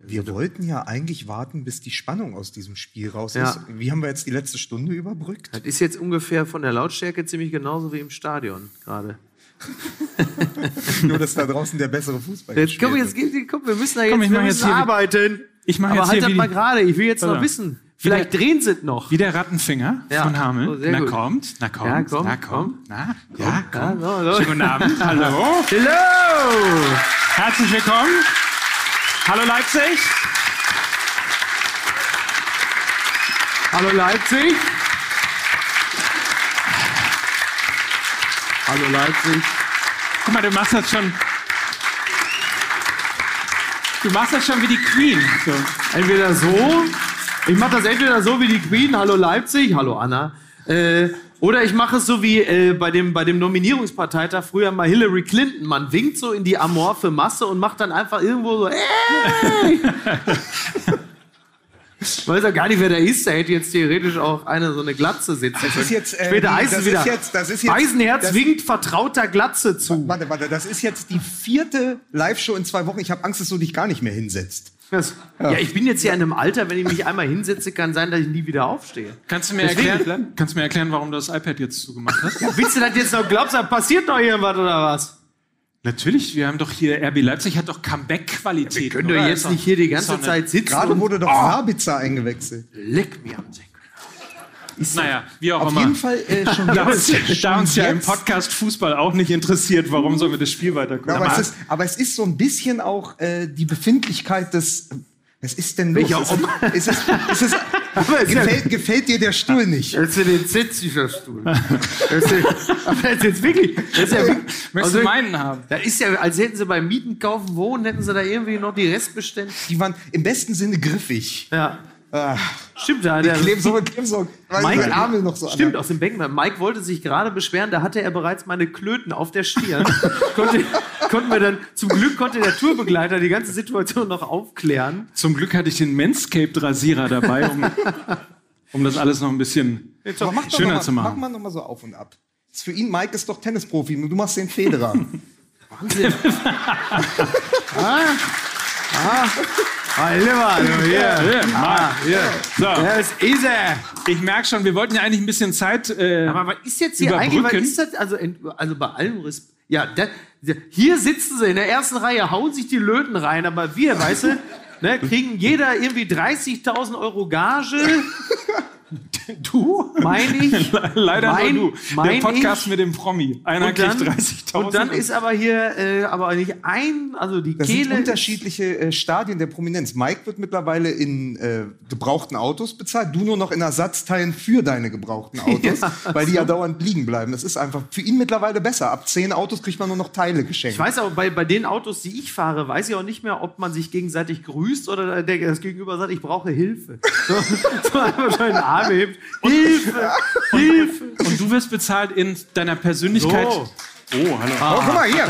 Wir wollten ja eigentlich warten, bis die Spannung aus diesem Spiel raus ist. Wie haben wir jetzt die letzte Stunde überbrückt? Das ist jetzt ungefähr von der Lautstärke ziemlich genauso wie im Stadion gerade. Nur, dass da draußen der bessere Fußball gespielt wird. Komm, wir müssen da jetzt arbeiten. Ich mache jetzt halt das mal gerade. Ich will jetzt noch wissen. Vielleicht drehen sie es noch. Wie der Rattenfinger von Hameln. Oh, Na gut. kommt. Na, komm. Schönen guten Abend. Hallo. Hello. Herzlich willkommen. Hallo Leipzig. Hallo Leipzig. Hallo Leipzig. Guck mal, du machst das schon wie die Queen. So. Entweder so, ich mache das entweder so wie die Queen, hallo Leipzig, hallo Anna, oder ich mache es so wie bei dem Nominierungsparteitag früher mal Hillary Clinton. Man winkt so in die amorphe Masse und macht dann einfach irgendwo so, ey! Ich weiß ja gar nicht, wer der ist. Da hätte jetzt theoretisch auch so eine Glatze sitzen können. Das ist jetzt, Später heißt es wieder, Eisenherz winkt vertrauter Glatze zu. Warte, das ist jetzt die 4. Live-Show in 2 Wochen. Ich habe Angst, dass du dich gar nicht mehr hinsetzt. Ja, ich bin jetzt ja in einem Alter, wenn ich mich einmal hinsetze, kann sein, dass ich nie wieder aufstehe. Kannst du mir erklären, warum du das iPad jetzt zugemacht hast? Ja, willst du das jetzt noch glaubst, da passiert noch irgendwas oder was? Natürlich, wir haben doch hier, RB Leipzig hat doch Comeback-Qualität. Wir können doch jetzt nicht hier die ganze Zeit sitzen. Gerade wurde doch Sabitzer eingewechselt. Leck mir am Senkel. Naja, wie auch Auf immer. jeden Fall schon Da uns ja im Podcast Fußball auch nicht interessiert, warum sollen wir das Spiel weitergucken? Ja, aber es ist so ein bisschen auch die Befindlichkeit des... Was ist denn los? Gefällt dir der Stuhl nicht? Das ist ja den Zitziger Stuhl. Das ist jetzt wirklich... Möchtest du meinen haben? Das ist ja, als hätten sie beim Mieten, Kaufen, Wohnen, hätten sie da irgendwie noch die Restbestände. Die waren im besten Sinne griffig. Ja. Stimmt, Die kleben so Mike, Arme noch so stimmt, aus dem Becken. Mike wollte sich gerade beschweren, da hatte er bereits meine Klöten auf der Stirn. Zum Glück konnte der Tourbegleiter die ganze Situation noch aufklären. Zum Glück hatte ich den Manscaped-Rasierer dabei, um das alles noch ein bisschen schöner zu machen. Mach mal noch mal so auf und ab. Das ist für ihn, Mike ist doch Tennisprofi, du machst den Federer. Wahnsinn. Hier. So. Das ist er. Ich merke schon, wir wollten ja eigentlich ein bisschen Zeit aber was ist jetzt hier eigentlich, was ist das? Also bei allem Respekt. Ja, hier sitzen sie in der ersten Reihe, hauen sich die Löten rein, aber wir, weißt du, kriegen jeder irgendwie 30.000 € Gage. Du? Meine ich? Leider nur du. Der Podcast mit dem Promi. Einer kriegt 30.000. Und dann ist aber hier aber nicht also die das Kehle... sind unterschiedliche Stadien der Prominenz. Mike wird mittlerweile in gebrauchten Autos bezahlt, du nur noch in Ersatzteilen für deine gebrauchten Autos, weil die ja dauernd liegen bleiben. Das ist einfach für ihn mittlerweile besser. Ab 10 Autos kriegt man nur noch Teile geschenkt. Ich weiß aber, bei den Autos, die ich fahre, weiß ich auch nicht mehr, ob man sich gegenseitig grüßt oder das Gegenüber sagt, ich brauche Hilfe. So einfach seine Arme hebt. Hilfe! Und du wirst bezahlt in deiner Persönlichkeit. So. Oh, hallo. Guck mal hier.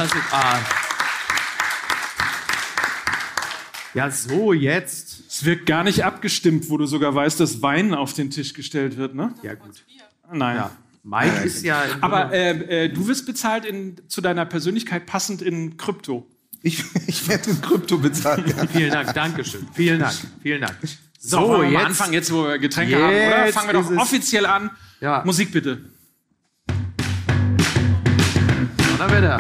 Ja, so jetzt. Es wird gar nicht abgestimmt, wo du sogar weißt, dass Wein auf den Tisch gestellt wird, ne? Ja, gut. Nein. Ja. Mike ist ja... Aber du wirst bezahlt zu deiner Persönlichkeit passend in Krypto. Ich werde in Krypto bezahlt. Ja. Vielen Dank, Dankeschön. Vielen Dank. So, wollen wir mal anfangen, jetzt wo wir Getränke haben, oder? Fangen wir doch offiziell an. Ja. Musik bitte. Donnerwetter.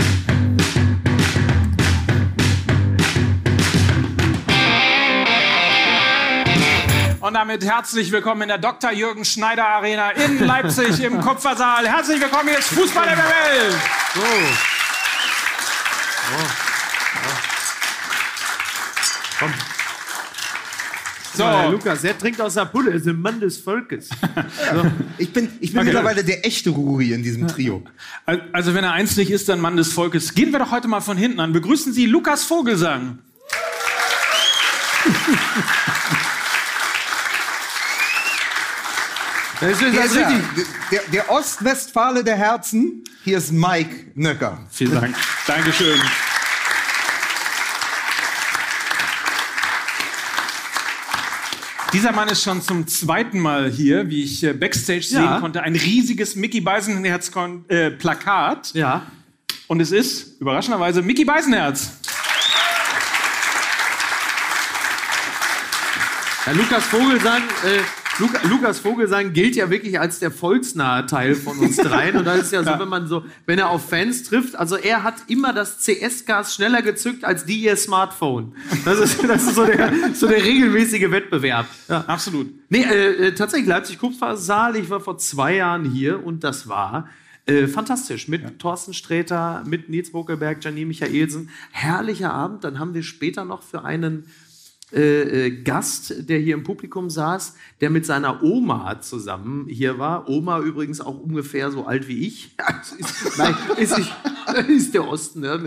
Und damit herzlich willkommen in der Dr. Jürgen Schneider Arena in Leipzig im Kupfersaal. Herzlich willkommen, hier ist Fußball der Welt. Komm. So, Lukas, der trinkt aus der Pulle, ist ein Mann des Volkes. So. Ich bin mittlerweile der echte Ruri in diesem Trio. Also wenn er eins nicht ist, dann Mann des Volkes. Gehen wir doch heute mal von hinten an. Begrüßen Sie Lukas Vogelsang. Das ist der Ostwestfale der Herzen. Hier ist Mike Nöcker. Vielen Dank. Dankeschön. Dieser Mann ist schon zum zweiten Mal hier, wie ich Backstage sehen konnte. Ein riesiges Mickey Beisenherz-Plakat. Ja. Und es ist, überraschenderweise, Mickey Beisenherz. Ja, Lukas Vogelsang gilt ja wirklich als der volksnahe Teil von uns dreien. Und da ist es ja so, wenn er auf Fans trifft, also er hat immer das CS-Gas schneller gezückt als die ihr Smartphone. Das ist so der regelmäßige Wettbewerb. Ja. Absolut. Nee, tatsächlich, Leipzig-Kupfersaal, ich war vor 2 Jahren hier und das war fantastisch. Mit Thorsten Sträter, mit Nils Bokelberg, Janine Michaelsen. Herrlicher Abend. Dann haben wir später noch für einen Gast, der hier im Publikum saß, der mit seiner Oma zusammen hier war. Oma übrigens auch ungefähr so alt wie ich. Ist der Osten. Ne?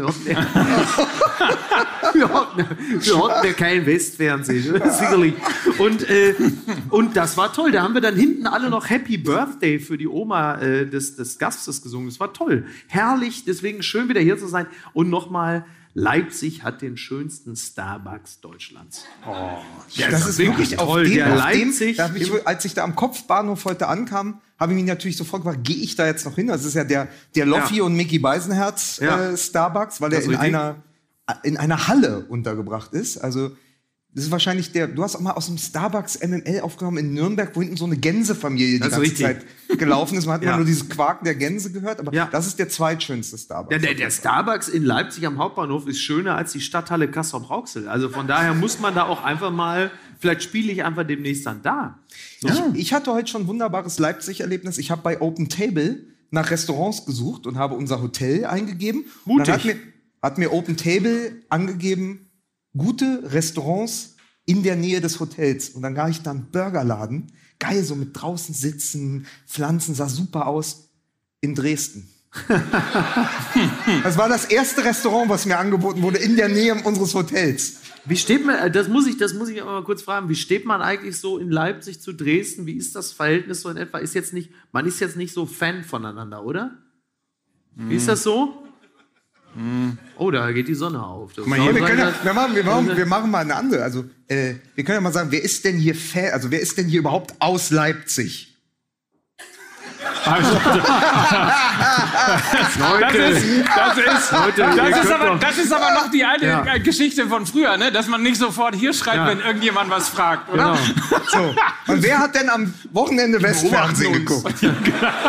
Wir hatten ja kein Westfernsehen, sicherlich. Und das war toll. Da haben wir dann hinten alle noch Happy Birthday für die Oma des Gastes gesungen. Das war toll. Herrlich, deswegen schön wieder hier zu sein. Und nochmal, Leipzig hat den schönsten Starbucks Deutschlands. Oh, das ist wirklich toll. Als ich da am Kopfbahnhof heute ankam, habe ich mich natürlich sofort gefragt, gehe ich da jetzt noch hin? Das ist ja der Loffi und Micky Beisenherz Starbucks, weil er in einer Halle untergebracht ist. Also das ist wahrscheinlich du hast auch mal aus dem Starbucks MML aufgenommen in Nürnberg, wo hinten so eine Gänsefamilie die ganze Zeit gelaufen ist. Man hat immer nur dieses Quaken der Gänse gehört, aber das ist der zweitschönste Starbucks. Ja, der Starbucks in Leipzig am Hauptbahnhof ist schöner als die Stadthalle Castrop-Rauxel. Also von daher muss man da auch einfach mal, vielleicht spiele ich einfach demnächst dann da. So. Ich hatte heute schon ein wunderbares Leipzig-Erlebnis. Ich habe bei Open Table nach Restaurants gesucht und habe unser Hotel eingegeben. Mutig. Und dann hat mir Open Table angegeben, gute Restaurants in der Nähe des Hotels. Und dann war ich da einen Burgerladen. Geil, so mit draußen sitzen, Pflanzen, sah super aus. In Dresden. Das war das erste Restaurant, was mir angeboten wurde, in der Nähe unseres Hotels. Wie steht man, das muss ich aber mal kurz fragen, wie steht man eigentlich so in Leipzig zu Dresden? Wie ist das Verhältnis so in etwa? Man ist jetzt nicht so Fan voneinander, oder? Wie ist das so? Oh, da geht die Sonne auf. Wir machen mal eine andere. Also, wir können ja mal sagen, wer ist denn hier Fan? Also, wer ist denn hier überhaupt aus Leipzig? Das ist aber noch die alte Geschichte von früher, ne? Dass man nicht sofort hier schreibt, wenn irgendjemand was fragt, oder? Genau. So. Und wer hat denn am Wochenende Westfernsehen geguckt? Ja,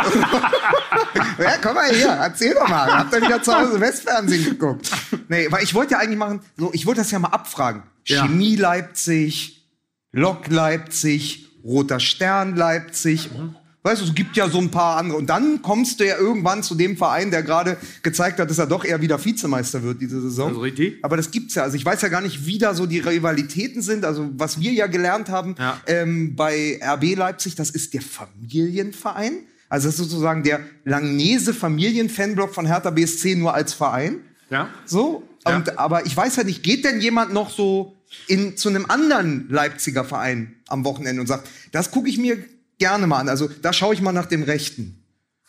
komm mal her, erzähl doch mal. Habt ihr wieder zu Hause Westfernsehen geguckt? Nee, weil ich wollte ja eigentlich machen, ich wollte das ja mal abfragen. Chemie Leipzig, Lok Leipzig, Roter Stern Leipzig. Weißt du, es gibt ja so ein paar andere. Und dann kommst du ja irgendwann zu dem Verein, der gerade gezeigt hat, dass er doch eher wieder Vizemeister wird diese Saison. Also richtig. Aber das gibt's ja. Also ich weiß ja gar nicht, wie da so die Rivalitäten sind. Also was wir ja gelernt haben bei RB Leipzig, das ist der Familienverein. Also das ist sozusagen der Langnese Familienfanblock von Hertha BSC nur als Verein. Ja. So. Ja. Aber ich weiß ja nicht, geht denn jemand noch so zu einem anderen Leipziger Verein am Wochenende und sagt, das gucke ich mir gerne mal an. Also da schaue ich mal nach dem Rechten.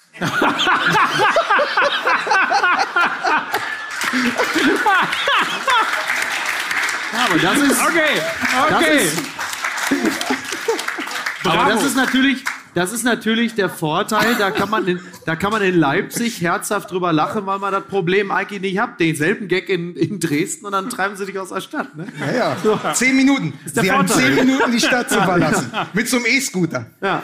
Aber das ist okay. Aber das ist natürlich der Vorteil. Da kann man in Leipzig herzhaft drüber lachen, weil man das Problem eigentlich nicht hat. Denselben Gag in Dresden und dann treiben sie dich aus der Stadt. Ne? Ja. So. 10 Minuten. Sie haben 10 Minuten, die Stadt zu verlassen. Mit so einem E-Scooter. Ja.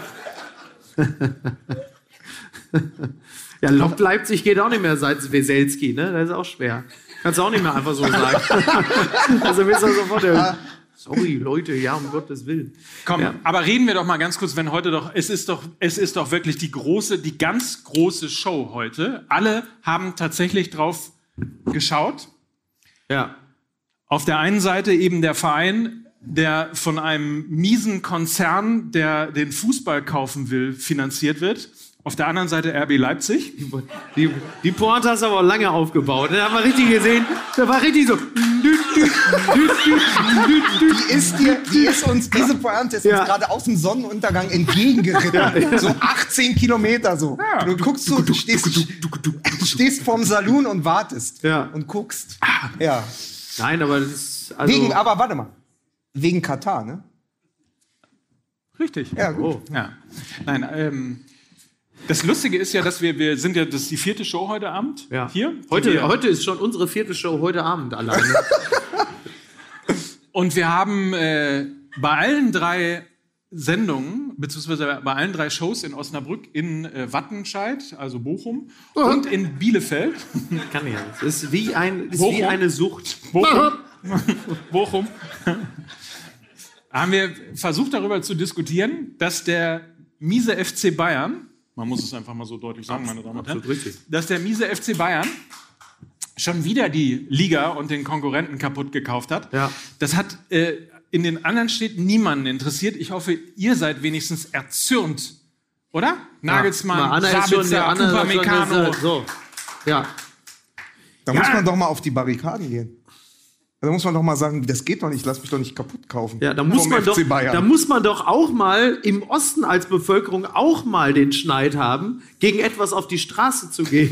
Ja, Lok Leipzig geht auch nicht mehr seit Weselski, ne? Das ist auch schwer. Kannst du auch nicht mehr einfach so sagen. Also bist du sofort sorry, Leute, ja, um Gottes Willen. Komm, aber reden wir doch mal ganz kurz, wenn heute es ist doch wirklich die ganz große Show heute. Alle haben tatsächlich drauf geschaut. Ja. Auf der einen Seite eben der Verein, der von einem miesen Konzern, der den Fußball kaufen will, finanziert wird. Auf der anderen Seite RB Leipzig. Die Pointe hast du aber lange aufgebaut. Da haben wir richtig gesehen, da war richtig so. Diese Pointe ist uns gerade aus dem Sonnenuntergang entgegengeritten. So 18 Kilometer so. Ja. Du guckst so, du stehst vorm Saloon und wartest. Ja. Und guckst. Ja. Nein, aber das ist... Also aber warte mal. Wegen Katar, ne? Richtig. Ja, gut. Oh. Ja. Nein, das Lustige ist ja, dass das ist die 4. Show heute Abend. Ja. Hier. Heute ist schon unsere 4. Show heute Abend alleine. Und wir haben bei allen 3 Sendungen, beziehungsweise bei allen 3 Shows in Osnabrück, in Wattenscheid, also Bochum, und in Bielefeld. Kann ich ja nicht. Das ist wie eine Sucht. Bochum. Haben wir versucht, darüber zu diskutieren, dass der miese FC Bayern, man muss es einfach mal so deutlich sagen, meine Damen und Herren, dass der miese FC Bayern schon wieder die Liga und den Konkurrenten kaputt gekauft hat. Ja. Das hat in den anderen Städten niemanden interessiert. Ich hoffe, ihr seid wenigstens erzürnt, oder? Nagelsmann, Sabitzer, Upamecano. So. Ja. Da muss man doch mal auf die Barrikaden gehen. Da muss man doch mal sagen, das geht doch nicht, lass mich doch nicht kaputt kaufen. Ja, da muss man doch auch mal im Osten als Bevölkerung auch mal den Schneid haben, gegen etwas auf die Straße zu gehen.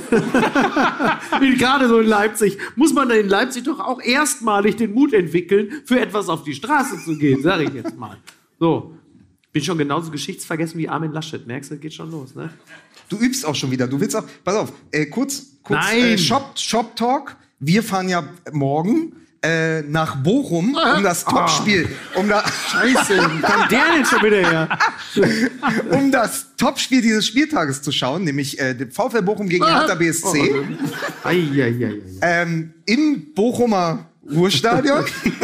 Gerade so in Leipzig. Muss man in Leipzig doch auch erstmalig den Mut entwickeln, für etwas auf die Straße zu gehen, sag ich jetzt mal. So. Bin schon genauso geschichtsvergessen wie Armin Laschet. Merkst du, das geht schon los, ne? Du übst auch schon wieder. Du willst auch, pass auf, kurz Shop Talk. Wir fahren ja morgen nach Bochum, um das Topspiel. Scheiße, wie kommt der denn schon wieder her? Um das Topspiel dieses Spieltages zu schauen, nämlich den VfL Bochum gegen Hertha BSC. Im Bochumer Ruhrstadion.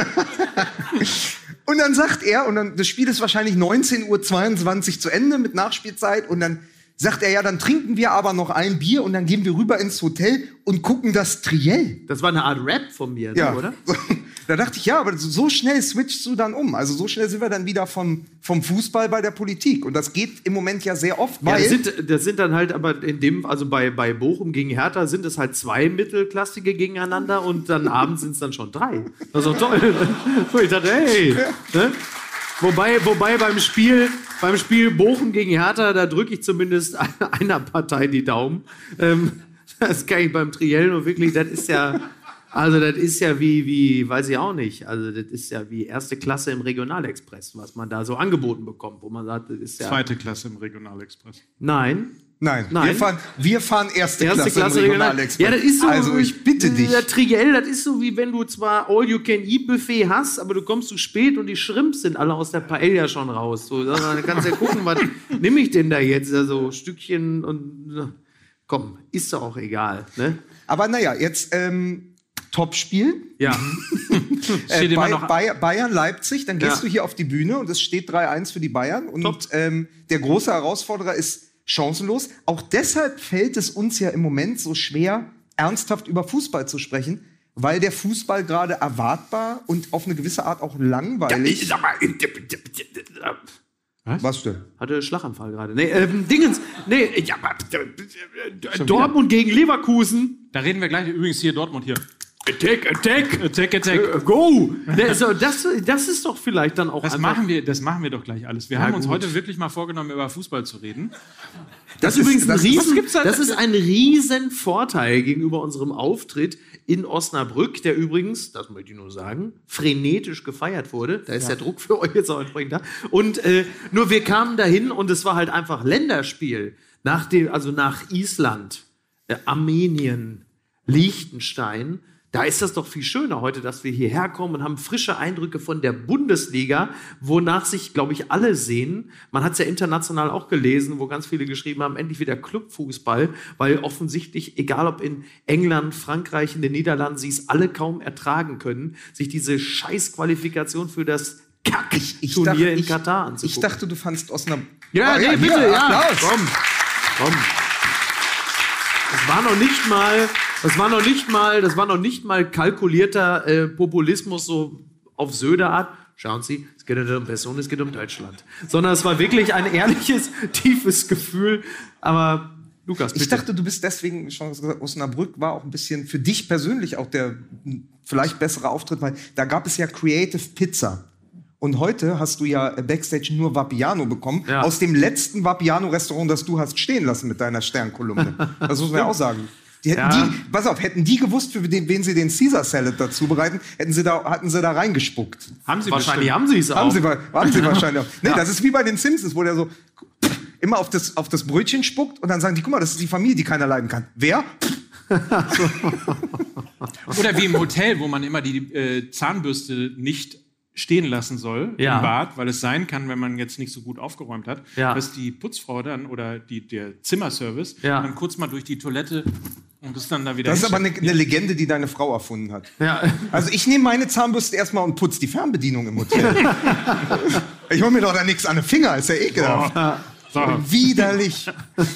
Und dann sagt er, das Spiel ist wahrscheinlich 19:22 Uhr zu Ende mit Nachspielzeit, und dann sagt er, ja, dann trinken wir aber noch ein Bier und dann gehen wir rüber ins Hotel und gucken das Triell. Das war eine Art Rap von mir, ja. Oder? Da dachte ich, ja, aber so schnell switchst du dann um. Also so schnell sind wir dann wieder vom Fußball bei der Politik. Und das geht im Moment ja sehr oft. Ja, das sind dann halt aber bei Bochum gegen Hertha sind es halt 2 Mittelklassige gegeneinander und dann abends sind es dann schon 3. Das ist doch toll. So, ich dachte, hey, ne? Wobei beim Spiel Bochum gegen Hertha, da drücke ich zumindest einer Partei die Daumen. Das kann ich beim Triell nur wirklich, das ist ja wie, weiß ich auch nicht, also das ist ja wie 1. Klasse im Regionalexpress, was man da so angeboten bekommt, wo man sagt, das ist ja... 2. Klasse im Regionalexpress. Nein. Wir fahren erste Klasse im Regionalexpress. Ja, das ist so, also ich bitte dich. Der Triell, das ist so, wie wenn du zwar All-You-Can-Eat-Buffet hast, aber du kommst zu spät und die Shrimps sind alle aus der Paella schon raus. So, dann kannst du ja gucken, was nehme ich denn da jetzt? Also Stückchen und... Komm, ist doch auch egal. Ne? Aber naja, jetzt Topspiel. Ja. Bayern-Leipzig, dann gehst du hier auf die Bühne und es steht 3-1 für die Bayern. Und der große Herausforderer ist chancenlos. Auch deshalb fällt es uns ja im Moment so schwer, ernsthaft über Fußball zu sprechen, weil der Fußball gerade erwartbar und auf eine gewisse Art auch langweilig... Was denn? Hatte Schlaganfall gerade. Dortmund gegen Leverkusen. Da reden wir gleich. Übrigens hier Dortmund hier. Attack. Go! Das ist doch vielleicht dann auch das machen wir doch gleich alles. Wir haben uns heute wirklich mal vorgenommen, über Fußball zu reden. Das ist übrigens ein riesen Vorteil gegenüber unserem Auftritt in Osnabrück, der übrigens, das möchte ich nur sagen, frenetisch gefeiert wurde. Da ist der Druck für euch jetzt auch entsprechend da. Und nur wir kamen dahin und es war halt einfach Länderspiel. Nach Island, Armenien, Liechtenstein. Da ist das doch viel schöner heute, dass wir hierher kommen und haben frische Eindrücke von der Bundesliga, wonach sich, glaube ich, alle sehen. Man hat es ja international auch gelesen, wo ganz viele geschrieben haben, endlich wieder Clubfußball, weil offensichtlich, egal ob in England, Frankreich, in den Niederlanden, sie es alle kaum ertragen können, sich diese Scheißqualifikation für das Kack-Turnier in Katar anzugucken. Ich dachte, du fandst Osnabrück... Ja, bitte, Komm. Das war noch nicht mal kalkulierter Populismus so auf Söder-Art. Schauen Sie, es geht nicht um Personen, es geht um Deutschland. Sondern es war wirklich ein ehrliches, tiefes Gefühl. Aber Lukas, bitte. Ich dachte, du bist deswegen, schon gesagt, Osnabrück war auch ein bisschen für dich persönlich auch der vielleicht bessere Auftritt, weil da gab es ja Creative Pizza. Und heute hast du ja Backstage nur Vapiano bekommen. Ja. Aus dem letzten Vapiano-Restaurant, das du hast stehen lassen mit deiner Sternkolumne. Das muss man ja auch sagen. Hätten die gewusst, für wen sie den Caesar Salad dazu bereiten, hatten sie da reingespuckt. Wahrscheinlich haben sie es auch. Haben sie wahrscheinlich auch. Nee, das ist wie bei den Simpsons, wo der so immer auf das Brötchen spuckt und dann sagen die, guck mal, das ist die Familie, die keiner leiden kann. Wer? Oder wie im Hotel, wo man immer die Zahnbürste nicht stehen lassen soll Ja. im Bad, weil es sein kann, wenn man jetzt nicht so gut aufgeräumt hat, Ja. dass die Putzfrau dann oder der Zimmerservice Ja. dann kurz mal durch die Toilette und das dann da wieder Das ist aber hinstellt. eine Legende, die deine Frau erfunden hat. Ja. Also ich nehme meine Zahnbürste erstmal und putze die Fernbedienung im Hotel. Ich hole mir doch da nichts an den Finger, ist ja ekelhaft. So. Widerlich.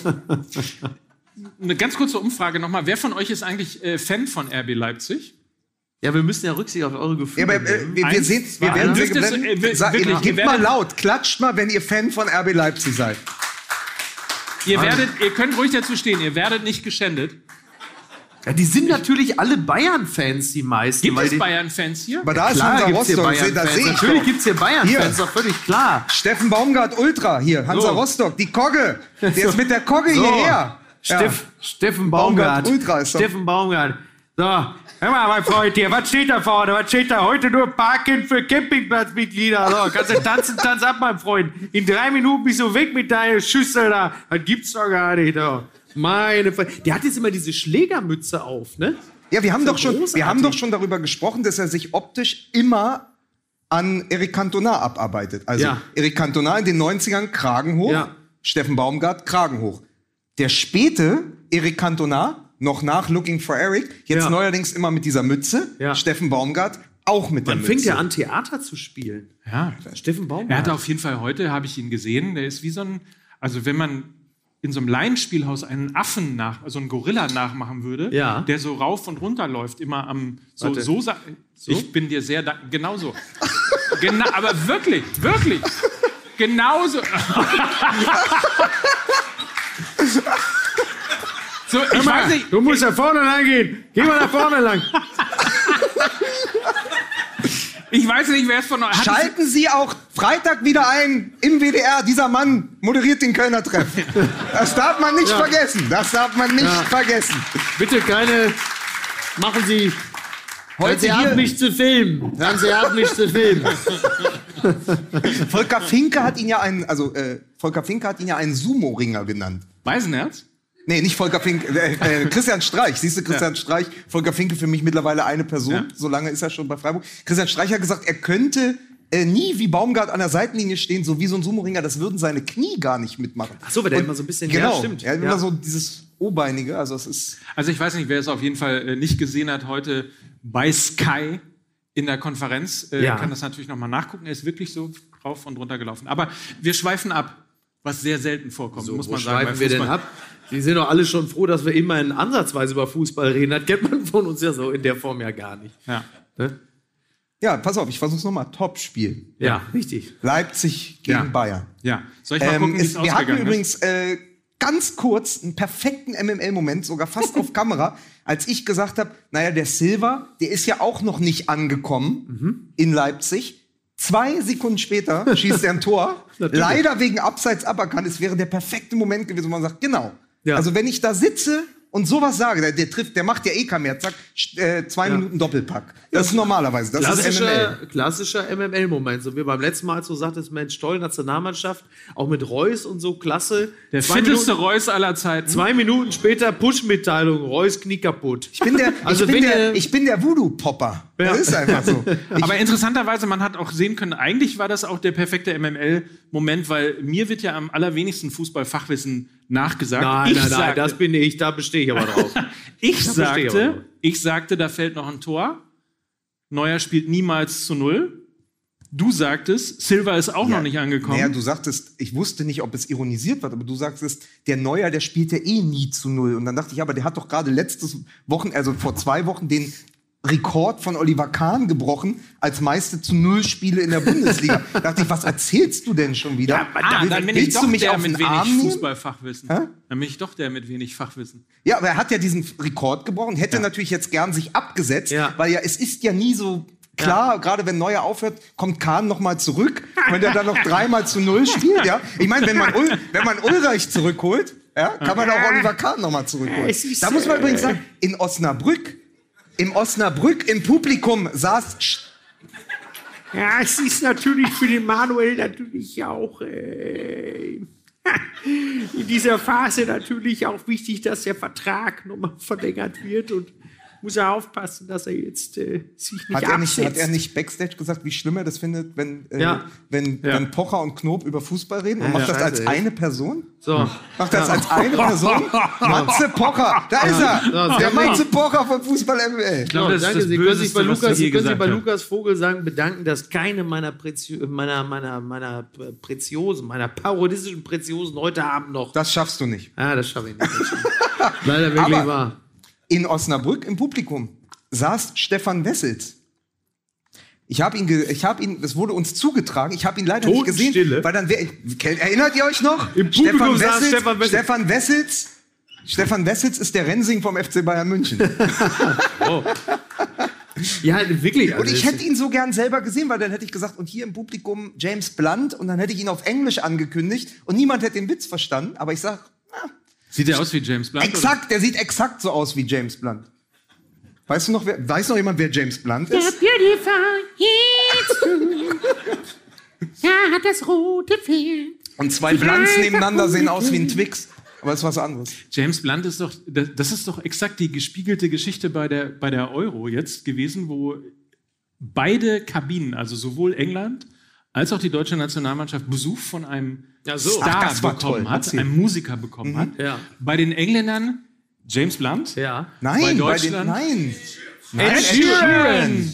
Eine ganz kurze Umfrage nochmal. Wer von euch ist eigentlich Fan von RB Leipzig? Ja, wir müssen ja Rücksicht auf eure Gefühle Ja, aber, nehmen. wir Eins, sehen, wir zwei, werden dürft es, wirklich, gebt ihr mal werdet- laut, klatscht mal, wenn ihr Fan von RB Leipzig seid. Ihr könnt ruhig dazu stehen, ihr werdet nicht geschändet. Ja, die sind natürlich alle Bayern-Fans, die meisten. Gibt weil es die, Bayern-Fans hier? Aber da ist Klar Hansa gibt's hier Rostock, das Bayern-Fans. sehe ich Natürlich doch. gibt es hier Bayern-Fans, Hier. doch völlig klar. Steffen Baumgart Ultra, hier, Hansa So. Rostock, die Kogge. Der ist mit der Kogge So. hierher. Steffen Baumgart. Ultra ist doch. Steffen Baumgart. So, hör mal, mein Freund hier, was steht da vorne? Was steht da? Heute nur Parken für Campingplatzmitglieder. So, kannst du tanzen, tanz ab, mein Freund. In 3 Minuten bist du weg mit deiner Schüssel da. Das gibt's doch gar nicht. So. Meine Freunde. Der hat jetzt immer diese Schlägermütze auf, ne? Ja, wir haben großartig. doch schon darüber gesprochen, dass er sich optisch immer an Eric Cantona abarbeitet. Also Ja. Eric Cantona in den 90ern Kragen hoch, Ja. Steffen Baumgart Kragen hoch. Der späte Eric Cantona, noch nach Looking for Eric, jetzt Ja. neuerdings immer mit dieser Mütze, Ja. Steffen Baumgart auch mit der Wann Mütze. fängt er an, Theater zu spielen? Ja. Steffen Baumgart. Er hatte auf jeden Fall heute, habe ich ihn gesehen, der ist wie so ein, also wenn man in so einem Laienspielhaus einen Affen also einen Gorilla nachmachen würde, Ja. der so rauf und runter läuft, immer am, Warte. so. Ich bin dir sehr dankbar, genauso. Genau, aber wirklich, genauso. So, ich weiß nicht, Du musst da vorne lang gehen. Geh mal da vorne lang. wer es von euch hat. Schalten Sie auch Freitag wieder ein im WDR. Dieser Mann moderiert den Kölner Treff. Das darf man nicht vergessen. Das darf man nicht vergessen. Bitte keine. Machen Sie. Heute Sie hier- haben mich zu filmen. Hören Sie ab, mich zu filmen. Volker Finke hat ihn ja einen Sumo-Ringer genannt. Beisenherz? Nee, nicht Volker Finke, Christian Streich. Siehst du, Christian Streich, Volker Finke für mich mittlerweile eine Person. Ja. So lange ist er schon bei Freiburg. Christian Streich hat gesagt, er könnte nie wie Baumgart an der Seitenlinie stehen, so wie so ein Sumo-Ringer. Das würden seine Knie gar nicht mitmachen. Ach so, weil der immer so ein bisschen. Genau, Ja, stimmt. er hat Ja. immer so dieses O-Beinige. Also es ist Also ich weiß nicht, wer es auf jeden Fall nicht gesehen hat heute bei Sky in der Konferenz, kann das natürlich nochmal nachgucken. Er ist wirklich so rauf und runter gelaufen. Aber wir schweifen ab, was sehr selten vorkommt, So, muss wo man sagen. schweifen bei wir denn Fußball. ab? Sie sind doch alle schon froh, dass wir immerhin ansatzweise über Fußball reden. Das kennt man von uns ja so in der Form ja gar nicht. Ja. Ne? ja, pass auf, ich versuch's nochmal. Top-Spiel. Ja, richtig. Leipzig gegen Ja. Bayern. Ja. Soll ich mal gucken, wie es Wir hatten ausgegangen ist? übrigens ganz kurz einen perfekten MML-Moment, sogar fast auf Kamera, als ich gesagt habe, naja, der Silva, der ist ja auch noch nicht angekommen in Leipzig. 2 Sekunden später schießt er ein Tor. Leider wegen Abseits aberkannt. Es wäre der perfekte Moment gewesen, wo man sagt, genau. Ja. Also wenn ich da sitze und sowas sage, der trifft, der macht ja eh keinen mehr. Zack, 2 Minuten Doppelpack. Das ist normalerweise. Das ist MML. Klassischer MML-Moment. So wie beim letzten Mal, als du sagtest, Mensch, toll, Nationalmannschaft, auch mit Reus und so, klasse. Der 2 fitteste Minuten, Reus aller Zeiten. 2 Minuten später Push-Mitteilung, Reus Knie kaputt. Ich bin der, Also ich bin der Voodoo-Popper. Ja. Das ist einfach so. Aber interessanterweise, man hat auch sehen können, eigentlich war das auch der perfekte MML-Moment, weil mir wird ja am allerwenigsten Fußballfachwissen nachgesagt. Nein, das bin ich, da bestehe ich aber drauf. Ich Da verstehe ich aber sagte, da fällt noch ein Tor. Neuer spielt niemals zu 0. Du sagtest, Silva ist auch noch nicht angekommen. Naja, du sagtest, ich wusste nicht, ob es ironisiert wird, aber du sagtest, der Neuer, der spielt ja eh nie zu 0. Und dann dachte ich, aber der hat doch gerade vor 2 Wochen den Rekord von Oliver Kahn gebrochen als meiste zu 0 Spiele in der Bundesliga. Da dachte ich, was erzählst du denn schon wieder? Dann bin ich Willst doch du mich der auf den mit Arm wenig nehmen? Fußballfachwissen. Hä? Dann bin ich doch der mit wenig Fachwissen. Ja, aber er hat ja diesen Rekord gebrochen, hätte natürlich jetzt gern sich abgesetzt, Ja. weil ja, es ist ja nie so klar, gerade wenn Neuer aufhört, kommt Kahn nochmal zurück, wenn der dann noch 3-mal zu 0 spielt, ja. Ich meine, wenn man Ulreich zurückholt, ja, kann man auch Oliver Kahn nochmal zurückholen. Da muss man übrigens sagen, im Osnabrück im Publikum saß Ja, es ist natürlich für den Manuel natürlich auch in dieser Phase natürlich auch wichtig, dass der Vertrag nochmal verlängert wird. Und muss er aufpassen, dass er jetzt sich nicht Hat absetzt. er nicht Backstage gesagt, wie schlimm er das findet, wenn Pocher und Knob über Fußball reden? Und macht das als eine Person? So. Macht das als eine Person? Matze Pocher, da ist er! Der Matze Pocher von Fußball MWL. Ich glaube, danke. Sie können sich bei Lukas Vogel bedanken, dass keine meiner parodistischen Preziosen heute Abend noch... Das schaffst du nicht. Das schaffe ich nicht. Leider wirklich Aber wahr. In Osnabrück im Publikum saß Stefan Wessels. Ich habe ihn, das wurde uns zugetragen, ich habe ihn leider nicht gesehen, weil dann erinnert ihr euch noch? Im Publikum saß Stefan Wessels. Stefan Wessels ist der Rensing vom FC Bayern München. Oh. Ja, wirklich. Und ich hätte ihn so gern selber gesehen, weil dann hätte ich gesagt, und hier im Publikum James Blunt, und dann hätte ich ihn auf Englisch angekündigt und niemand hätte den Witz verstanden, aber ich sag, sieht der aus wie James Blunt? Exakt, der sieht exakt so aus wie James Blunt. Weiß noch jemand, wer James Blunt ist? Ja, hat das rote Pferd. Und zwei Blunts nebeneinander sehen aus wie ein Twix. Aber das ist was anderes. James Blunt ist doch, das ist doch exakt die gespiegelte Geschichte bei der Euro jetzt gewesen, wo beide Kabinen, also sowohl England als auch die deutsche Nationalmannschaft, Besuch von einem Star bekommen hat, einem Musiker bekommen hat. Ja. Bei den Engländern James Blunt. Ja. Nein, bei Deutschland. Nein. Ed Sheeran.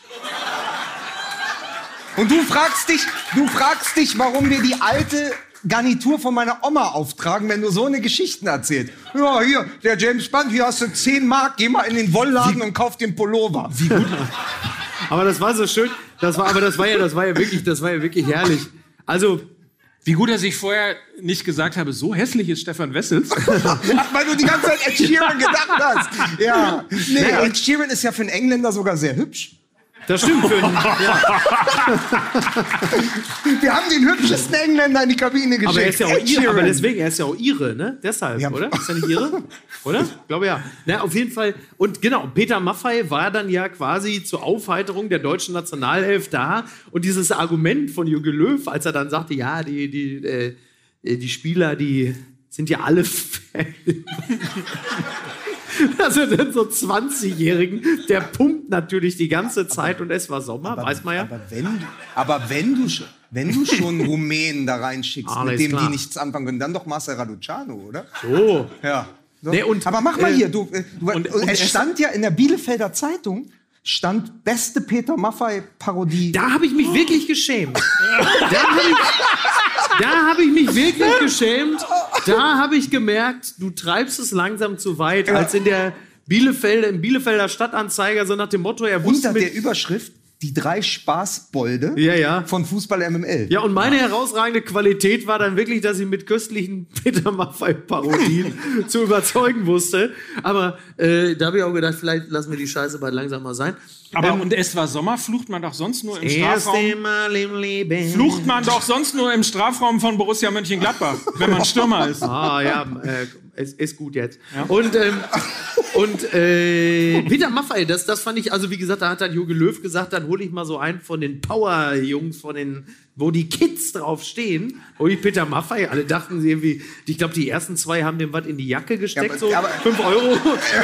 Und du fragst dich, warum wir die alte Garnitur von meiner Oma auftragen, wenn du so eine Geschichten erzählst. Ja, hier, der James Blunt, hier hast du 10 Mark, geh mal in den Wollladen und kauf den Pullover. Wie gut. Aber das war so schön, das war ja wirklich herrlich. Also, wie gut er sich vorher nicht gesagt habe, so hässlich ist Stefan Wessels. Weil du die ganze Zeit Ed Sheeran gedacht hast. Ja. Nee, Ed Sheeran ist ja für einen Engländer sogar sehr hübsch. Das stimmt. Ja. Wir haben den hübschesten Engländer in die Kabine geschickt. Aber er ist ja auch Ire, aber deswegen, er ist ja auch Ire, ne? Deshalb, ja. Oder? Ist er nicht Ire? Oder? Ich glaube ja. Na, auf jeden Fall. Und genau, Peter Maffay war dann ja quasi zur Aufheiterung der deutschen Nationalelf da. Und dieses Argument von Jogi Löw, als er dann sagte, ja, die Spieler, die sind ja alle Fans. Also dann so 20-Jährigen, der pumpt natürlich die ganze Zeit und es war Sommer, weiß man ja. Aber wenn du schon Rumänen da reinschickst, mit dem die nichts anfangen können, dann doch Marcel Raducanu, oder? So. Ja. So. Nee, aber mach mal hier, es stand ja in der Bielefelder Zeitung, beste Peter Maffay-Parodie. Da habe ich mich wirklich geschämt. Da habe ich mich wirklich geschämt. Da habe ich gemerkt, du treibst es langsam zu weit, als im Bielefelder Stadtanzeiger, so nach dem Motto, er wusste unter der Überschrift die 3 Spaßbolde von Fußball MML. Ja, und meine herausragende Qualität war dann wirklich, dass ich mit köstlichen Peter Maffay-Parodien zu überzeugen wusste. Aber da habe ich auch gedacht, vielleicht lassen wir die Scheiße bald langsam mal sein. Aber und es war Sommer, flucht man doch sonst nur im Strafraum. Mal im Leben. Flucht man doch sonst nur im Strafraum von Borussia Mönchengladbach, wenn man Stürmer ist. Ah ja, ist gut jetzt. Ja. Und Peter Maffay, das fand ich, also wie gesagt, da hat dann Jogi Löw gesagt, dann hole ich mal so einen von den Power-Jungs, wo die Kids drauf stehen. Hol ich Peter Maffay, alle dachten sie irgendwie, ich glaube, die ersten 2 haben dem was in die Jacke gesteckt, so 5 Euro.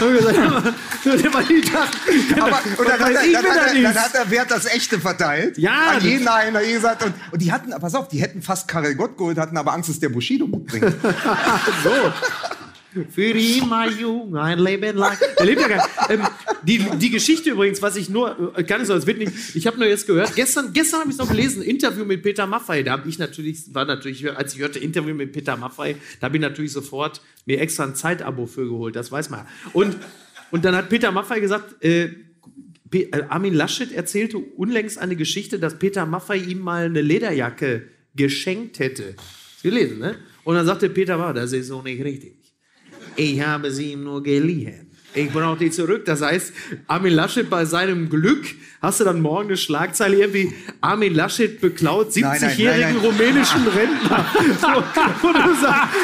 Dann hat der Wert das Echte verteilt. Ja. An jeden einen, hat gesagt. Und die hatten, pass auf, die hätten fast Karel Gott geholt, hatten aber Angst, dass der Bushido mitbringt. So. Für immer jung, ein Leben lang. Der lebt ja gar nicht. Die Geschichte übrigens, was ich nur, gar nicht so, es wird nicht, ich habe nur jetzt gehört, gestern habe ich es noch gelesen, Interview mit Peter Maffay, da habe ich natürlich, als ich hörte Interview mit Peter Maffay, da habe ich natürlich sofort mir extra ein Zeitabo für geholt, das weiß man. Und dann hat Peter Maffay gesagt, Armin Laschet erzählte unlängst eine Geschichte, dass Peter Maffay ihm mal eine Lederjacke geschenkt hätte. Hast du gelesen, ne? Und dann sagte Peter Maffay, das ist so nicht richtig. Ich habe sie ihm nur geliehen. Ich brauche die zurück. Das heißt, Armin Laschet bei seinem Glück, hast du dann morgen eine Schlagzeile irgendwie, Armin Laschet beklaut 70-jährigen rumänischen Rentner. Und du sagst,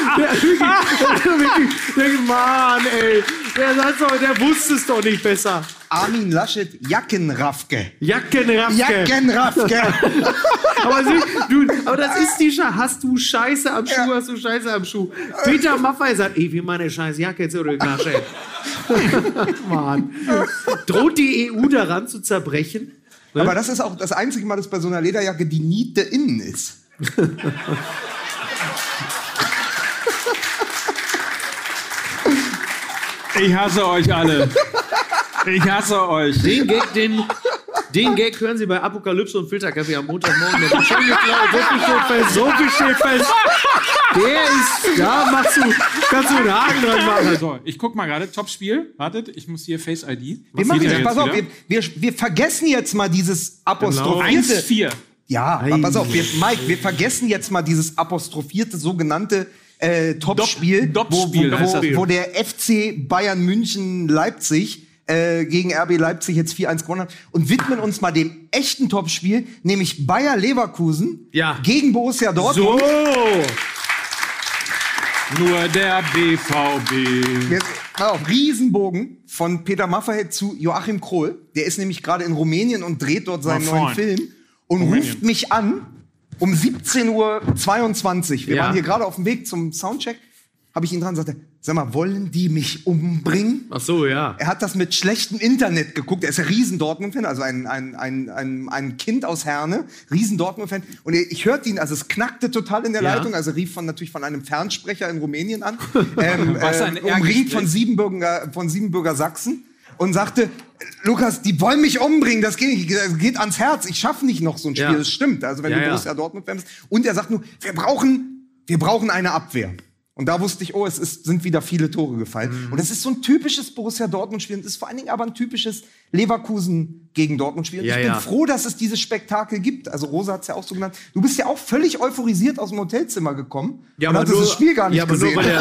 der Mann, ey, der wusste es doch nicht besser. Armin Laschet, Jackenraffke. Aber das ist die Scheiße. Hast du Scheiße am Schuh, hast du Scheiße am Schuh. Peter Maffay sagt, ich will meine scheiß Jacke zurück, Laschet. Mann. Droht die EU daran zu zerbrechen? Ne? Aber das ist auch das einzige Mal, dass bei so einer Lederjacke die Niete innen ist. Ich hasse euch alle. Ich hasse euch. Den Gag hören Sie bei Apokalypse und Filterkaffee am Montagmorgen. Der wird schon geklaut. So viel steht fest. Der ist, da kannst du einen Haken dran machen. So, ich guck mal gerade, Topspiel. Wartet, ich muss hier Face ID. Wir machen jetzt, pass auf, wir vergessen jetzt mal dieses apostrophierte. 1-4. Ja, pass auf, Mike, wir vergessen jetzt mal dieses apostrophierte sogenannte Topspiel, wo der FC Bayern München Leipzig gegen RB Leipzig jetzt 4-1 gewonnen hat und widmen uns mal dem echten Topspiel, nämlich Bayer Leverkusen gegen Borussia Dortmund. So. Nur der BVB. Jetzt, Riesenbogen von Peter Maffay zu Joachim Krohl. Der ist nämlich gerade in Rumänien und dreht dort seinen neuen Film und ruft mich an um 17:22 Uhr. Wir waren hier gerade auf dem Weg zum Soundcheck. Habe ich ihn dran und sagte, sag mal, wollen die mich umbringen? Ach so, ja. Er hat das mit schlechtem Internet geguckt. Er ist ein Riesen-Dortmund-Fan, also ein Kind aus Herne, Riesen-Dortmund-Fan. Und ich hörte ihn, also es knackte total in der Leitung, also rief natürlich von einem Fernsprecher in Rumänien an, umringt von Siebenbürger Sachsen und sagte, Lukas, die wollen mich umbringen, das geht ans Herz, ich schaffe nicht noch so ein Spiel, das stimmt. Also wenn du Borussia Dortmund-Fan bist. Und er sagt nur, wir brauchen eine Abwehr. Und da wusste ich, sind wieder viele Tore gefallen. Und das ist so ein typisches Borussia Dortmund-Spiel. Und das ist vor allen Dingen aber ein typisches Leverkusen gegen Dortmund-Spiel. Und ich bin froh, dass es dieses Spektakel gibt. Also Rosa hat es ja auch so genannt. Du bist ja auch völlig euphorisiert aus dem Hotelzimmer gekommen. Ja, und hast das Spiel gar nicht gesehen. Nur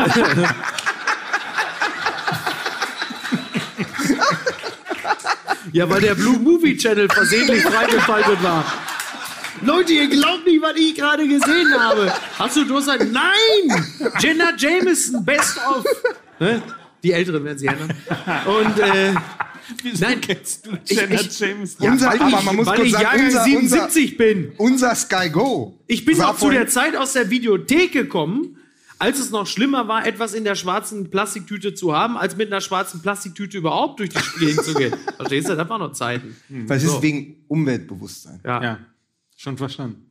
weil der Blue Movie Channel versehentlich freigeschaltet war. Leute, ihr glaubt nicht, was ich gerade gesehen habe. Hast du Durst? Nein! Jenna Jameson, Best of. Ne? Die Älteren werden sie erinnern. Und, wieso kennst du Jenna Jameson? Weil ich Jahrgang 77 bin. Unser Sky Go. Ich bin noch zu der Zeit aus der Videothek gekommen, als es noch schlimmer war, etwas in der schwarzen Plastiktüte zu haben, als mit einer schwarzen Plastiktüte überhaupt durch die Spiele hinzugehen. Verstehst du? Das waren noch Zeiten. Weil es ist wegen Umweltbewusstsein. Ja. Schon verstanden.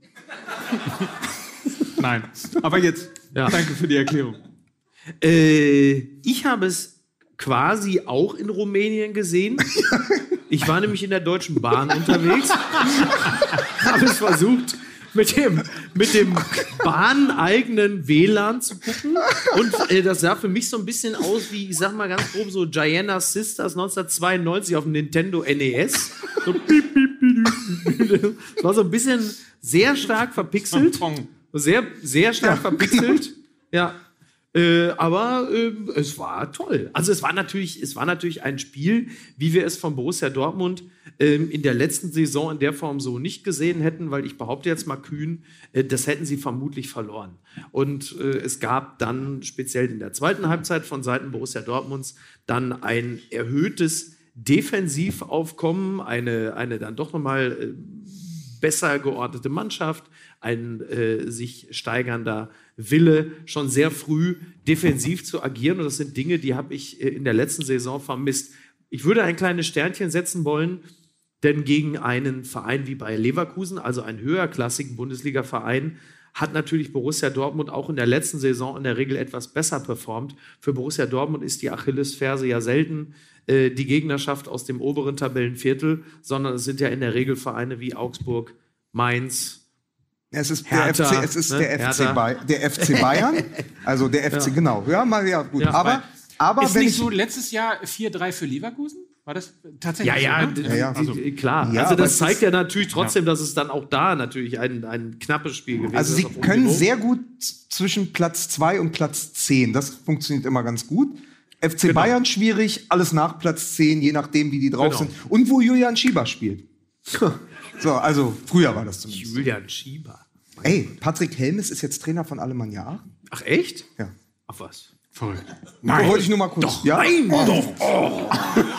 Nein. Aber jetzt, danke für die Erklärung. Ich habe es quasi auch in Rumänien gesehen. Ich war nämlich in der Deutschen Bahn unterwegs. Habe es versucht, mit dem bahneigenen WLAN zu gucken. Und das sah für mich so ein bisschen aus wie, ich sag mal ganz grob, so Gianna Sisters 1992 auf dem Nintendo NES. So piep, piep, piep, piep. Das war so ein bisschen sehr stark verpixelt. Sehr, sehr stark verpixelt. Ja. Aber es war toll. Also es war natürlich ein Spiel, wie wir es von Borussia Dortmund in der letzten Saison in der Form so nicht gesehen hätten, weil ich behaupte jetzt mal kühn, das hätten sie vermutlich verloren. Und es gab dann speziell in der zweiten Halbzeit von Seiten Borussia Dortmunds dann ein erhöhtes Defensivaufkommen, eine dann doch nochmal besser geordnete Mannschaft, ein sich steigernder Wille, schon sehr früh defensiv zu agieren. Und das sind Dinge, die habe ich in der letzten Saison vermisst. Ich würde ein kleines Sternchen setzen wollen, denn gegen einen Verein wie Bayer Leverkusen, also einen höherklassigen Bundesliga-Verein, hat natürlich Borussia Dortmund auch in der letzten Saison in der Regel etwas besser performt. Für Borussia Dortmund ist die Achillesferse ja selten die Gegnerschaft aus dem oberen Tabellenviertel, sondern es sind ja in der Regel Vereine wie Augsburg, Mainz, Es ist Hertha, der FC Bayern, also der FC, genau. Ja, gut. Ja, aber ist nicht so letztes Jahr 4-3 für Leverkusen? War das tatsächlich so? Ne? Klar. Ja, also das zeigt ja natürlich trotzdem, dass es dann auch da natürlich ein knappes Spiel gewesen ist. Also sie können sehr gut zwischen Platz 2 und Platz 10. Das funktioniert immer ganz gut. FC Bayern schwierig, alles nach Platz 10, je nachdem, wie die drauf sind. Und wo Julian Schieber spielt. So, also früher war das zumindest. Julian Schieber. Ey, Patrick Helmes ist jetzt Trainer von Alemannia Aachen. Ach echt? Ja. Ach was? Verrückt. Nein. Wollte ich nur mal kurz. Doch, nein! Doch! Oh.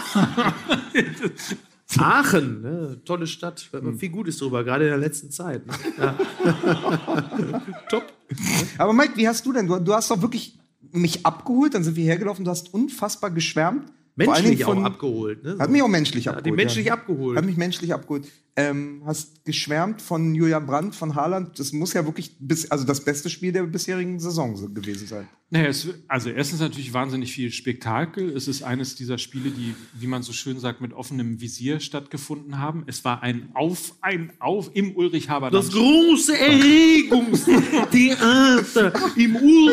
Aachen, ne? Tolle Stadt. Viel Gutes drüber, gerade in der letzten Zeit. Ne? Ja. Top. Aber Mike, wie hast du denn? Du hast doch wirklich mich abgeholt, dann sind wir hergelaufen, du hast unfassbar geschwärmt Menschlich auch abgeholt. Ne? Hat mich auch menschlich abgeholt. Hat menschlich abgeholt. Hat mich menschlich abgeholt. Hast geschwärmt von Julian Brandt, von Haaland. Das muss ja wirklich das beste Spiel der bisherigen Saison gewesen sein. Naja, also erstens natürlich wahnsinnig viel Spektakel. Es ist eines dieser Spiele, die, wie man so schön sagt, mit offenem Visier stattgefunden haben. Es war ein Auf im Ulrich-Haberdamm. Das große Erregungstheater im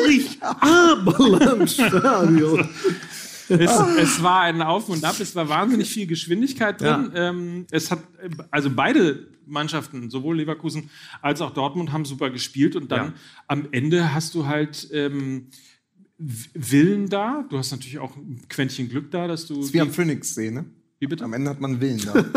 Ulrich-Haberdamm-Stadion. Es war ein Auf und Ab, es war wahnsinnig viel Geschwindigkeit drin. Ja. Es hat, also beide Mannschaften, sowohl Leverkusen als auch Dortmund, haben super gespielt und dann am Ende hast du halt Willen da. Du hast natürlich auch ein Quäntchen Glück da, dass du... Das ist wie am Phoenix-See, ne? Wie bitte? Am Ende hat man Willen da.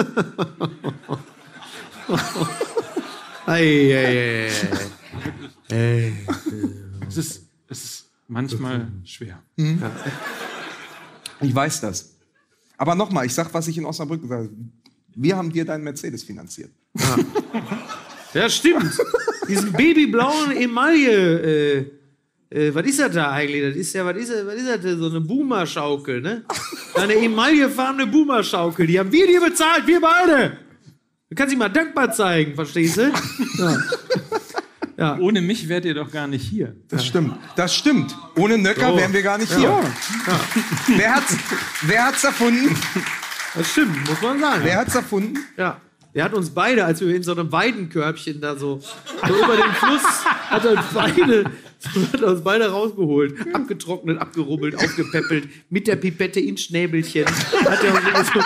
Es ist manchmal schwer. Mhm. Ja. Ich weiß das. Aber nochmal, ich sag, was ich in Osnabrück gesagt habe. Wir haben dir deinen Mercedes finanziert. Ja, stimmt. Diesen babyblauen Emaille, was ist das da eigentlich? Das ist ja, was ist das denn? So eine Boomer-Schaukel, ne? Eine emaillefarbene Boomer-Schaukel. Die haben wir dir bezahlt, wir beide. Du kannst dich mal dankbar zeigen, verstehst du? Ja. Ja. Ohne mich wärt ihr doch gar nicht hier. Das stimmt. Das stimmt. Ohne Nöcker wären wir gar nicht hier. Ja. Wer hat's erfunden? Das stimmt, muss man sagen. Wer hat's erfunden? Ja. Der hat uns beide, als wir in so einem Weidenkörbchen da so über den Fluss, hat er uns beide rausgeholt. Abgetrocknet, abgerubbelt, aufgepäppelt, mit der Pipette ins Schnäbelchen. Hat er uns so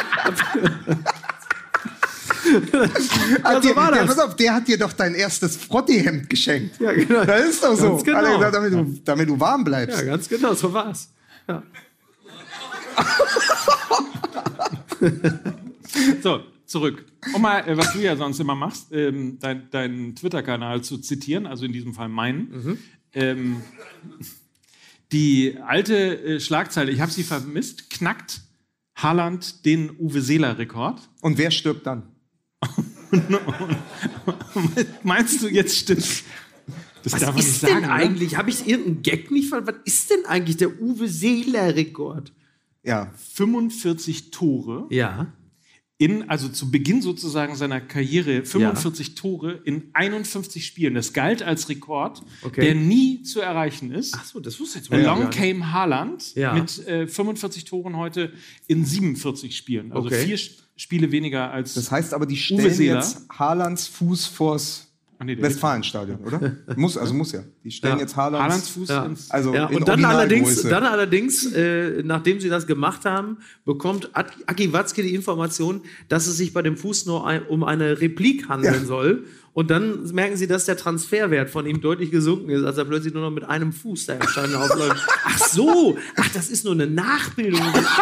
pass auf, der hat dir doch dein erstes Frotti-Hemd geschenkt. Ja, genau. Das ist doch so. Genau. Damit du warm bleibst. Ja, ganz genau, so war's. Ja. So, zurück. Um mal, was du ja sonst immer machst, deinen Twitter-Kanal zu zitieren, also in diesem Fall meinen. Die alte Schlagzeile, ich habe sie vermisst, knackt Haaland den Uwe Seeler-Rekord. Und wer stirbt dann? Meinst du, jetzt stimmt? Das darf man nicht sagen. Was ist denn eigentlich? Habe ich irgendeinen Gag nicht verstanden? Was ist denn eigentlich der Uwe Seeler-Rekord? Ja. 45 Tore. Ja. Also zu Beginn sozusagen seiner Karriere 45 Tore in 51 Spielen. Das galt als Rekord, der nie zu erreichen ist. Ach so, das wusste ich jetzt mal. Along came Haaland mit 45 Toren heute in 47 Spielen. Also 4 Spiele weniger als Das heißt aber, die stellen jetzt Haalands Fuß vors Westfalenstadion, oder? muss ja. Die stellen jetzt Haalands Fuß ins... Also und dann allerdings, nachdem sie das gemacht haben, bekommt Aki Watzke die Information, dass es sich bei dem Fuß nur um eine Replik handeln soll. Und dann merken sie, dass der Transferwert von ihm deutlich gesunken ist, als er plötzlich nur noch mit einem Fuß da im Stadion aufläuft. Ach so, das ist nur eine Nachbildung.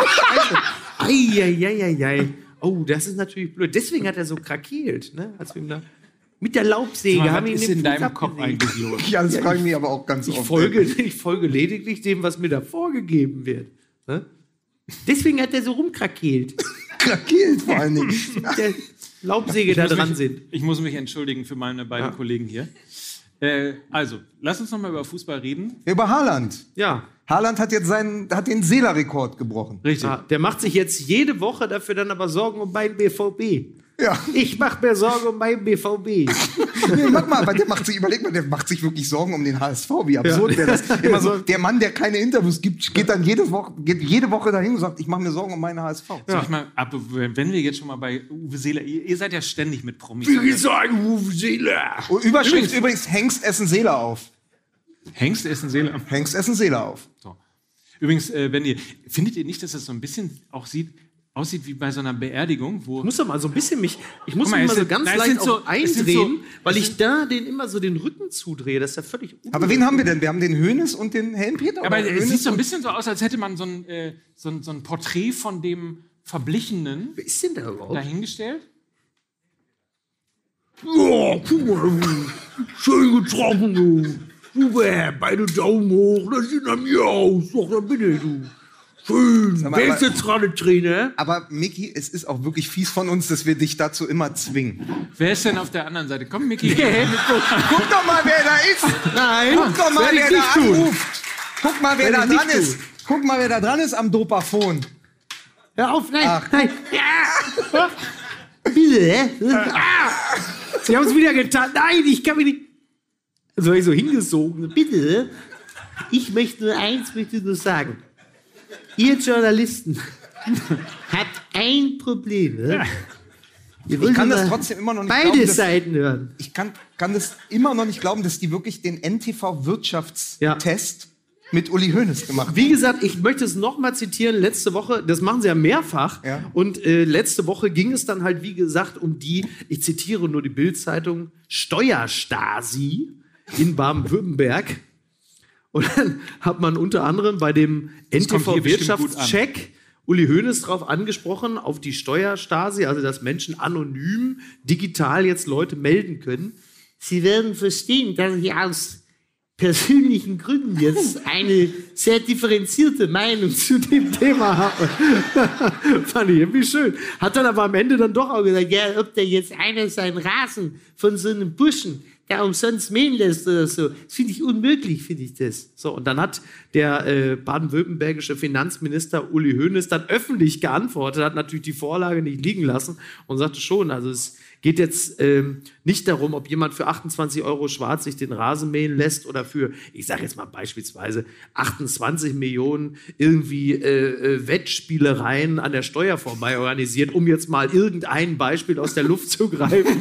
Eieieiei. Oh, das ist natürlich blöd. Deswegen hat er so krakeelt, ne? Als wir ihm da mit der Laubsäge haben ihn ist in deinem Kopf eigentlich los? Ja, das frage ich mich aber auch ganz oft. Ich folge lediglich dem, was mir da vorgegeben wird. Ne? Deswegen hat er so rumkrakeelt. Krakeelt vor allen Dingen. Mit der Laubsäge da dran sind. Ich muss mich entschuldigen für meine beiden Kollegen hier. Also, lass uns noch mal über Fußball reden. Über Haaland. Ja. Haaland hat jetzt den Seeler-Rekord gebrochen. Richtig. Der macht sich jetzt jede Woche dafür dann aber Sorgen um meinen BVB. Ja. Ich mache mir Sorgen um meinen BVB. Nee, mach mal, aber der macht sich wirklich Sorgen um den HSV. Wie absurd wäre das? Immer so, der Mann, der keine Interviews gibt, geht dann jede Woche dahin und sagt, ich mache mir Sorgen um meinen HSV. Ja. Wenn wir jetzt schon mal bei Uwe Seeler, ihr seid ja ständig mit Promis. Wie sagen Uwe Seeler? Überschrift übrigens, Hengst essen Seeler auf. Hengst essen Seeler auf? Hengst essen Seeler auf. So. Übrigens, findet ihr nicht, dass das so ein bisschen auch aussieht wie bei so einer Beerdigung, wo... Ich muss doch mal so ein bisschen ganz leicht eindrehen, weil ich da immer so den Rücken zudrehe. Das ist ja völlig unmöglich. Aber wen haben wir denn? Wir haben den Hoeneß und den Helmpeter. Aber es sieht so ein bisschen so aus, als hätte man so ein Porträt von dem Verblichenen Wer ist denn da überhaupt? dahingestellt. Ja, guck mal, schön getroffen, du. Super, beide Daumen hoch, das sieht nach mir aus. Doch, da bitte, du. Schön. Wer ist jetzt gerade Trainer? Aber Micky, es ist auch wirklich fies von uns, dass wir dich dazu immer zwingen. Wer ist denn auf der anderen Seite? Komm, Micky. Guck doch mal, wer da ist. Nein. Guck doch mal, wer da anruft. Guck mal, wer da dran ist. Guck mal, wer da dran ist am Dopafon. Hör auf, nein, Ach. nein. Ja. Bitte. Sie haben es wieder getan. Nein, ich kann mich nicht. So war ich so hingesogen. Bitte. Ich möchte nur sagen. Ihr Journalisten habt ein Problem. Ne? Ich kann das trotzdem immer noch nicht beide glauben, Seiten hören. Ich kann das immer noch nicht glauben, dass die wirklich den NTV-Wirtschaftstest mit Uli Hoeneß gemacht haben. Wie gesagt, ich möchte es nochmal zitieren. Letzte Woche, das machen sie ja mehrfach. Ja. Und letzte Woche ging es dann halt, wie gesagt, um die, ich zitiere nur die Bild-Zeitung, Steuerstasi in Baden-Württemberg. Und dann hat man unter anderem bei dem NTV-Wirtschaftscheck Uli Hoeneß darauf angesprochen, auf die Steuerstasi, also dass Menschen anonym, digital jetzt Leute melden können. Sie werden verstehen, dass ich aus persönlichen Gründen jetzt eine sehr differenzierte Meinung zu dem Thema habe. Fand ich irgendwie schön. Hat dann aber am Ende dann doch auch gesagt, ja, ob da jetzt einer seinen Rasen von so einem Burschen da umsonst mähen lässt oder so, das finde ich unmöglich, finde ich das. So, und dann hat der baden-württembergische Finanzminister Uli Hoeneß dann öffentlich geantwortet, hat natürlich die Vorlage nicht liegen lassen und sagte schon, also es geht jetzt nicht darum, ob jemand für 28 € schwarz sich den Rasen mähen lässt oder für, ich sage jetzt mal beispielsweise 28 Millionen irgendwie Wettspielereien an der Steuer vorbei organisiert, um jetzt mal irgendein Beispiel aus der Luft zu greifen.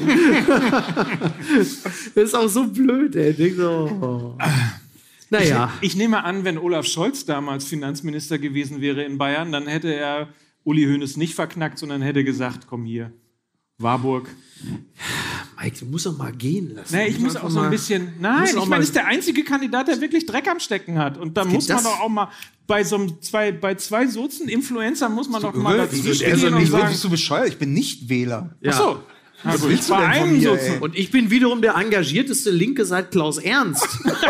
Das ist auch so blöd, ey. Ich denk so, Naja. Ich nehme an, wenn Olaf Scholz damals Finanzminister gewesen wäre in Bayern, dann hätte er Uli Hoeneß nicht verknackt, sondern hätte gesagt, komm hier, Warburg. Mike, du musst doch mal gehen lassen. Nee, ich muss auch so ein bisschen... Nein, ich meine, ist der einzige Kandidat, der wirklich Dreck am Stecken hat. Und da muss man doch auch mal... Bei zwei Sozen-Influencern muss man doch mal dazwischen gehen und sagen... Bist du bescheuert? Ich bin nicht Wähler. Ja. Ach so. Was willst du denn von mir, ey? Und ich bin wiederum der engagierteste Linke seit Klaus Ernst.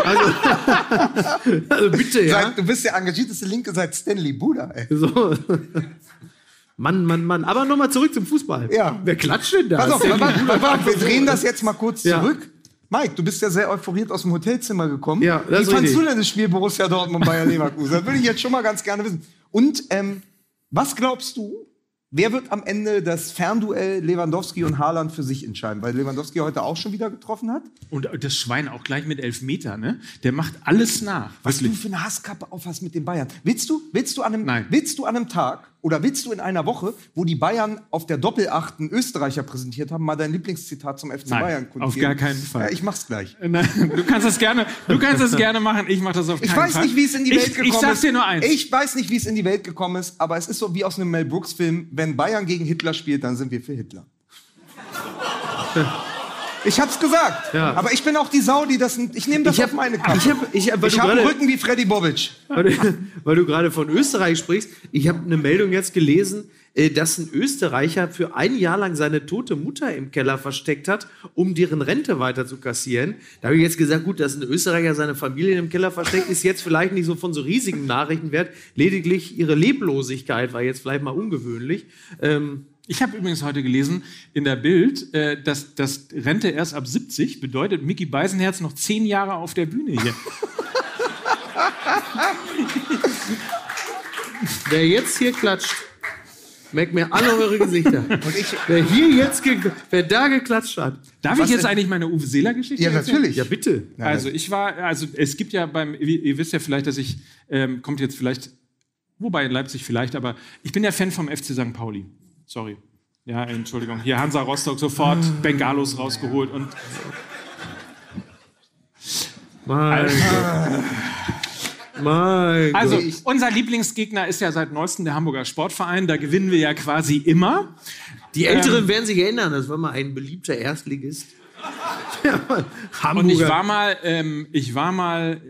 Also bitte, ja. Du bist der engagierteste Linke seit Stanley Buda, ey. So. Mann. Aber nochmal zurück zum Fußball. Ja. Wer klatscht denn da? Pass auf, wir drehen das jetzt mal kurz Ja. zurück. Mike, du bist ja sehr euphoriert aus dem Hotelzimmer gekommen. Ja, das Wie ist fandst richtig. du denn das Spiel Borussia Dortmund Bayer Leverkusen? Das würde ich jetzt schon mal ganz gerne wissen. Und was glaubst du, wer wird am Ende das Fernduell Lewandowski und Haaland für sich entscheiden? Weil Lewandowski heute auch schon wieder getroffen hat. Und das Schwein auch gleich mit Elfmeter, ne? Der macht alles nach. Was du für eine Hasskappe auf hast mit den Bayern. Willst du an Nein. einem Tag oder willst du in einer Woche, wo die Bayern auf der Doppel-8 einen Österreicher präsentiert haben, mal dein Lieblingszitat zum FC Bayern kundgeben? Auf gar keinen Fall. Ja, ich mach's gleich. Nein, du kannst das gerne machen, ich mach das auf keinen Fall. Ich weiß nicht, wie es in die Welt gekommen ist. Ich sag's dir nur eins. Ich weiß nicht, wie es in die Welt gekommen ist, aber es ist so wie aus einem Mel Brooks-Film, wenn Bayern gegen Hitler spielt, dann sind wir für Hitler. Ich hab's gesagt, Ja. aber ich bin auch die Sau, die das... Ich nehme das auf meine Kappe. Ich hab einen Rücken wie Freddy Bobic. Weil du gerade von Österreich sprichst, ich habe eine Meldung jetzt gelesen, dass ein Österreicher für ein Jahr lang seine tote Mutter im Keller versteckt hat, um deren Rente weiter zu kassieren. Da habe ich jetzt gesagt, gut, dass ein Österreicher seine Familie im Keller versteckt, ist jetzt vielleicht nicht so von so riesigen Nachrichten wert. Lediglich ihre Leblosigkeit war jetzt vielleicht mal ungewöhnlich. Ich habe übrigens heute gelesen in der Bild, dass das Rente erst ab 70 bedeutet, Micky Beisenherz noch 10 Jahre auf der Bühne hier. Wer jetzt hier klatscht, merkt mir alle eure Gesichter. Wer da geklatscht hat. Darf ich jetzt eigentlich meine Uwe Seeler-Geschichte Ja, erzählen? natürlich. Ja, bitte. Also es gibt ja ihr wisst ja vielleicht, dass ich, kommt jetzt vielleicht, wobei in Leipzig vielleicht, aber ich bin ja Fan vom FC St. Pauli. Sorry. Ja, Entschuldigung. Hier Hansa Rostock sofort Bengalos rausgeholt und... Also, unser Lieblingsgegner ist ja seit neuestem der Hamburger Sportverein. Da gewinnen wir ja quasi immer. Die Älteren werden sich erinnern, das war mal ein beliebter Erstligist. Und ich war mal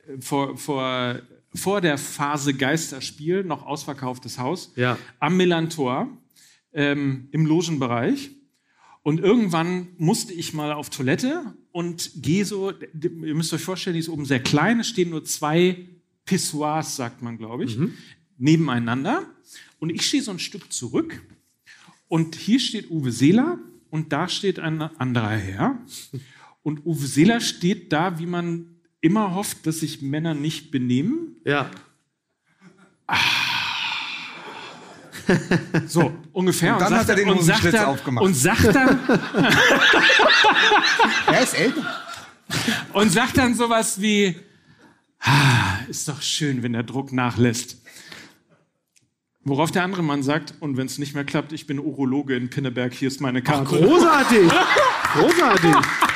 vor der Phase Geisterspiel, noch ausverkauftes Haus, am Millantor, im Logenbereich. Und irgendwann musste ich mal auf Toilette und gehe so, ihr müsst euch vorstellen, die ist oben sehr klein, es stehen nur 2 Pissoirs, sagt man, glaube ich, nebeneinander. Und ich stehe so ein Stück zurück und hier steht Uwe Seeler und da steht ein anderer Herr. Und Uwe Seeler steht da, wie man immer hofft, dass sich Männer nicht benehmen. Ja. So, ungefähr. Und dann hat er den Hosenschlitz aufgemacht. Und sagt dann... Er ist älter. Und sagt dann sowas wie, ist doch schön, wenn der Druck nachlässt. Worauf der andere Mann sagt, und wenn es nicht mehr klappt, ich bin Urologe in Pinneberg, hier ist meine Karte. Ach, großartig. Großartig.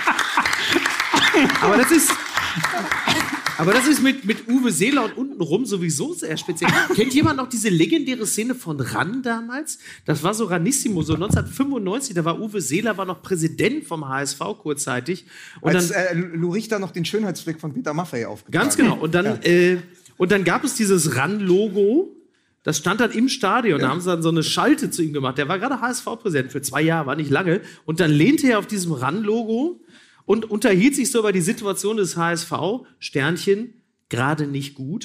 Aber das ist mit Uwe Seeler und untenrum sowieso sehr speziell. Kennt jemand noch diese legendäre Szene von RAN damals? Das war so Ranissimo, so 1995, da war Uwe Seeler noch Präsident vom HSV kurzzeitig. Und als Lou Richter noch den Schönheitsfleck von Peter Maffay aufgetragen. Ganz genau. Und dann gab es dieses RAN-Logo. Das stand dann im Stadion, da haben sie dann so eine Schalte zu ihm gemacht. Der war gerade HSV-Präsident für 2 Jahre, war nicht lange. Und dann lehnte er auf diesem RAN-Logo und unterhielt sich so über die Situation des HSV. Sternchen, gerade nicht gut.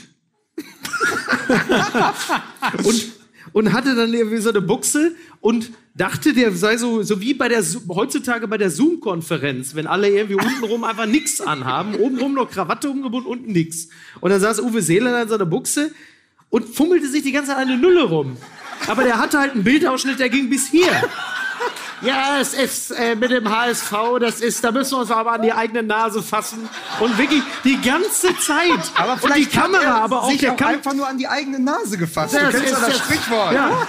und hatte dann irgendwie so eine Buchse und dachte, der sei so wie heutzutage bei der Zoom-Konferenz, wenn alle irgendwie untenrum einfach nichts anhaben, obenrum noch Krawatte umgebunden, unten nichts. Und dann saß Uwe Seeler da in so einer Buchse und fummelte sich die ganze Zeit eine Nulle rum. Aber der hatte halt einen Bildausschnitt, der ging bis hier. Ja, es ist mit dem HSV, da müssen wir uns aber an die eigene Nase fassen. Und wirklich die ganze Zeit. Aber und die Kamera, aber auch sich der auch einfach nur an die eigene Nase gefasst. Ja, du kennst ja das Sprichwort. Ja.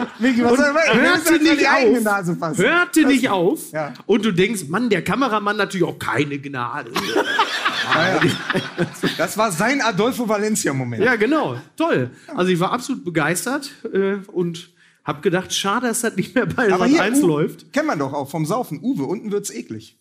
Hörte nicht auf. Ja. Und du denkst, Mann, der Kameramann natürlich auch keine Gnade. Ja. Das war sein Adolfo Valencia-Moment. Ja, genau. Toll. Also ich war absolut begeistert und hab gedacht, schade, dass das nicht mehr bei Sat 1 läuft. Kennt man doch auch vom Saufen. Uwe, unten wird's eklig.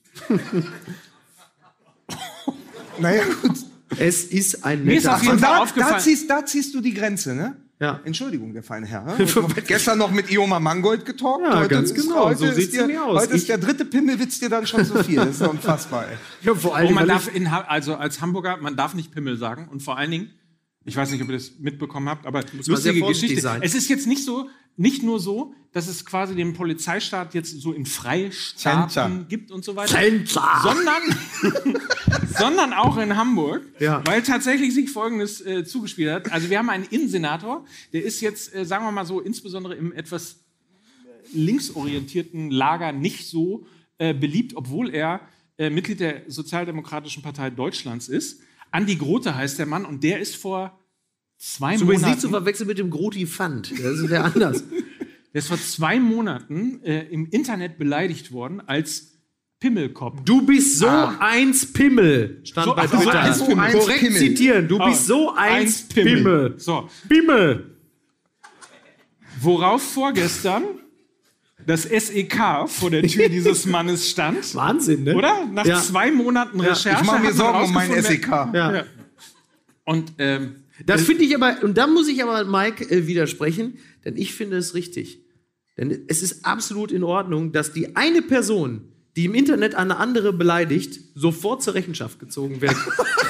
Naja, gut. Es ist ein Mir ist netter auf jeden Fall Da aufgefallen. ziehst du die Grenze, ne? Ja. Entschuldigung, der feine Herr. Gestern noch mit Ioma Mangold getalkt. Ja, heute ganz genau. Heute So sieht's nämlich aus. Heute ist der 3. Pimmelwitz dir dann schon zu viel. Das ist doch unfassbar, ey. Ja, vor allem, Man darf also als Hamburger, man darf nicht Pimmel sagen. Und vor allen Dingen, ich weiß nicht, ob ihr das mitbekommen habt, aber man lustige sehr vorsichtig Geschichte. sein. Es ist jetzt nicht nur so, dass es quasi den Polizeistaat jetzt so in Freistaaten Center. gibt und so weiter, Center. sondern auch in Hamburg, Ja. weil tatsächlich sich Folgendes zugespielt hat. Also wir haben einen Innensenator, der ist jetzt, sagen wir mal so, insbesondere im etwas linksorientierten Lager nicht so beliebt, obwohl er Mitglied der Sozialdemokratischen Partei Deutschlands ist. Andi Grote heißt der Mann und der ist vor 2 übrigens Monaten... nicht zu verwechseln mit dem Groti Pfand. Das ist ja anders. Der ist vor 2 Monaten im Internet beleidigt worden als Pimmelkopf. Du bist so eins Pimmel, stand So- bei so Twitter. eins Pimmel. Korrekt Pimmel. zitieren. Du bist so eins Pimmel. So, Pimmel. worauf vorgestern das SEK vor der Tür dieses Mannes stand. Wahnsinn, ne? Oder? Nach Ja. 2 Monaten Recherche. Ich mache mir hat man Sorgen um mein rausgefunden, SEK. Ja. Ja. Und Das finde ich aber, und da muss ich aber Mike widersprechen, denn ich finde es richtig. Denn es ist absolut in Ordnung, dass die eine Person, die im Internet eine andere beleidigt, sofort zur Rechenschaft gezogen wird.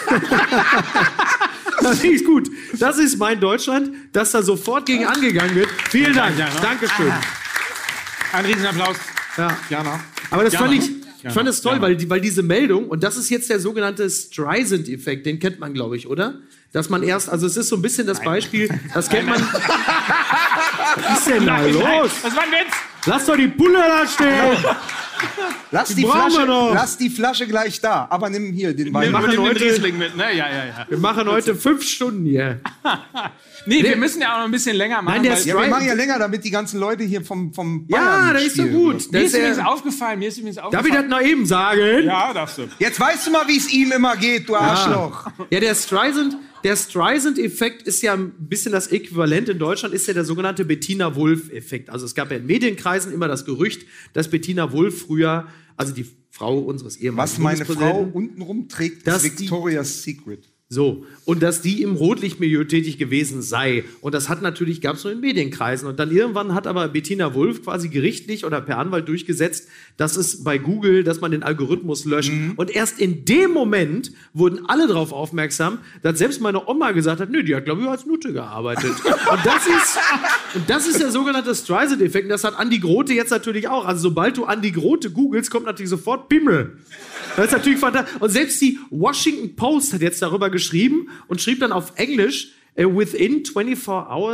Das finde ich gut. Das ist mein Deutschland, dass da sofort gegen angegangen wird. Vielen Dank. Ja, ne? Dankeschön. ein Riesenapplaus. Ja. Jana. Aber das fand Jana. ich fand es toll, Jana. weil diese Meldung, und das ist jetzt der sogenannte Streisand-Effekt, den kennt man, glaube ich, oder? Dass man erst, also es ist so ein bisschen das Beispiel, das kennt man. Was ist denn da los? Das war ein Witz. Lass doch die Pulle da stehen! Lass die brauchen wir noch. Lass die Flasche gleich da. Aber nimm hier den Wein. machen Nimm den heute- Riesling mit, ne? Ja. Wir machen heute 5 Stunden hier. Nee, wir müssen ja auch noch ein bisschen länger machen. Nein, der weil- Ja, wir machen ja länger, damit die ganzen Leute hier vom Bayern Ja, das ist so spielen. gut. Mir Das ist ist übrigens ja, aufgefallen, darf ich das noch eben sagen? Ja, darfst du. Jetzt weißt du mal, wie es ihm immer geht, du Arschloch. Ja, der Streisand-Effekt ist ja ein bisschen das Äquivalent in Deutschland, ist ja der sogenannte Bettina-Wulff-Effekt. Also es gab ja in Medienkreisen immer das Gerücht, dass Bettina Wulff früher, also die Frau unseres Was ehemaligen meine Frau Bundespräsidenten, untenrum trägt, Dass ist die- Victoria's Secret. so, und dass die im Rotlichtmilieu tätig gewesen sei. Und das hat natürlich, gab es nur in Medienkreisen. Und dann irgendwann hat aber Bettina Wulff quasi gerichtlich oder per Anwalt durchgesetzt, dass es bei Google, dass man den Algorithmus löscht. Und erst in dem Moment wurden alle darauf aufmerksam, dass selbst meine Oma gesagt hat, nö, die hat, glaube ich, als Nutte gearbeitet. Und das ist der sogenannte Streisand-Effekt. Und das hat Andi Grote jetzt natürlich auch. Also sobald du Andi Grote googelst, kommt natürlich sofort Pimmel. Das ist natürlich fantastisch. Und selbst die Washington Post hat jetzt darüber geschrieben und schrieb dann auf Englisch, within 24 hours,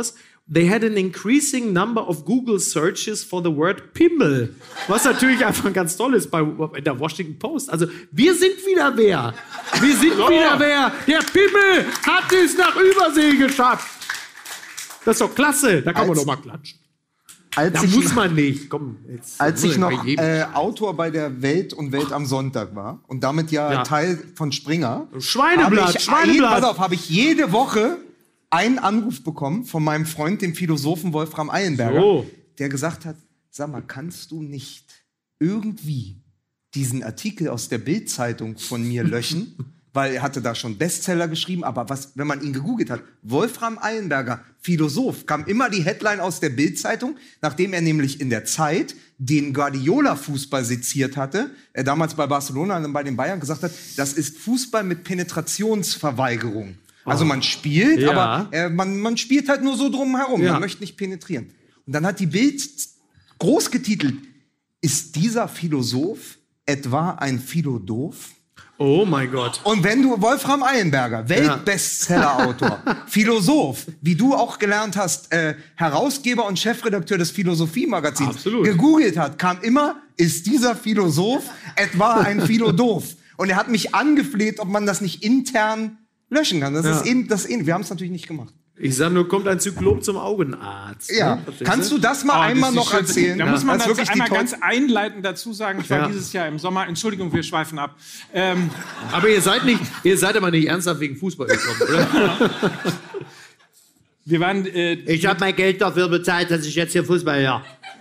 they had an increasing number of Google searches for the word Pimmel. Was natürlich einfach ganz toll ist in der Washington Post. Also, wir sind wieder wer. Wir sind wieder wer. Der Pimmel hat es nach Übersee geschafft. Das ist doch klasse. Da kann man doch mal klatschen. Da muss man nicht. Komm, als ich noch Autor bei der Welt und Welt am Sonntag war und damit ja Teil von Springer, Schweineblatt. Habe ich jede Woche einen Anruf bekommen von meinem Freund, dem Philosophen Wolfram Eilenberger, der gesagt hat, sag mal, kannst du nicht irgendwie diesen Artikel aus der Bild-Zeitung von mir löschen? Weil er hatte da schon Bestseller geschrieben, aber wenn man ihn gegoogelt hat, Wolfram Eilenberger, Philosoph, kam immer die Headline aus der Bild-Zeitung, nachdem er nämlich in der Zeit den Guardiola-Fußball seziert hatte, er damals bei Barcelona und bei den Bayern gesagt hat, das ist Fußball mit Penetrationsverweigerung. Also man spielt, aber man spielt halt nur so drumherum, man möchte nicht penetrieren. Und dann hat die Bild groß getitelt, ist dieser Philosoph etwa ein Philodoof? Oh mein Gott. Und wenn du Wolfram Eilenberger, Weltbestseller-Autor, Philosoph, wie du auch gelernt hast, Herausgeber und Chefredakteur des Philosophie-Magazins, gegoogelt hat, kam immer, ist dieser Philosoph etwa ein Philodoof? Und er hat mich angefleht, ob man das nicht intern löschen kann. Das ist ähnlich. Wir haben es natürlich nicht gemacht. Ich sag nur, kommt ein Zyklop zum Augenarzt. Ja, kannst du das mal einmal noch erzählen? Da muss man das einmal ganz einleitend dazu sagen. Ich war dieses Jahr im Sommer, Entschuldigung, wir schweifen ab. Aber ihr seid aber nicht ernsthaft wegen Fußball gekommen, oder? Wir waren, ich habe mein Geld dafür bezahlt, dass ich jetzt hier Fußball höre.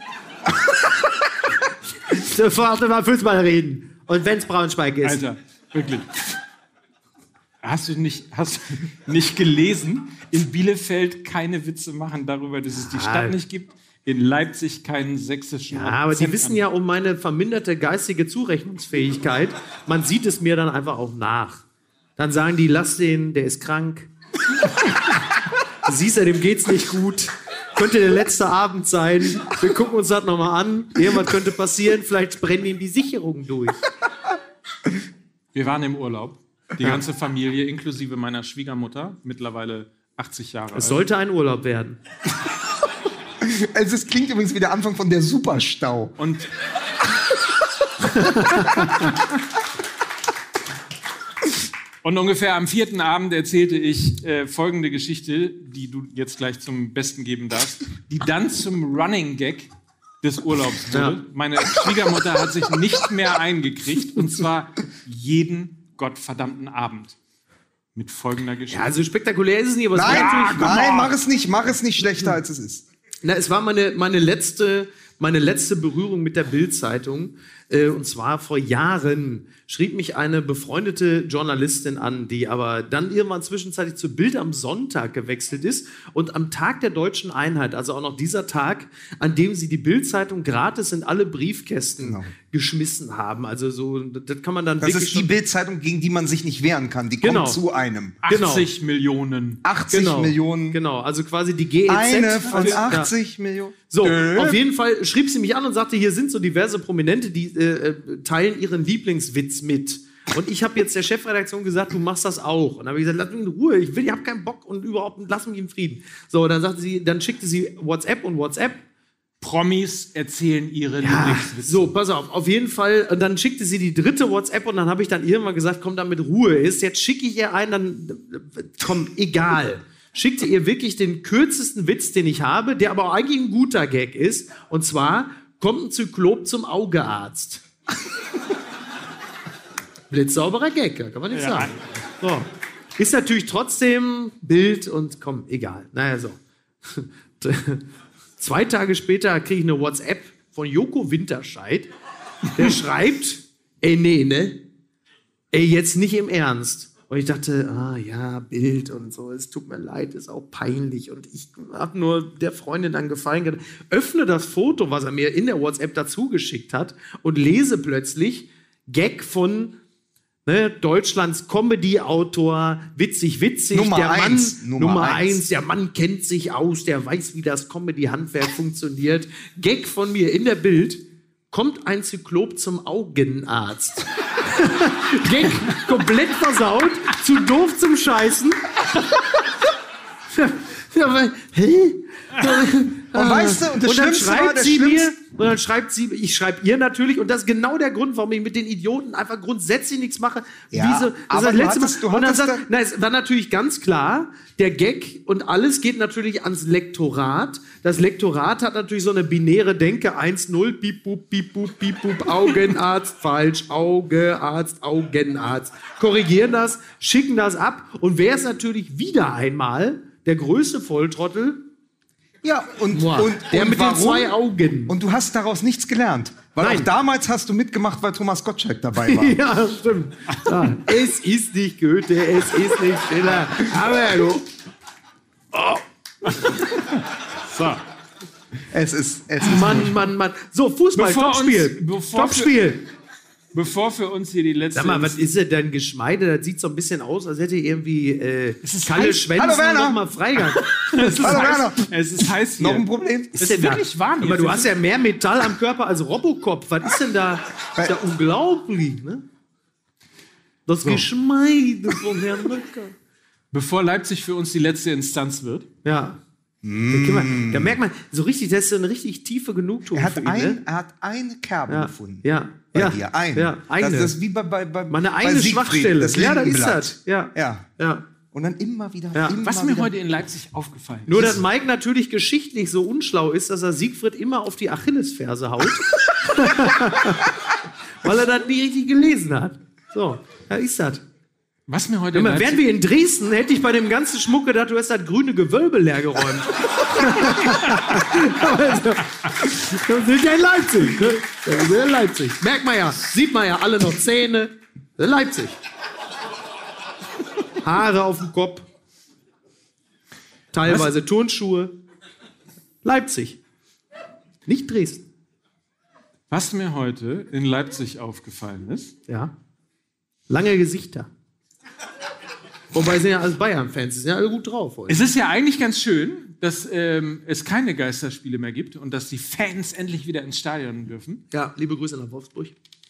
Sofort über Fußball reden. Und wenn's Braunschweig ist. Alter, wirklich. Hast du nicht gelesen? In Bielefeld keine Witze machen darüber, dass es die Stadt nicht gibt. In Leipzig keinen sächsischen. Ja, aber die wissen ja um meine verminderte geistige Zurechnungsfähigkeit. Man sieht es mir dann einfach auch nach. Dann sagen die, lass den, der ist krank. Siehst du, dem geht's nicht gut. Könnte der letzte Abend sein. Wir gucken uns das nochmal an. Irgendwas könnte passieren. Vielleicht brennen ihm die Sicherungen durch. Wir waren im Urlaub. Die ganze Familie, inklusive meiner Schwiegermutter, mittlerweile 80 Jahre alt. Es sollte ein Urlaub werden. Also es klingt übrigens wie der Anfang von der Superstau. Und ungefähr am 4. Abend erzählte ich folgende Geschichte, die du jetzt gleich zum Besten geben darfst, die dann zum Running Gag des Urlaubs wurde. Ja. Meine Schwiegermutter hat sich nicht mehr eingekriegt, und zwar jeden gottverdammten Abend. Mit folgender Geschichte. Ja, also spektakulär ist es nicht, aber nein, mach es nicht schlechter, als es ist. Na, es war meine letzte Berührung mit der Bild-Zeitung. Und zwar vor Jahren schrieb mich eine befreundete Journalistin an, die aber dann irgendwann zwischenzeitlich zu Bild am Sonntag gewechselt ist und am Tag der Deutschen Einheit, also auch noch dieser Tag, an dem sie die Bild-Zeitung gratis in alle Briefkästen geschmissen haben. Also so, das kann man dann wirklich. Das ist die Bild-Zeitung, gegen die man sich nicht wehren kann. Die kommt zu einem. 80 Millionen. 80 Millionen. Genau, also quasi die GEZ. Eine von 80 Millionen. So, auf jeden Fall schrieb sie mich an und sagte, hier sind so diverse Prominente, die teilen ihren Lieblingswitz mit. Und ich habe jetzt der Chefredaktion gesagt, du machst das auch. Und dann habe ich gesagt, lass mich in Ruhe, ich habe keinen Bock und überhaupt, lass mich in Frieden. So, dann schickte sie WhatsApp. Promis erzählen ihre Lieblingswitze. So, pass auf jeden Fall. Und dann schickte sie die dritte WhatsApp und dann habe ich dann irgendwann gesagt, komm, damit Ruhe ist. Jetzt schicke ich ihr einen, dann komm, egal. Schickte ihr wirklich den kürzesten Witz, den ich habe, der aber eigentlich ein guter Gag ist. Und zwar, kommt ein Zyklop zum Augearzt. Blitzsauberer Gag, kann man nicht sagen. So. Ist natürlich trotzdem Bild und komm, egal. Naja, so. 2 Tage später kriege ich eine WhatsApp von Joko Winterscheid. Der schreibt, nee, jetzt nicht im Ernst. Und ich dachte, Bild und so, es tut mir leid, ist auch peinlich. Und ich habe nur der Freundin dann Gefallen getan. Öffne das Foto, was er mir in der WhatsApp dazu geschickt hat und lese plötzlich Gag von Deutschlands Comedy-Autor, witzig, Nummer 1, der Mann kennt sich aus, der weiß, wie das Comedy-Handwerk funktioniert. Gag von mir in der Bild, kommt ein Zyklop zum Augenarzt. Gag komplett versaut, zu doof zum Scheißen. Und weißt du, und das Schlimmste war, und dann schreibt sie, ich schreibe ihr natürlich, und das ist genau der Grund, warum ich mit den Idioten einfach grundsätzlich nichts mache. Ja, aber es war natürlich ganz klar, der Gag und alles geht natürlich ans Lektorat. Das Lektorat hat natürlich so eine binäre Denke, 1-0, piep, bup, Augenarzt, falsch, Augearzt, Augenarzt. Korrigieren das, schicken das ab, und wer ist natürlich wieder einmal der größte Volltrottel? Ja, und der mit den 2 Augen. Und du hast daraus nichts gelernt. Weil auch damals hast du mitgemacht, weil Thomas Gottschalk dabei war. Ja, stimmt. Ja. Es ist nicht Goethe, es ist nicht Schiller. Aber du. Oh. So. Es ist Mann. So, Fußball, Topspiel. Bevor für uns hier die letzte... Sag mal, was ist denn dein Geschmeide? Das sieht so ein bisschen aus, als hätte irgendwie Kalle Schwänzen noch mal Freigang. Hallo Werner. Es ist heiß hier. Noch ein Problem? Es ist wirklich warm hier. Aber du hast ja mehr Metall am Körper als Robocop. Was ist denn da? Das ist ja unglaublich, ne? Das Geschmeide von Herrn Nöcker. Bevor Leipzig für uns die letzte Instanz wird. Ja. Da merkt man, so richtig, das ist so eine richtig tiefe Genugtuung. Er hat eine Kerbe gefunden. Ja. Bei dir. Eine. Ja, eine. Das ist wie bei meine eine Schwachstelle. Das ja, da ist das. Ja. Und dann immer wieder. Was mir heute in Leipzig aufgefallen ist. Nur, dass Mike natürlich geschichtlich so unschlau ist, dass er Siegfried immer auf die Achillesferse haut. Weil er das nie richtig gelesen hat. So, da ist das. Was mir heute wären wir in Dresden, hätte ich bei dem ganzen Schmuck gedacht, du hast das grüne Gewölbe leer geräumt. Wir sind ja in Leipzig. Wir sind in Leipzig. Merkt man ja, sieht man ja alle noch Zähne. Leipzig. Haare auf dem Kopf. Teilweise Turnschuhe. Leipzig. Nicht Dresden. Was mir heute in Leipzig aufgefallen ist. Ja. Lange Gesichter. Wobei sind ja alles Bayern-Fans, sind ja alle gut drauf heute. Es ist ja eigentlich ganz schön, dass es keine Geisterspiele mehr gibt und dass die Fans endlich wieder ins Stadion dürfen. Ja, liebe Grüße nach Wolfsburg.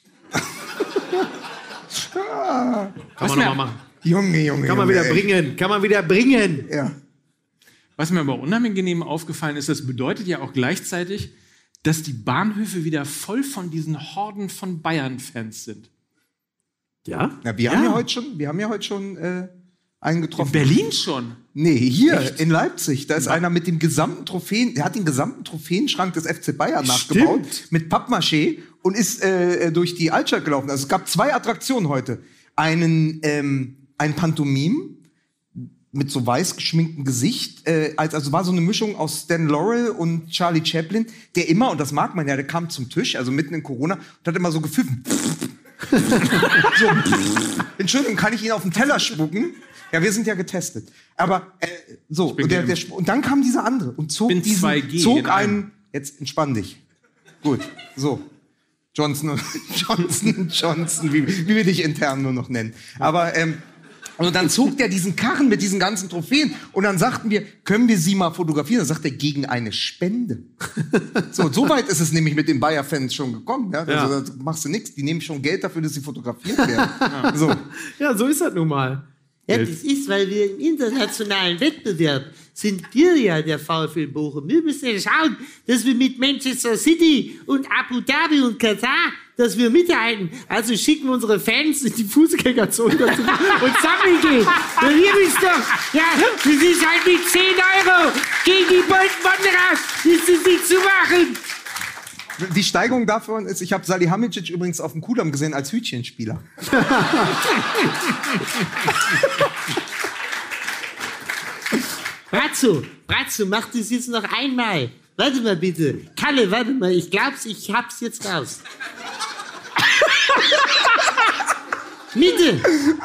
Kann man nochmal machen. Junge. Kann man wieder bringen. Ja. Was mir aber unangenehm aufgefallen ist, das bedeutet ja auch gleichzeitig, dass die Bahnhöfe wieder voll von diesen Horden von Bayern-Fans sind. Ja? Wir haben ja heute schon einen getroffen. In Berlin schon? Nee, hier in Leipzig. Da ist einer mit dem gesamten Trophäen, der hat den gesamten Trophäenschrank des FC Bayern nachgebaut, mit Pappmaché und ist durch die Altstadt gelaufen. Also es gab 2 Attraktionen heute. Ein Pantomim mit so weiß geschminktem Gesicht. Also war so eine Mischung aus Stan Laurel und Charlie Chaplin, der immer, und das mag man ja, der kam zum Tisch, also mitten in Corona, und hat immer so gepfiffen. So, Entschuldigung, kann ich ihn auf den Teller spucken? Ja, wir sind ja getestet. Aber und dann kam dieser andere und zog einen. Jetzt entspann dich. Gut, so. Johnson, wie wir dich intern nur noch nennen. Aber und dann zog der diesen Karren mit diesen ganzen Trophäen und dann sagten wir, können wir sie mal fotografieren? Dann sagt er, gegen eine Spende. So weit ist es nämlich mit den Bayer-Fans schon gekommen. Ja? Also da machst du nichts, die nehmen schon Geld dafür, dass sie fotografiert werden. So ist das nun mal. Ja, das ist, weil wir im internationalen Wettbewerb sind wir ja der VfL Bochum. Wir müssen ja schauen, dass wir mit Manchester City und Abu Dhabi und Katar, dass wir mithalten. Also schicken unsere Fans in die Fußgängerzone dazu und sammeln gehen. Ja, wir müssen doch, das ist halt mit 10 € gegen die Boltenwanderer, ist es nicht zu machen. Die Steigerung davon ist, ich habe Salihamidzic übrigens auf dem Kudamm gesehen als Hütchenspieler. Bratzo, mach das jetzt noch einmal. Warte mal bitte. Kalle, warte mal, ich glaub's, ich hab's jetzt raus. Mitte.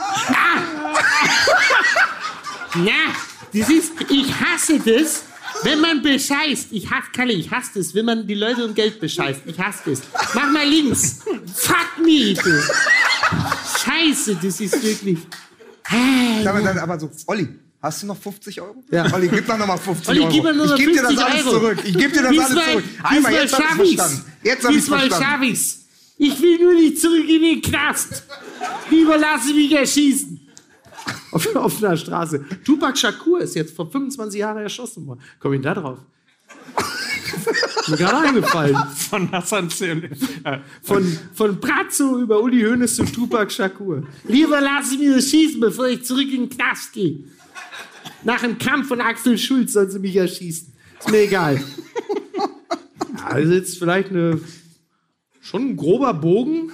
Das ist, ich hasse das. Wenn man bescheißt, ich hasse das, wenn man die Leute um Geld bescheißt. Ich hasse das. Mach mal links. Fuck me, du. Scheiße, das ist wirklich... Aber so, Olli, hast du noch 50 €? Ja. Olli, gib noch mal 50 Olli, gib mir €. nur noch Ich gebe dir das 50 alles €. zurück. Ich gebe dir das alles zurück. Einmal, jetzt hab ich's verstanden. Jetzt hab ich's verstanden. Ich will nur nicht zurück in den Knast. Lieber lasse mich erschießen. Auf einer Straße. Tupac Shakur ist jetzt vor 25 Jahren erschossen worden. Komm ich da drauf? Mir gerade eingefallen. Von Hassan Von Brazzo über Uli Hoeneß zu Tupac Shakur. Lieber lass mich das schießen, bevor ich zurück in den Knast gehe. Nach dem Kampf von Axel Schulz sollen sie mich erschießen. Ist mir egal. Ja, also jetzt vielleicht schon ein grober Bogen.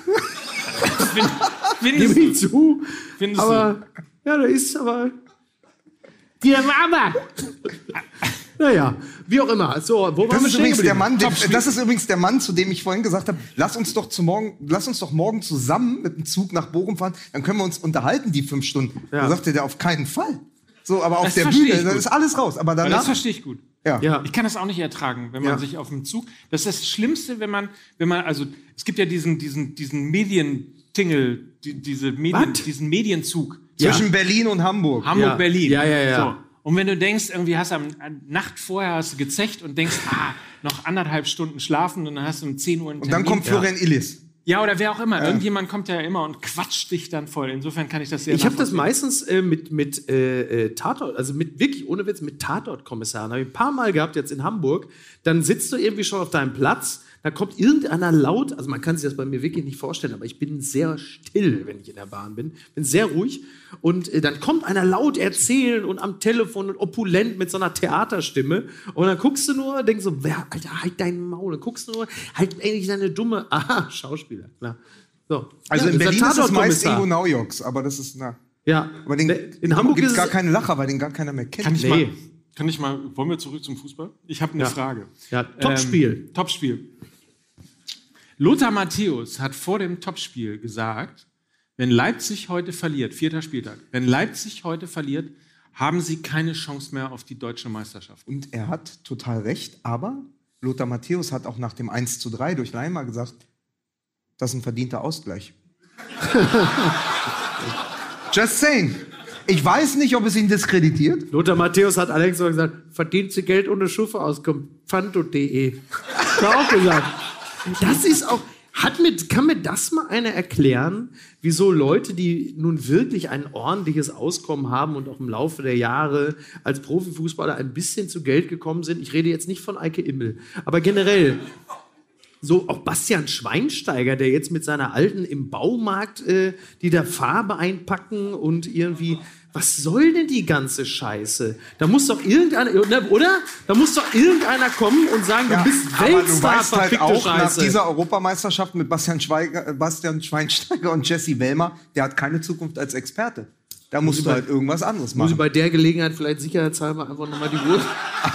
Gib ich zu. Aber, ja, da ist aber... Die Mama! Naja, wie auch immer. So, wo das, waren ist übrigens der Mann, das ist übrigens der Mann, zu dem ich vorhin gesagt habe, lass uns doch morgen zusammen mit dem Zug nach Bochum fahren, dann können wir uns unterhalten, die 5 Stunden. Ja. Da sagte der auf keinen Fall. So, aber auf der Bühne, da ist alles raus. Aber danach, das verstehe ich gut. Ja. Ich kann das auch nicht ertragen, wenn man sich auf dem Zug. Das ist das Schlimmste, wenn man, also es gibt ja diesen Medientingel, diesen Medienzug. Zwischen Berlin und Hamburg. Hamburg-Berlin. Ja. So. Und wenn du denkst, irgendwie hast du Nacht vorher hast du gezecht und denkst, noch 1,5 Stunden schlafen und dann hast du um 10 Uhr einen Termin. Und dann kommt Florian Illis. Ja, oder wer auch immer. Ja. Irgendjemand kommt ja immer und quatscht dich dann voll. Insofern kann ich das sehr Ich habe das meistens mit Tatort, also wirklich ohne Witz, mit Tatortkommissaren. Habe ich ein paar Mal gehabt jetzt in Hamburg. Dann sitzt du irgendwie schon auf deinem Platz. Da kommt irgendeiner laut, also man kann sich das bei mir wirklich nicht vorstellen, aber ich bin sehr still, wenn ich in der Bahn bin. Bin sehr ruhig. Und dann kommt einer laut erzählen und am Telefon und opulent mit so einer Theaterstimme. Und dann guckst du nur, denkst so, Alter, halt dein Maul. Dann guckst du nur, halt endlich deine dumme, Schauspieler, klar. So. Also in Berlin ist es meist Ingo Naujoks, aber das ist, Ja. Aber in Hamburg gibt es gar keine Lacher, weil den gar keiner mehr kennt. Wollen wir zurück zum Fußball? Ich habe eine Frage. Ja, Topspiel. Topspiel. Lothar Matthäus hat vor dem Topspiel gesagt, wenn Leipzig heute verliert, 4. Spieltag, wenn Leipzig heute verliert, haben sie keine Chance mehr auf die deutsche Meisterschaft. Und er hat total recht, aber Lothar Matthäus hat auch nach dem 1:3 durch Weimar gesagt, das ist ein verdienter Ausgleich. Just saying. Ich weiß nicht, ob es ihn diskreditiert. Lothar Matthäus hat allerdings auch gesagt, verdient sie Geld ohne Schuffe auskommt. Pfanto.de. Hat er auch gesagt. Das ist auch, kann mir das mal einer erklären, wieso Leute, die nun wirklich ein ordentliches Auskommen haben und auch im Laufe der Jahre als Profifußballer ein bisschen zu Geld gekommen sind, ich rede jetzt nicht von Eike Immel, aber generell, so auch Bastian Schweinsteiger, der jetzt mit seiner Alten im Baumarkt, die da Farbe einpacken und irgendwie... Was soll denn die ganze Scheiße? Da muss doch irgendeiner, oder? Da muss doch irgendeiner kommen und sagen, du bist Weltstar, aber du weißt halt auch, Scheiße. nach dieser Europameisterschaft mit Bastian Schweinsteiger und Jesse Wellmer, der hat keine Zukunft als Experte. Da musst du halt irgendwas anderes machen. Muss ich bei der Gelegenheit vielleicht sicherheitshalber einfach nochmal die Uhr...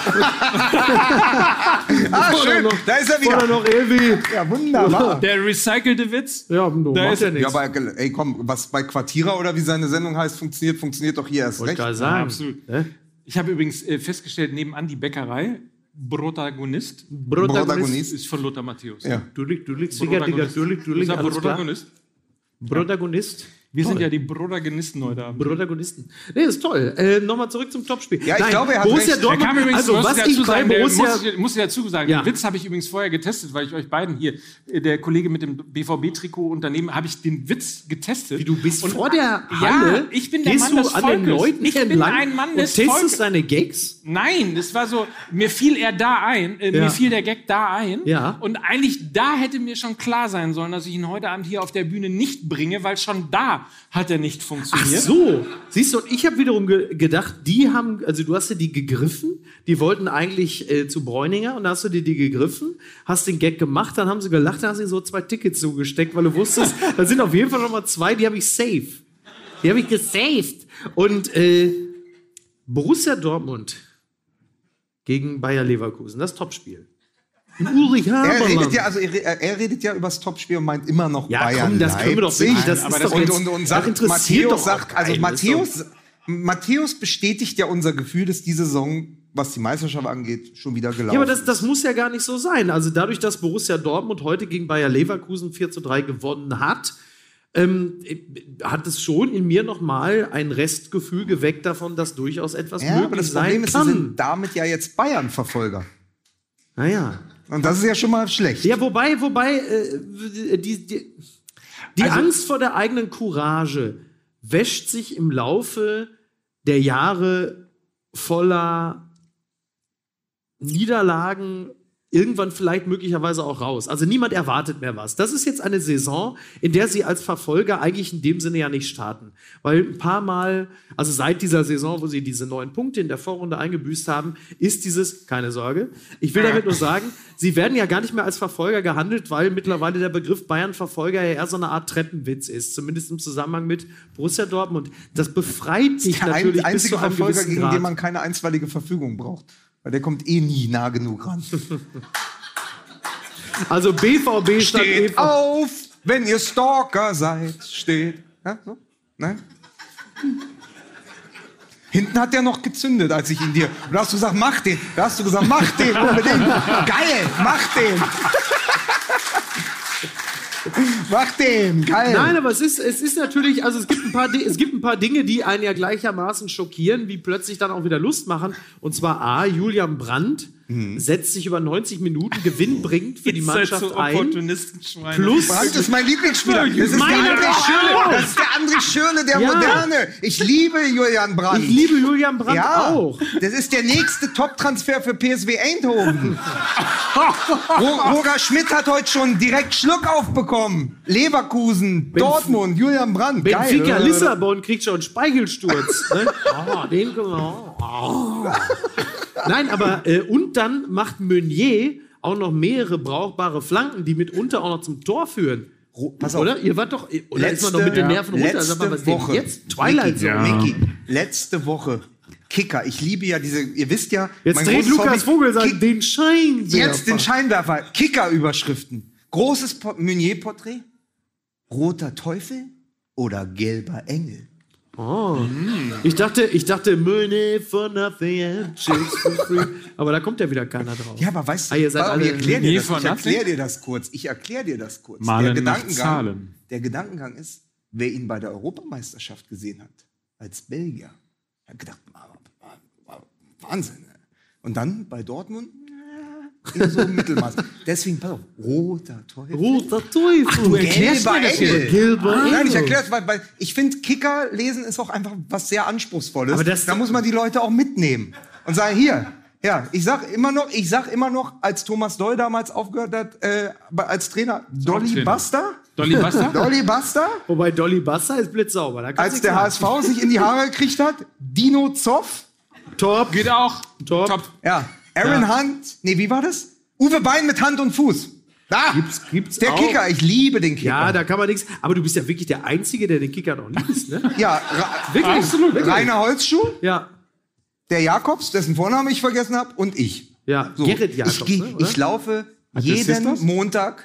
schön, da ist er wieder. Oder noch irgendwie... Ja, wunderbar. Der recycelte Witz. Ja, da ist ja nichts. Ja, aber ey, komm, was bei Quartierer oder wie seine Sendung heißt, funktioniert doch hier erst recht. Sagen. Ja, absolut. Ich habe übrigens festgestellt, nebenan die Bäckerei, Protagonist ist von Lothar Matthäus. Ja. Du liegst Protagonist. Protagonist. Wir sind ja die Protagonisten heute Abend. Protagonisten. Nee, ist toll. Nochmal zurück zum Topspiel. Ja, ich glaube, er hat Borussia recht. Dortmund, muss ich dazu sagen, den Witz habe ich übrigens vorher getestet, weil ich euch beiden hier, der Kollege mit dem BVB-Trikot und daneben, habe ich den Witz getestet. Wie, du bist vor der Halle, ja, ich bin der Mann des Volkes. Den Leuten ich bin ein Mann des Volkes. Und testest deine Gags? Nein, es war so, mir fiel er da ein, mir fiel der Gag da ein. Ja. Und eigentlich da hätte mir schon klar sein sollen, dass ich ihn heute Abend hier auf der Bühne nicht bringe, weil schon da hat er nicht funktioniert. Ach so, siehst du, und ich habe wiederum gedacht, du hast dir die gegriffen, die wollten eigentlich zu Bräuninger und da hast du dir die gegriffen, hast den Gag gemacht, dann haben sie gelacht, dann hast du so 2 Tickets zugesteckt, weil du wusstest, da sind auf jeden Fall schon mal 2, die habe ich safe. Die habe ich gesaved. Und Borussia Dortmund gegen Bayer Leverkusen, das Topspiel. Ulrich Habermann. Er redet ja über das Topspiel und meint immer noch Bayern. Komm, das können wir doch nicht. Das ist doch jetzt, und sagt, Matthäus bestätigt ja unser Gefühl, dass diese Saison, was die Meisterschaft angeht, schon wieder gelaufen ist. Ja, aber das muss ja gar nicht so sein. Also dadurch, dass Borussia Dortmund heute gegen Bayer Leverkusen 4:3 gewonnen hat, hat es schon in mir nochmal ein Restgefühl geweckt davon, dass durchaus etwas möglich sein kann. Aber das Problem ist, sie sind damit ja jetzt Bayern-Verfolger. Naja. Und das ist ja schon mal schlecht. Ja, wobei die Angst vor der eigenen Courage wäscht sich im Laufe der Jahre voller Niederlagen irgendwann vielleicht möglicherweise auch raus. Also niemand erwartet mehr was. Das ist jetzt eine Saison, in der sie als Verfolger eigentlich in dem Sinne ja nicht starten. Weil ein paar Mal, also seit dieser Saison, wo sie diese 9 Punkte in der Vorrunde eingebüßt haben, ist dieses, keine Sorge, ich will damit nur sagen, sie werden ja gar nicht mehr als Verfolger gehandelt, weil mittlerweile der Begriff Bayern-Verfolger ja eher so eine Art Treppenwitz ist, zumindest im Zusammenhang mit Borussia Dortmund. Das befreit dich natürlich der einzige bis zu einem Verfolger, gewissen gegen Grad. den man keine einstweilige Verfügung braucht. Weil der kommt eh nie nah genug ran. Also BVB statt Steht EV. auf, wenn ihr Stalker seid. Steht. Ja, so? Nein? Hinten hat der noch gezündet, als ich ihn dir... Da hast du gesagt, mach den. Da hast du gesagt, mach den unbedingt. Geil, mach den. Mach den, geil. Nein, aber es ist natürlich, also es gibt ein paar Dinge, die einen ja gleichermaßen schockieren, wie plötzlich dann auch wieder Lust machen. Und zwar A, Julian Brandt setzt sich über 90 Minuten gewinnbringend für die Mannschaft ein. Plus Brandt ist mein Lieblingsspieler. Das ist der Meiner André auch. Schürrle. Das ist der André Schürrle, der Ja. Moderne. Ich liebe Julian Brandt. Ich liebe Julian Brandt Ja, auch. das ist der nächste Top-Transfer für PSV Eindhoven. Roger Schmidt hat heute schon direkt Schluck aufbekommen. Leverkusen, Dortmund, Julian Brandt. Benfica Geil. Lissabon kriegt schon einen Speichelsturz. Ne? Den können wir auch. Nein, aber und dann macht Meunier auch noch mehrere brauchbare Flanken, die mitunter auch noch zum Tor führen. Pass auf. Oder? Ihr wart doch, oder ist man doch mit den Nerven runter? Sag mal, was denn jetzt? Twilight Zone. Micky, letzte Woche. Kicker. Ich liebe ja diese, ihr wisst ja. Jetzt mein dreht großes Lukas Hobby- Vogel sagen, den Scheinwerfer. Jetzt den Scheinwerfer. Kicker-Überschriften. Großes Meunier-Porträt. Roter Teufel oder gelber Engel. Oh. Ich dachte, Meunier for nothing and chicks for free. Aber da kommt ja wieder keiner drauf. Ja, aber weißt du, Ihr seid alle ich erkläre dir, Meunier das- for ich erklär dir das kurz. Ich erkläre dir das kurz. Malen nach Zahlen. Der Gedankengang ist, wer ihn bei der Europameisterschaft gesehen hat, als Belgier, hat gedacht, Wahnsinn. Ne? Und dann bei Dortmund, in so einem Mittelmaß. Deswegen, pass auf, roter Teufel. Roter Teufel. Du erklärst mir das hier. Gelber Nein, ich Engel. erkläre es, weil ich finde, Kicker lesen ist auch einfach was sehr Anspruchsvolles. Aber das- da muss man die Leute auch mitnehmen und sagen, hier, ja, ich sag immer noch, als Thomas Doll damals aufgehört hat, als Trainer, Dolly Trainer. Buster? Dolly Buster? Dolly Buster? Wobei Dolly Buster ist blitzsauber. Da kannst Als du der nichts sagen. HSV sich in die Haare gekriegt hat, Dino Zoff, Top. Geht auch. Top. ja, Aaron Hunt, nee, wie war das? Uwe Bein mit Hand und Fuß. Da, Gibt's der auch. Kicker, ich liebe den Kicker. Ja, da kann man nichts. Aber du bist ja wirklich der Einzige, der den Kicker noch liest, ne? Ja, Wirklich? Absolut. Wirklich? Rainer Holzschuh, Ja. der Jakobs, dessen Vorname ich vergessen habe, und ich. Ja, So, Gerrit Jakobs, ich, ne, ich laufe der jeden Sisters? Montag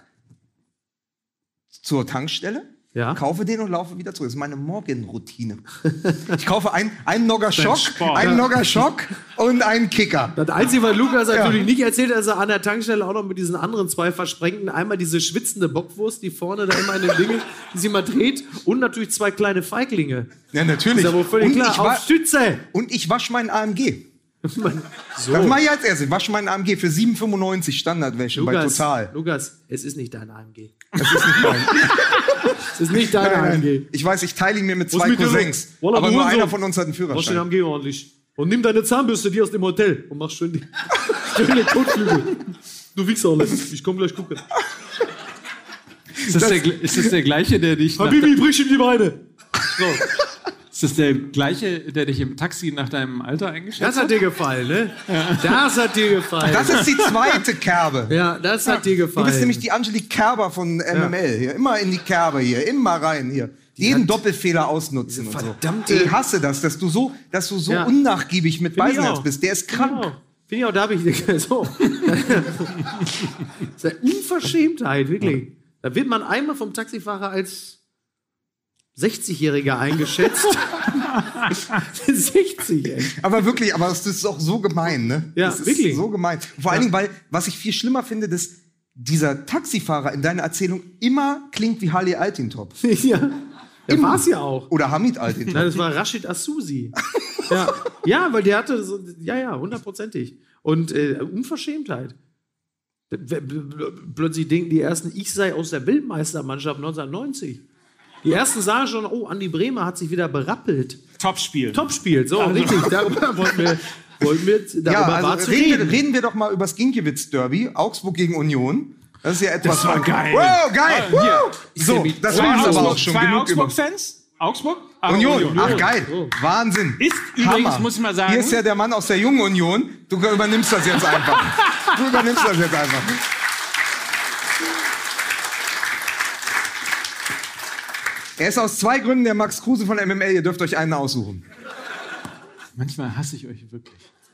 zur Tankstelle, Ja. kaufe den und laufe wieder zurück. Das ist meine Morgenroutine. Ich kaufe einen Nogger Schock, Sport. einen Nogger Schock und einen Kicker. Das Einzige, was Lukas natürlich nicht erzählt hat, dass er an der Tankstelle auch noch mit diesen anderen 2 Versprengten, einmal diese schwitzende Bockwurst, die vorne da immer in den Dingen, die sie mal dreht, und natürlich 2 kleine Feiglinge. Ja, natürlich. Ist ja wohl völlig Und klar. ich Auf wa- Stütze! Und ich wasche meinen AMG. So. Das mache ich als erstes. Ich wasche meinen AMG für 7,95 Standardwäsche bei Total. Lukas, es ist nicht dein AMG. Das ist nicht mein. Es ist nicht dein AMG. Ich weiß, ich teile ihn mir mit Was 2 mit dir Cousins. los? Wallah, Aber nur Hurensohn. einer von uns hat einen Wasch den Führerschein. AMG ordentlich. Und nimm deine Zahnbürste, die aus dem Hotel, und mach schön die schöne Kotflügel. Du Wichser, ich komm gleich gucken. Ist das der gleiche, der dich nach, Habibi, brich ihm die Beine. So. ist das der gleiche, der dich im Taxi nach deinem Alter eingeschätzt Das hat dir gefallen, ne? Das hat dir gefallen. Das ist die zweite Kerbe. Ja, das hat dir gefallen. Du bist nämlich die Angelique Kerber von MML. Hier. Immer in die Kerbe hier, immer rein hier. Jeden Doppelfehler ausnutzen und so. verdammte- Ich hasse das, dass du so Ja. unnachgiebig mit Find ich Beisenherz auch. bist. Der ist krank. Genau. Finde ich auch, da habe ich so. Das ist eine Unverschämtheit, wirklich. Da wird man einmal vom Taxifahrer als 60-Jähriger eingeschätzt. 60, ey. Aber wirklich, aber das ist auch so gemein, ne? Ja, das ist wirklich. so gemein. Vor allen Dingen, weil, was ich viel schlimmer finde, dass dieser Taxifahrer in deiner Erzählung immer klingt wie Halil Altintop. Ja. Der war es ja auch. Oder Hamid Altintop. Nein, das war Rashid Asusi. Ja. Ja, weil der hatte so, ja, hundertprozentig. Und Unverschämtheit. Plötzlich denken die Ersten, ich sei aus der Weltmeistermannschaft 1990. Die Ersten sagen schon, oh, Andi Bremer hat sich wieder berappelt. Topspiel. Topspiel, so, richtig. Darüber wollten wir reden wir doch mal über das Ginkiewicz-Derby, Augsburg gegen Union. Das ist ja etwas... Das war geil. Wow, geil! So, das war aber auch schon zwei genug Augsburg-Fans? Augsburg? Union. Ach, geil. Wahnsinn. Ist übrigens, Hammer. muss ich mal sagen... Hier ist ja der Mann aus der jungen Union. Du übernimmst das jetzt einfach. Er ist aus 2 Gründen der Max Kruse von MML. Ihr dürft euch einen aussuchen. Manchmal hasse ich euch wirklich.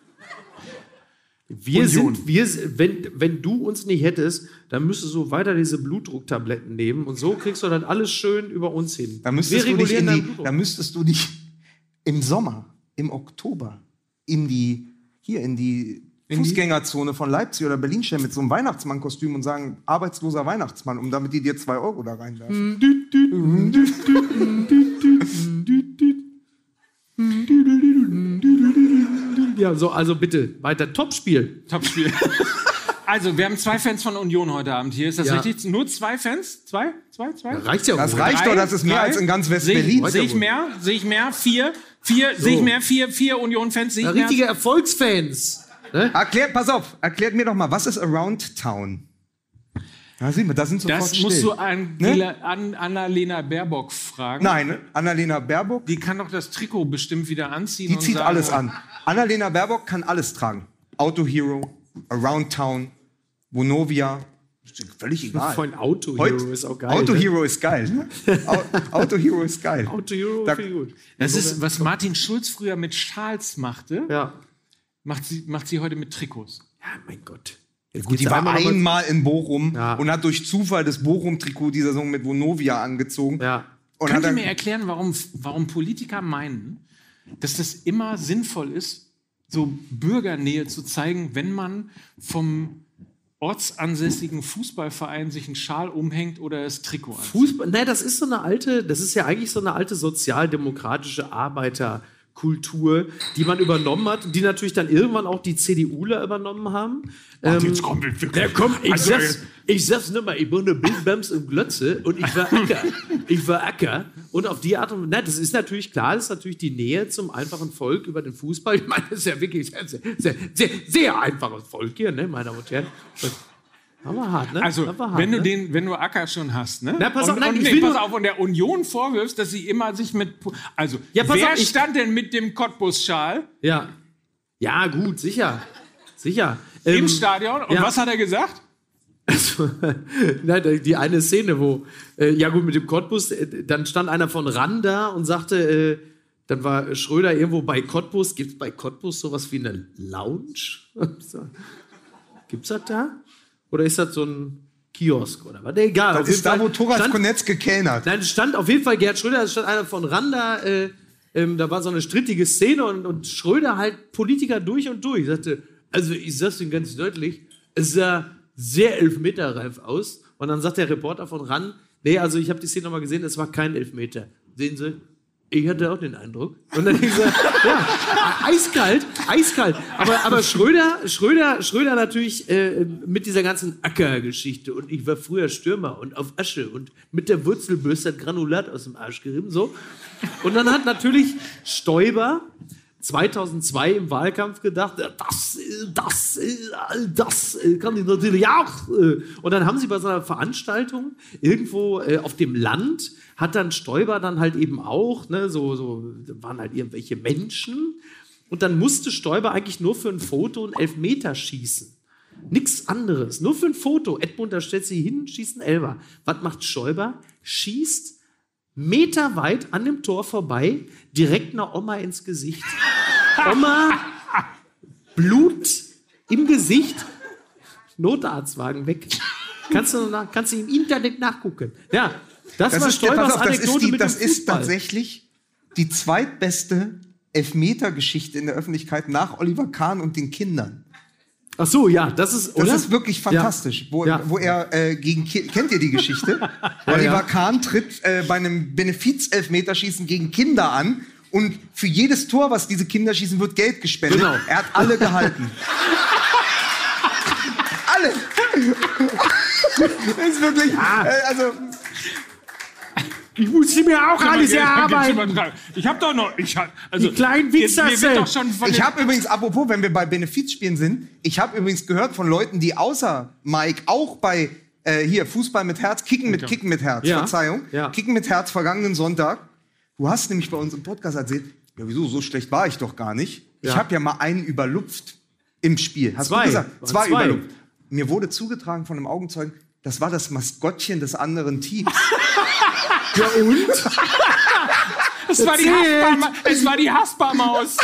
Wenn du uns nicht hättest, dann müsstest du weiter diese Blutdrucktabletten nehmen und so kriegst du dann alles schön über uns hin. Da müsstest du dich im Sommer, im Oktober, in die Fußgängerzone von Leipzig oder Berlin stellen mit so einem Weihnachtsmannkostüm und sagen, arbeitsloser Weihnachtsmann, um damit die dir 2 Euro da reinwerfen. Ja, so, also bitte, weiter. Topspiel. Also, wir haben 2 Fans von Union heute Abend hier. Ist das richtig? Nur 2 Fans? 2? Reicht ja auch. Das reicht doch, das ist mehr als in ganz West-Berlin. Sehe ich mehr? 4 Union-Fans? Richtige Erfolgsfans. Ne? Erklärt mir doch mal, was ist Around Town? Da sind sofort Das musst du Annalena Baerbock fragen. Nein, Annalena Baerbock. Die kann doch das Trikot bestimmt wieder anziehen. Die zieht alles an. Annalena Baerbock kann alles tragen. Auto Hero, Around Town, Vonovia. Völlig egal. Von Auto Hero ist auch geil. Auto Hero ist geil. Ne? Auto Hero ist geil. Auto Hero finde ich gut. Das ist, was Martin Schulz früher mit Schals machte, macht sie heute mit Trikots. Ja, mein Gott. Gut, die war einmal in Bochum und hat durch Zufall das Bochum-Trikot dieser Saison mit Vonovia angezogen. Ja. Könnt ihr mir erklären, warum Politiker meinen, dass das immer sinnvoll ist, so Bürgernähe zu zeigen, wenn man vom ortsansässigen Fußballverein sich einen Schal umhängt oder das Trikot anzieht? Das ist ja eigentlich so eine alte sozialdemokratische Arbeiterkultur, die man übernommen hat und die natürlich dann irgendwann auch die CDUler übernommen haben. Jetzt kommt ich sag's nur mal, ich bin eine Bildbams und Glötze und ich war Acker. Und auf die Art und Weise, das ist natürlich klar, das ist natürlich die Nähe zum einfachen Volk über den Fußball. Ich meine, das ist ja wirklich sehr, sehr, sehr, sehr einfaches Volk hier, ne, meine Damen und Herren. Aber hart, ne? Also, wenn du Acker schon hast, ne? Na, pass auf, und der Union vorwirfst, dass sie immer sich mit... Also, wer stand denn mit dem Cottbus-Schal? Ja, gut, sicher. Im Stadion? Und was hat er gesagt? Also, die eine Szene, wo, mit dem Cottbus, dann stand einer von RAN da und sagte, dann war Schröder irgendwo bei Cottbus. Gibt es bei Cottbus sowas wie eine Lounge? Gibt's das da? Oder ist das so ein Kiosk oder was? Egal. Das ist da, wo Thomas Konetz gekellnert. Nein, es stand auf jeden Fall Gerhard Schröder, es stand einer von RAN da, da war so eine strittige Szene und Schröder halt Politiker durch und durch. Sagte, also ich sag's Ihnen ganz deutlich, es sah sehr elfmeterreif aus. Und dann sagt der Reporter von RAN, nee, also ich habe die Szene nochmal gesehen, es war kein Elfmeter. Sehen Sie? Ich hatte auch den Eindruck. Und dann gesagt, ja, eiskalt. Aber Schröder natürlich mit dieser ganzen Acker-Geschichte. Und ich war früher Stürmer und auf Asche und mit der Wurzelbürste hat Granulat aus dem Arsch gerieben. So. Und dann hat natürlich Stoiber 2002 im Wahlkampf gedacht, das kann ich natürlich auch. Und dann haben sie bei so einer Veranstaltung irgendwo auf dem Land, hat dann Stoiber dann halt eben auch, ne, so waren halt irgendwelche Menschen. Und dann musste Stoiber eigentlich nur für ein Foto einen Elfmeter schießen. Nichts anderes, nur für ein Foto. Edmund, da stellt sie hin, schießt einen Elfer. Was macht Stoiber? Schießt meterweit an dem Tor vorbei, direkt einer Oma ins Gesicht. Oma, Blut im Gesicht, Notarztwagen weg. Kannst du im Internet nachgucken. Ja, das war Stoibers Anekdote mit dem Fußball. Das ist tatsächlich die zweitbeste Elfmeter-Geschichte in der Öffentlichkeit nach Oliver Kahn und den Kindern. Ach so, ja, das ist, oder? Das ist wirklich fantastisch. Ja. Wo er kennt ihr die Geschichte? Oliver Kahn tritt bei einem Benefiz-Elfmeterschießen gegen Kinder an und für jedes Tor, was diese Kinder schießen, wird Geld gespendet. Genau. Er hat alle gehalten. Alle! Das ist wirklich, Ich musste mir auch alles erarbeiten. Ich hab doch noch... Die kleinen Wichser sind. Ich habe übrigens, apropos, wenn wir bei Benefizspielen sind, ich habe übrigens gehört von Leuten, die außer Mike auch bei hier Fußball mit Herz, Kicken mit Herz, Verzeihung, Kicken mit Herz vergangenen Sonntag. Du hast nämlich bei uns im Podcast erzählt, ja wieso, so schlecht war ich doch gar nicht. Ich habe ja mal einen überlupft im Spiel. Hast du gesagt? Zwei überlupft. Mir wurde zugetragen von einem Augenzeugen, das war das Maskottchen des anderen Teams. Ja und? Es war die Haspa-Maus.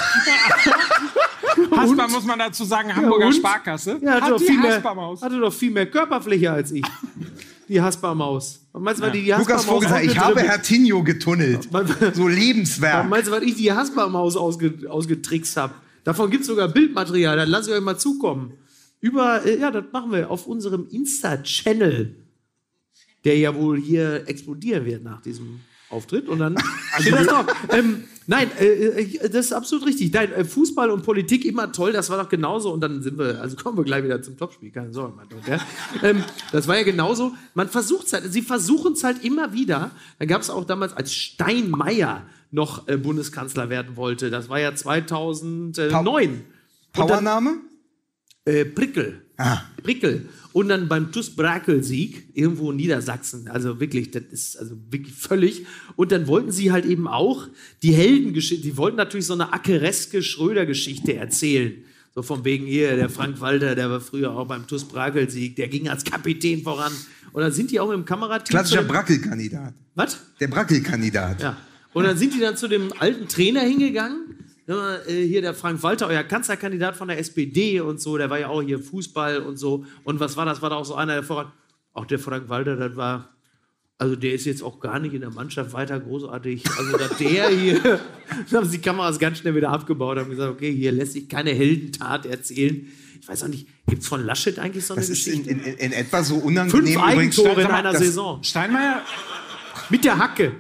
Haspa muss man dazu sagen, Hamburger Sparkasse. Ja, hatte doch viel mehr Körperfläche als ich. Die Haspa-Maus. Meinst du, was die Lukas Vogelsang, ich habe Hertinho getunnelt. So Lebenswerk. Meinst du, was ich die Haspa-Maus ausgetrickst habe? Davon gibt es sogar Bildmaterial, dann lasst ihr euch mal zukommen. Das machen wir auf unserem Insta-Channel, der ja wohl hier explodieren wird nach diesem Auftritt. Und dann steht das drauf. Das ist absolut richtig. Fußball und Politik immer toll, das war doch genauso. Und dann kommen wir gleich wieder zum Topspiel, keine Sorge, mein Gott. Ja? Das war ja genauso. Sie versuchen es halt immer wieder. Da gab es auch damals, als Steinmeier noch Bundeskanzler werden wollte. Das war ja 2009. Powername? Prickel. Prickel. Und dann beim TuS Brakel-Sieg, irgendwo in Niedersachsen, also wirklich, das ist also wirklich völlig. Und dann wollten sie halt eben auch die Heldengeschichte, die wollten natürlich so eine ackereske Schröder-Geschichte erzählen. So von wegen hier, der Frank Walter, der war früher auch beim TuS Brakel-Sieg, der ging als Kapitän voran. Und dann sind die auch mit dem Kamerateam... Klassischer Brackel-Kandidat. Was? Der Brackel-Kandidat. Ja. Und dann sind die dann zu dem alten Trainer hingegangen. Hier der Frank Walter, euer Kanzlerkandidat von der SPD und so, der war ja auch hier Fußball und so. Und was war das? War da auch so einer, der voran. Auch der Frank Walter, das war. Also der ist jetzt auch gar nicht in der Mannschaft weiter großartig. Also der hier. Dann haben sie die Kameras ganz schnell wieder abgebaut und haben gesagt, okay, hier lässt sich keine Heldentat erzählen. Ich weiß auch nicht, gibt es von Laschet eigentlich so eine Geschichte? Das ist in etwa so unangenehm. 5 Eigentore in einer Saison. Steinmeier. Mit der Hacke.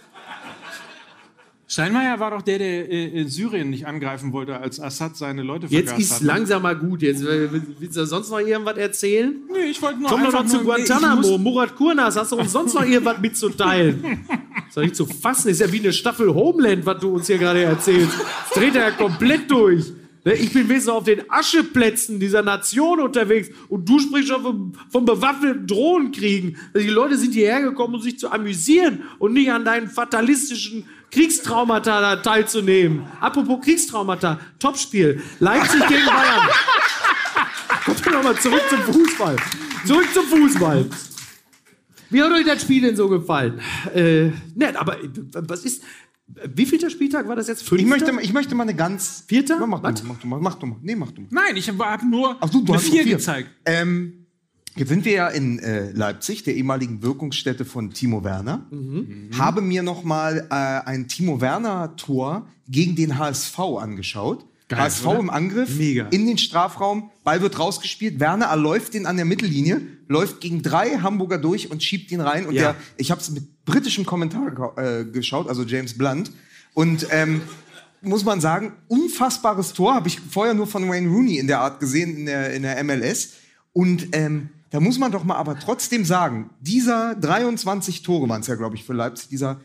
Steinmeier war doch der in Syrien nicht angreifen wollte, als Assad seine Leute vergast hat. Jetzt ist langsam mal gut. Jetzt, willst du sonst noch irgendwas erzählen? Nee, ich wollte nur Komm doch noch zu Guantanamo. Murat Kurnas, hast du uns sonst noch irgendwas mitzuteilen? Das ist doch nicht zu fassen. Das ist ja wie eine Staffel Homeland, was du uns hier gerade erzählst. Das dreht er ja komplett durch. Ich bin wenigstens auf den Ascheplätzen dieser Nation unterwegs und du sprichst schon vom bewaffneten Drohnenkriegen. Die Leute sind hierher gekommen, um sich zu amüsieren und nicht an deinen fatalistischen Kriegstraumata teilzunehmen. Apropos Kriegstraumata, Topspiel. Leipzig gegen Bayern. Kommt doch nochmal zurück zum Fußball. Zurück zum Fußball. Wie hat euch das Spiel denn so gefallen? Aber was ist... Wievielter Spieltag war das jetzt? 5. Ich möchte mal eine ganz... 4. Mach du mal. Nee, mach du mal. Nein, ich habe nur eine 4 gezeigt. Jetzt sind wir ja in Leipzig, der ehemaligen Wirkungsstätte von Timo Werner. Habe mir noch mal ein Timo Werner-Tor gegen den HSV angeschaut. Geil, HSV oder? im Angriff, Mega. In den Strafraum, Ball wird rausgespielt, Werner erläuft den an der Mittellinie, läuft gegen 3 Hamburger durch und schiebt ihn rein. Und ich habe es mit britischem Kommentar geschaut, also James Blunt. Und muss man sagen, unfassbares Tor, habe ich vorher nur von Wayne Rooney in der Art gesehen, in der MLS. Und da muss man doch mal aber trotzdem sagen, dieser 23 Tore waren es ja, glaube ich, für Leipzig, dieser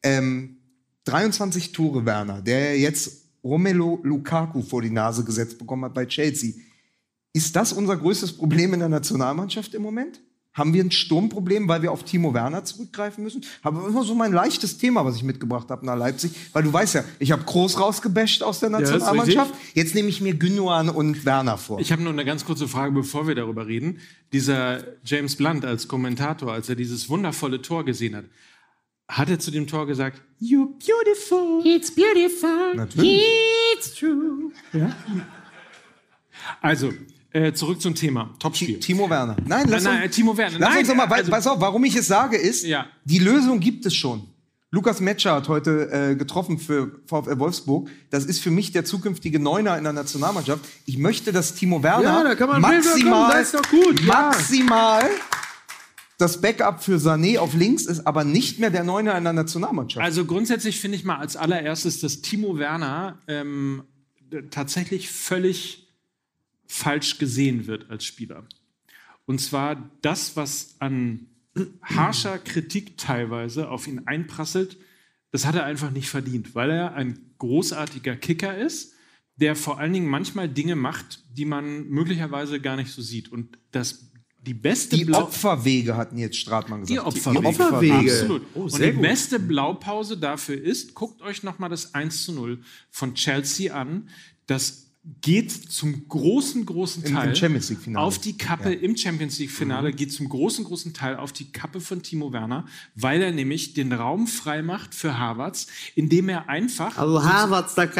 23 Tore Werner, der jetzt Romelu Lukaku vor die Nase gesetzt bekommen hat bei Chelsea. Ist das unser größtes Problem in der Nationalmannschaft im Moment? Haben wir ein Sturmproblem, weil wir auf Timo Werner zurückgreifen müssen? Aber immer so mein leichtes Thema, was ich mitgebracht habe nach Leipzig. Weil du weißt ja, ich habe Kroos rausgebasht aus der Nationalmannschaft. Jetzt nehme ich mir Gündogan und Werner vor. Ich habe nur eine ganz kurze Frage, bevor wir darüber reden. Dieser James Blunt als Kommentator, als er dieses wundervolle Tor gesehen hat er zu dem Tor gesagt, "You're beautiful, it's beautiful, natürlich. It's true." Ja? Also, zurück zum Thema. Topspiel. Timo Werner. Nein, Timo Werner. Lass uns doch mal, pass auf, warum ich es sage, ist, die Lösung gibt es schon. Lukas Metscher hat heute getroffen für VfL Wolfsburg. Das ist für mich der zukünftige Neuner in der Nationalmannschaft. Ich möchte, dass Timo Werner maximal das Backup für Sané auf links ist, aber nicht mehr der Neuner in der Nationalmannschaft. Also grundsätzlich finde ich mal als allererstes, dass Timo Werner tatsächlich völlig falsch gesehen wird als Spieler. Und zwar das, was an harscher Kritik teilweise auf ihn einprasselt, das hat er einfach nicht verdient, weil er ein großartiger Kicker ist, der vor allen Dingen manchmal Dinge macht, die man möglicherweise gar nicht so sieht. Und die Opferwege hatten jetzt Stratmann gesagt. Die Opferwege. Absolut. Oh, und die beste Blaupause dafür ist, guckt euch nochmal das 1:0 von Chelsea an. Das geht zum großen Teil im Champions League Finale auf die Kappe, im Champions League Finale geht zum großen Teil auf die Kappe von Timo Werner, weil er nämlich den Raum frei macht für Havertz, indem er einfach... Also Havertz, da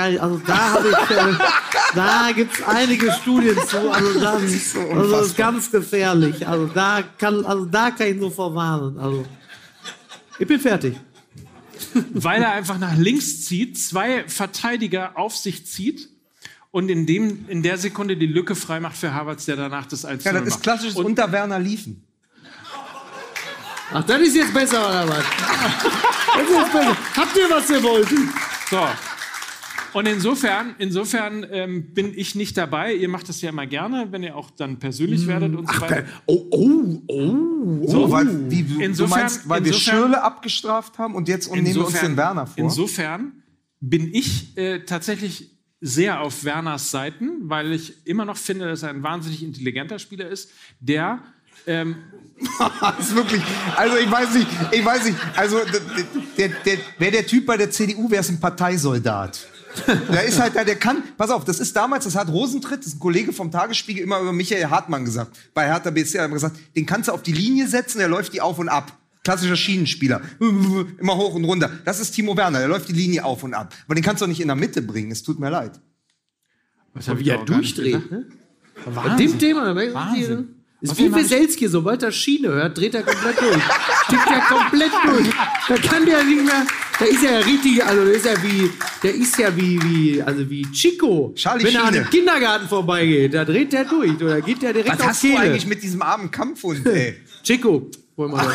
gibt es einige Studien zu, also das ist ganz gefährlich, also da kann ich nur vorwarnen, also ich bin fertig. Weil er einfach nach links zieht, 2 Verteidiger auf sich zieht, und in der Sekunde die Lücke freimacht für Havertz, der danach das 1:0 macht. Ja, das ist klassisches unter Werner liefen. Ach, das ist jetzt besser, oder was? Das ist jetzt besser. Habt ihr, was ihr wollt? So. Und insofern bin ich nicht dabei. Ihr macht das ja immer gerne, wenn ihr auch dann persönlich werdet und so weiter. So, weil wir Schürrle abgestraft haben und jetzt nehmen wir uns den Werner vor. Insofern bin ich tatsächlich sehr auf Werners Seiten, weil ich immer noch finde, dass er ein wahnsinnig intelligenter Spieler ist, der... Das ist wirklich, also ich weiß nicht, also wäre der Typ bei der CDU, wäre es ein Parteisoldat. Der ist halt, der kann, pass auf, das ist damals, das hat Rosentritt, das ist ein Kollege vom Tagesspiegel, immer über Michael Hartmann gesagt, bei Hertha BSC hat er gesagt, den kannst du auf die Linie setzen, der läuft die auf und ab. Klassischer Schienenspieler. Immer hoch und runter. Das ist Timo Werner, der läuft die Linie auf und ab. Aber den kannst du doch nicht in der Mitte bringen, es tut mir leid. Was wie er durchdreht, ne? Bei dem Thema, Wahnsinn. Ist wie Weselski, sobald er Schiene hört, dreht er komplett durch. Tickt er komplett durch. Da kann der nicht mehr, da ist er ja richtig, also der ist ja wie Chico. Charlie wenn er Schiene. an dem Kindergarten vorbeigeht, da dreht der durch. Oder geht der direkt Was auf hast Kehle. du eigentlich mit diesem armen Kampfhund, ey? Chico. Wollen wir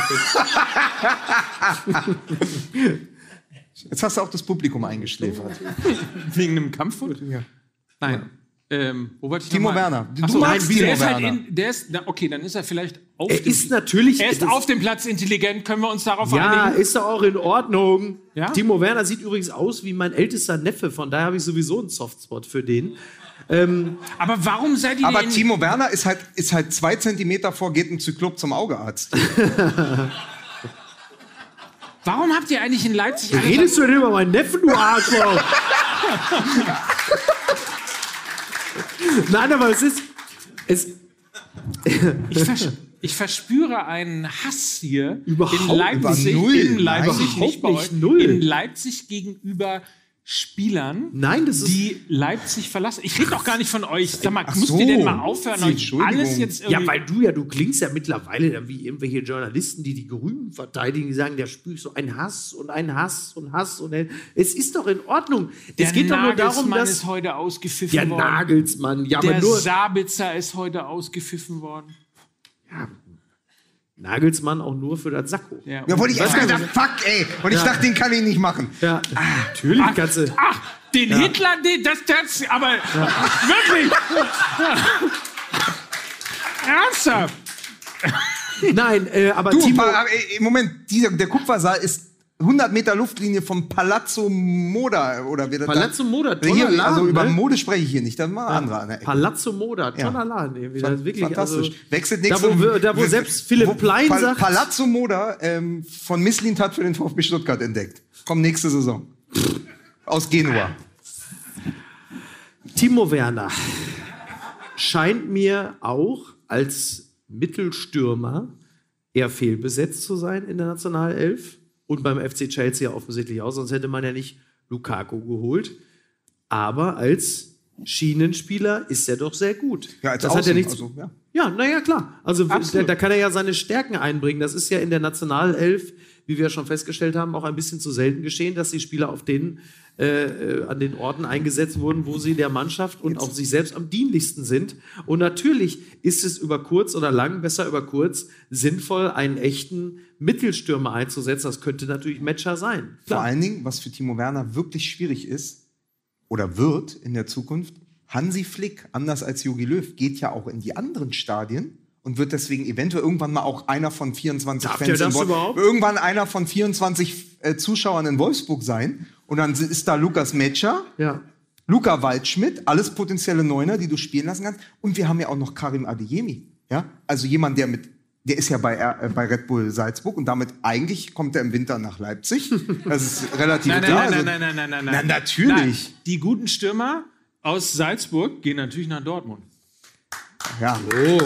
Jetzt hast du auch das Publikum eingeschläfert. Wegen einem Kampfhund? Ja. Nein. Wo wollte ich Timo Werner. Du magst Timo Werner. Okay, dann ist er vielleicht auf Er ist auf dem Platz intelligent, können wir uns darauf Ja, einigen? ist doch auch in Ordnung. Ja? Timo Werner sieht übrigens aus wie mein ältester Neffe, von daher habe ich sowieso einen Softspot für den. Aber warum seid ihr Aber denn... Timo Werner ist halt 2 Zentimeter vor, geht ein Zyklop zum Augearzt. Warum habt ihr eigentlich in Leipzig... Redest du denn über meinen Neffen, du Arschloch? Nein, aber Ich verspüre einen Hass hier Überhaupt in Leipzig, über null. in Leipzig, Nein, nicht bei überhaupt euch, nicht null. in Leipzig gegenüber Spielern, Nein, das ist- die Leipzig verlassen. Ich rede doch gar nicht von euch. Sag mal, Ach müsst so. ihr denn mal aufhören, euch Entschuldigung. alles jetzt irgendwie... Ja, weil du klingst ja mittlerweile dann wie irgendwelche Journalisten, die Grünen verteidigen, die sagen, der spürt so ein Hass und ein Hass und Hass und es ist doch in Ordnung. Es geht doch nur darum, Nagelsmann dass ist heute ausgepfiffen der worden. Nagelsmann, ja, Der aber nur Sabitzer ist heute ausgepfiffen worden. Nagelsmann auch nur für das Sakko. Ja, Ja, wollte ich Was erst kann gedacht, fuck, ey. Und ich dachte, den kann ich nicht machen. Ja, natürlich kannst du. Ach, den Hitler, aber wirklich. Ernsthaft? Nein, aber Du, Timo, im Moment, der Kupfersaal ist 100 Meter Luftlinie vom Palazzo Moda. Oder wie das Palazzo Moda, toller hier, Laden, Also über ne? Mode spreche ich hier nicht, das war ein anderer an der Ecke. Palazzo Moda, toller Ja. Laden. Irgendwie. Das ist wirklich, Fantastisch. Also, Wechselt da, nächste wo selbst Philipp Plein sagt... Palazzo Moda von Misslint hat für den VfB Stuttgart entdeckt. Kommt nächste Saison. Aus Genua. Timo Werner scheint mir auch als Mittelstürmer eher fehlbesetzt zu sein in der Nationalelf und beim FC Chelsea offensichtlich auch, sonst hätte man ja nicht Lukaku geholt. Aber als Schienenspieler ist er doch sehr gut. Ja, als das hat ja Außen, nichts. also, ja. Ja, naja, klar. Also Absolut. da kann er ja seine Stärken einbringen. Das ist ja in der Nationalelf, wie wir schon festgestellt haben, auch ein bisschen zu selten geschehen, dass die Spieler auf an den Orten eingesetzt wurden, wo sie der Mannschaft und auch sich selbst am dienlichsten sind. Und natürlich ist es über kurz oder lang, besser über kurz, sinnvoll, einen echten Mittelstürmer einzusetzen. Das könnte natürlich Matcher sein. Vor Klar. allen Dingen, was für Timo Werner wirklich schwierig ist oder wird in der Zukunft, Hansi Flick, anders als Jogi Löw, geht ja auch in die anderen Stadien und wird deswegen eventuell irgendwann mal auch einer von 24 Darf Fans der das in Wolfsburg. überhaupt? Irgendwann einer von 24 Zuschauern in Wolfsburg sein. Und dann ist da Lukas Metscher, Ja. Luca Waldschmidt, alles potenzielle Neuner, die du spielen lassen kannst. Und wir haben ja auch noch Karim Adeyemi. Ja? Also jemand, der ist ja bei Red Bull Salzburg und damit eigentlich kommt er im Winter nach Leipzig. Das ist relativ klar. Nein. Na, natürlich. Nein. Die guten Stürmer aus Salzburg gehen natürlich nach Dortmund. Ja. Oh.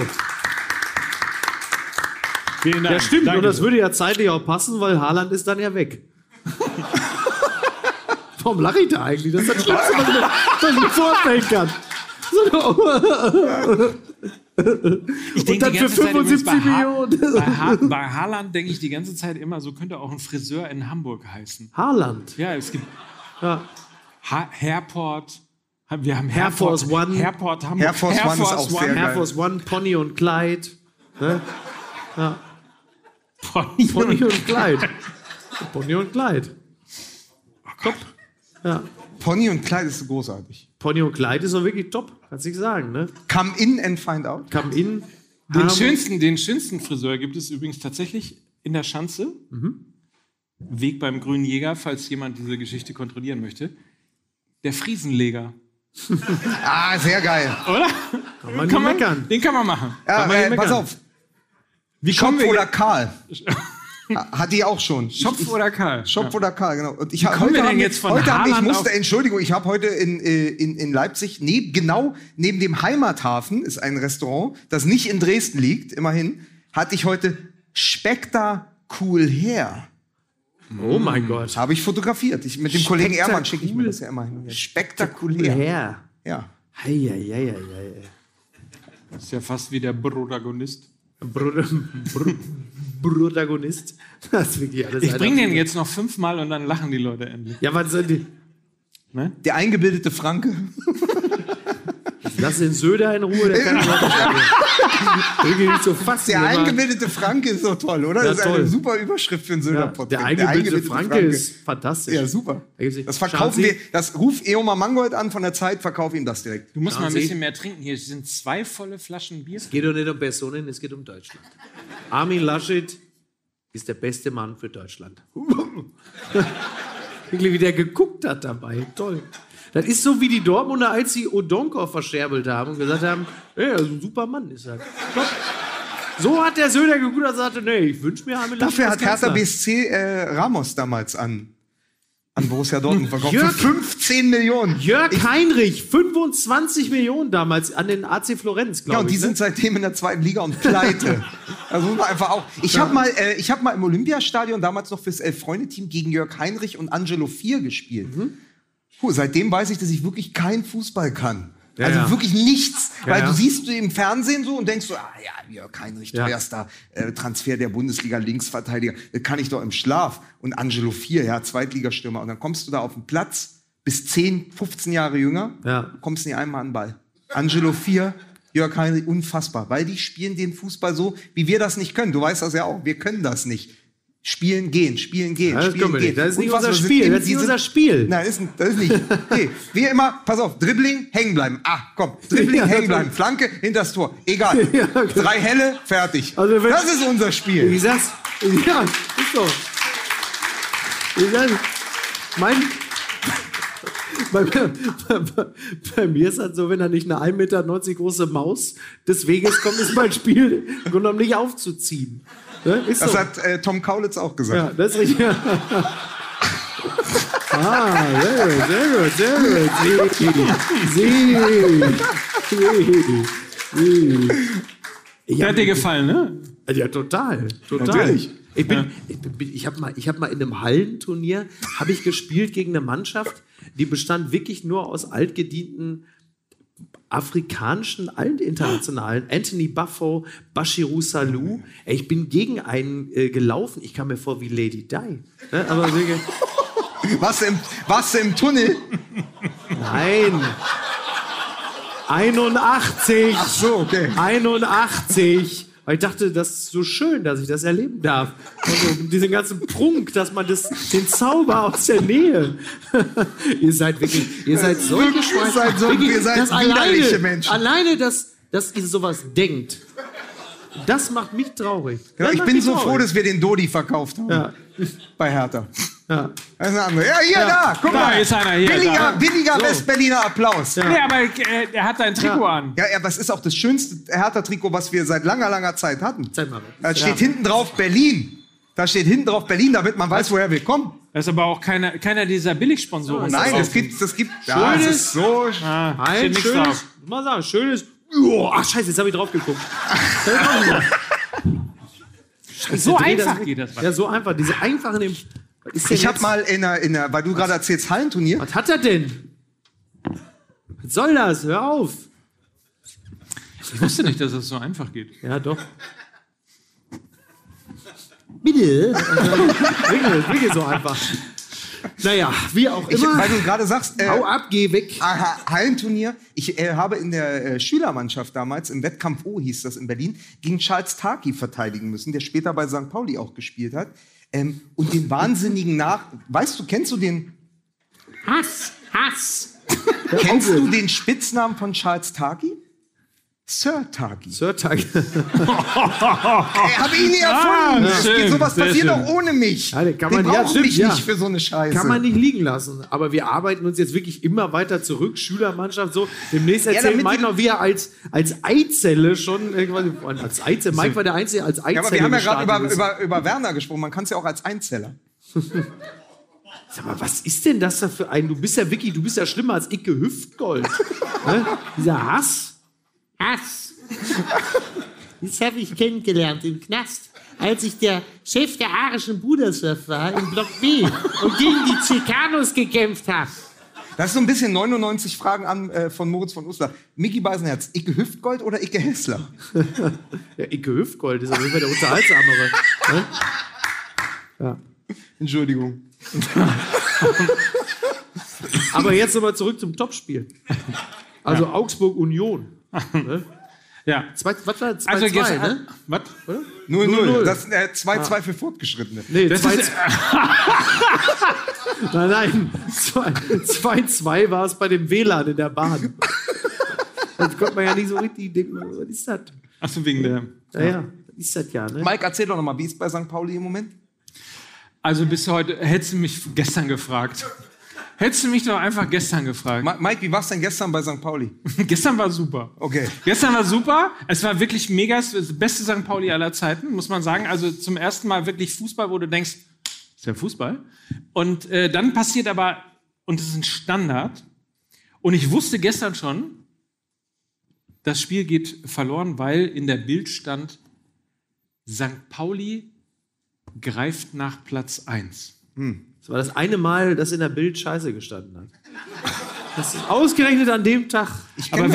Vielen Dank. Ja, stimmt. Danke. Und das würde ja zeitlich auch passen, weil Haaland ist dann ja weg. Warum lache ich da eigentlich? Das ist das Schlimmste, was ich mir vorstellen kann. Ich denke dann die für ganze Zeit übrigens 75 Millionen. Bei Haaland denke ich die ganze Zeit immer, so könnte auch ein Friseur in Hamburg heißen. Haaland. Ja, es gibt Ja. Hairport. Wir haben Air Force One. Hairport Hamburg. Air Force One ist auch sehr Air geil. Force One, Pony und Clyde. Ne? Pony Pony und Clyde. Pony und Clyde. Top. Ja. Pony und Kleid ist so großartig. Pony und Clyde ist doch wirklich top. Kannst du nicht sagen, ne? Come in and find out. Come in. Den schönsten Friseur gibt es übrigens tatsächlich in der Schanze. Weg beim Grünen Jäger, falls jemand diese Geschichte kontrollieren möchte. Der Friesenleger. Ah, sehr geil. Oder? Kann man nicht meckern. Den kann man machen. Ja, man nicht pass meckern. auf. Wie Schopf kommen wir oder Karl? Hatte ich auch schon. Schopf oder Karl? Schopf oder Karl, genau. Und ich kommen wir denn jetzt von Haaland auf- Entschuldigung, ich habe heute in Leipzig, genau neben dem Heimathafen ist ein Restaurant, das nicht in Dresden liegt, immerhin, hatte ich heute Spektakulär. Oh mein Gott. Habe ich fotografiert. Mit dem Kollegen Ehrmann schicke ich mir das ja immer hin. Spektakulär. Ja. Ja. Heieieiei. Das ist ja fast wie der Protagonist. Protagonist. Das ist wirklich alles. Ich bringe den jetzt noch 5-mal und dann lachen die Leute endlich. Ja, was soll die? Ne? Der eingebildete Franke. Lass den Söder in Ruhe, der kann nicht wirklich nicht so fassen. Der aber eingebildete Franke ist so toll, oder? Ja, Das ist eine toll. super Überschrift für einen Söder-Podcast. der eingebildete Franke ist fantastisch. Ja, super. Das Schauen verkaufen Sie- wir. Das ruf Eoma Mangold an von der Zeit, verkauf ihm das direkt. Du musst mal ein Sie? bisschen mehr trinken. Hier sind 2 volle Flaschen Bier. Es geht doch nicht um Personen, es geht um Deutschland. Armin Laschet ist der beste Mann für Deutschland. Wirklich, wie der geguckt hat dabei. Toll. Das ist so wie die Dortmunder, als sie Odonkor verscherbelt haben und gesagt haben, ey, also ein super Mann ist er. Top. So hat der Söder geguckt und sagte, nee, ich wünsche mir Armin Laschet Dafür als hat Hertha Kanzler. BSC Ramos damals an Borussia Dortmund verkauft. Jörg- Für 15 Millionen. Jörg Heinrich, 25 Millionen damals an den AC Florenz, Ja, glaube und ich. die sind seitdem in der 2. Liga und pleite. Also muss man einfach auch. Ich habe mal im Olympiastadion damals noch fürs 11-Freunde-Team gegen Jörg Heinrich und Angelo 4 gespielt. Puh, seitdem weiß ich, dass ich wirklich kein Fußball kann. Ja, Also ja. wirklich nichts. Weil ja. du siehst du im Fernsehen so und denkst so, ja, Jörg Heinrich, Ja. teuerster Transfer der Bundesliga, Linksverteidiger. Das kann ich doch im Schlaf. Und Angelo 4, ja, Zweitligastürmer. Und dann kommst du da auf den Platz, bist 10, 15 Jahre jünger, Ja. kommst nie einmal an den Ball. Angelo 4, Jörg Heinrich, unfassbar. Weil die spielen den Fußball so, wie wir das nicht können. Du weißt das ja auch, wir können das nicht. Spielen, gehen, spielen, gehen, Das spielen, können wir gehen. nicht. Das ist nicht Unfassbar. unser Wir Spiel. sind Das ist nicht die unser sind- Spiel. Nein, das ist nicht. Nee, wie immer, pass auf, Dribbling, hängen bleiben. Ah, komm, Dribbling, Ja, hängen bleiben. Flanke, hinters Tor. Egal. Ja, okay. 3 Helle, fertig. Also wenn- das ist unser Spiel. Wie sagst ja, ist so. Wie sagst bei mir ist das so, wenn da nicht eine 1,90 Meter große Maus des Weges kommt, ist mein Spiel im Grunde genommen nicht aufzuziehen. Ne? Ist Das so. hat Tom Kaulitz auch gesagt. Ja, das ist richtig. Sehr gut. Hat dir gefallen, ne? Ja, total. Natürlich. Ich habe mal in einem Hallenturnier habe ich gespielt gegen eine Mannschaft, die bestand wirklich nur aus altgedienten afrikanischen Altinternationalen. Anthony Buffo, Bashiru Salou. Ey, ich bin gegen einen gelaufen. Ich kam mir vor wie Lady Di. Ne? Aber wirklich, Was im Tunnel? nein. 81. Ach so, okay. 81. Weil ich dachte, das ist so schön, dass ich das erleben darf. Also diesen ganzen Prunk, dass man den Zauber aus der Nähe. Ihr seid solche Wirklich, Schweine. ihr seid Das widerliche Menschen. Alleine, dass ihr sowas denkt. Das macht mich traurig. Ja, ich bin so froh, dass wir den Dodi verkauft haben. Ja. Bei Hertha. Ja. Das ist eine andere. Ja, hier, da. Guck mal. ist einer hier. Billiger Westberliner Applaus. Nee, aber er hat ein Trikot an. Ja, aber es ist auch das schönste Hertha-Trikot, was wir seit langer Zeit hatten. Zeig mal. Da steht hinten drauf Berlin. Da steht hinten drauf Berlin, damit man weiß, woher wir kommen. Das ist aber auch keiner dieser Billigsponsoren. Nein, das gibt. Ja, es ist so. Ein schönes, mal sagen, schönes. Ach, scheiße, jetzt habe ich drauf geguckt. Scheiße, so einfach geht das. Ja, so einfach. Diese einfachen. Ich habe mal weil du gerade erzählst, Hallenturnier. Was hat er denn? Was soll das? Hör auf. Ich wusste nicht, dass es so einfach geht. Ja, doch. Bitte. Wirklich so einfach. Naja, wie auch immer. Weil du gerade sagst, hau ab, geh weg. Hallenturnier. Ich habe in der Schülermannschaft damals, im Wettkampf O hieß das in Berlin, gegen Charles Taki verteidigen müssen, der später bei St. Pauli auch gespielt hat. Und den wahnsinnigen kennst du den? Hass. Kennst du den Spitznamen von Charles Taki? Sir Taki. Habe ich nie erfunden. Sowas passiert auch ohne mich. Ja, die brauchen mich nicht für so eine Scheiße. Kann man nicht liegen lassen. Aber wir arbeiten uns jetzt wirklich immer weiter zurück. Schülermannschaft so. Demnächst erzählt Mike noch, wie er als Eizelle schon als Eizelle. Mike war der Einzige als Eizelle. Ja, aber wir haben ja gerade über Werner gesprochen. Man kann es ja auch als Einzeller. Sag mal, was ist denn das da für ein? Du bist ja schlimmer als Icke Hüftgold. Ne? Dieser Hass. Das habe ich kennengelernt im Knast, als ich der Chef der arischen Bruderschaft war im Block B und gegen die Chicanos gekämpft habe. Das ist so ein bisschen 99 Fragen von Moritz von Uslar. Micky Beisenherz, Icke Hüftgold oder Icke Hessler? Ja, Icke Hüftgold ist auf jeden Fall der unterhaltsamere. Ne? Ja. Entschuldigung. Aber jetzt nochmal zurück zum Topspiel. Also Augsburg Union. Ne? Ja. Was war das? 2-2, also gestern, ne? Was? 0-0. Das ist 2-2 für Fortgeschrittene. Nee, 2-2. Nein. 2-2 war es bei dem WLAN in der Bahn. Das konnte man ja nicht so richtig denken. Was ist das? Achso, wegen der... Ja, was ist das ja, ne? Mike, erzähl doch nochmal, wie ist es bei St. Pauli im Moment? Also bis heute, hättest du mich gestern gefragt. Hättest du mich doch einfach gestern gefragt. Mike, wie war es denn gestern bei St. Pauli? Gestern war super. Okay. Gestern war super. Es war wirklich mega. Es war das beste St. Pauli aller Zeiten, muss man sagen. Also zum ersten Mal wirklich Fußball, wo du denkst, ist ja Fußball. Und dann passiert aber, und das ist ein Standard, und ich wusste gestern schon, das Spiel geht verloren, weil in der Bild stand, St. Pauli greift nach Platz 1. Das war das eine Mal, dass in der Bild Scheiße gestanden hat. Das ist ausgerechnet an dem Tag. Ich kenne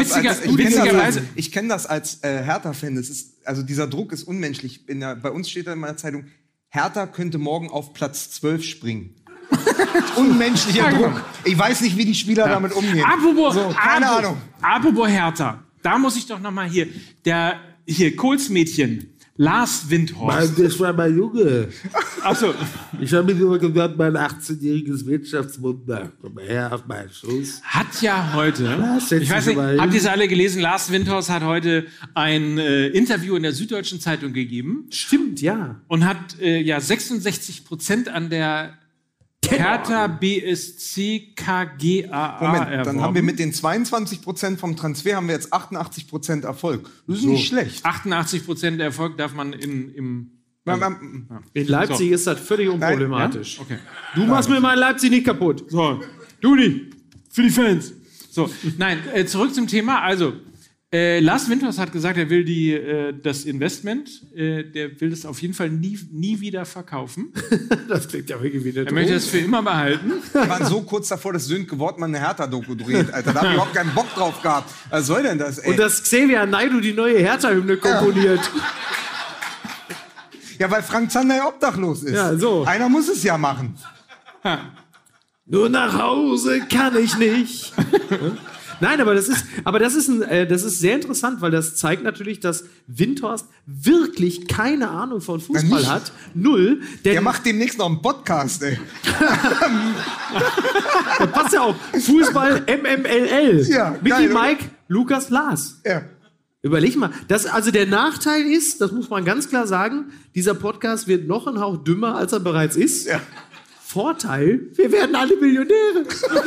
das als Hertha-Fan. Also dieser Druck ist unmenschlich. Bei uns steht da in meiner Zeitung, Hertha könnte morgen auf Platz 12 springen. Unmenschlicher Druck. Ich weiß nicht, wie die Spieler damit umgehen. Keine Ahnung. Apropos Hertha. Da muss ich doch noch mal hier Kohls-Mädchen. Lars Windhorst. Das war mein Junge. Achso. Ich habe mir immer gesagt, mein 18-jähriges Wirtschaftswunder. Komm her auf meinen Schoß. Hat ja heute, ich weiß nicht, habt ihr es alle gelesen? Lars Windhorst hat heute ein Interview in der Süddeutschen Zeitung gegeben. Stimmt, ja. Und hat 66% an der Hertha BSC KGaA Moment, erworben. dann haben wir mit den 22% vom Transfer haben wir jetzt 88% Erfolg. Das ist nicht schlecht. 88% Erfolg darf man in Leipzig ist das völlig unproblematisch. Ja? Okay. Du machst mir mal in Leipzig nicht kaputt. So, du nicht. Für die Fans. So, nein, zurück zum Thema. Also, Lars Windhorst hat gesagt, er will das Investment, der will das auf jeden Fall nie wieder verkaufen. Das klingt ja wirklich wieder. Er möchte das für immer behalten. Wir waren so kurz davor, dass Sönke Wortmann eine Hertha-Doku dreht, Alter. Da hab ich überhaupt keinen Bock drauf gehabt. Was soll denn das, ey? Und dass Xavier Naidoo die neue Hertha-Hymne komponiert. Ja, weil Frank Zander ja obdachlos ist. Ja, so. Einer muss es ja machen. Nur nach Hause kann ich nicht. Nein, aber das ist sehr interessant, weil das zeigt natürlich, dass Windhorst wirklich keine Ahnung von Fußball hat. Null. Der macht demnächst noch einen Podcast, ey. Das passt ja auch. Fußball MMLL. Ja, Micky, geil, Mike, Lukas, Lars. Ja. Überleg mal, also der Nachteil ist, das muss man ganz klar sagen, dieser Podcast wird noch ein Hauch dümmer, als er bereits ist. Ja. Vorteil, wir werden alle Millionäre.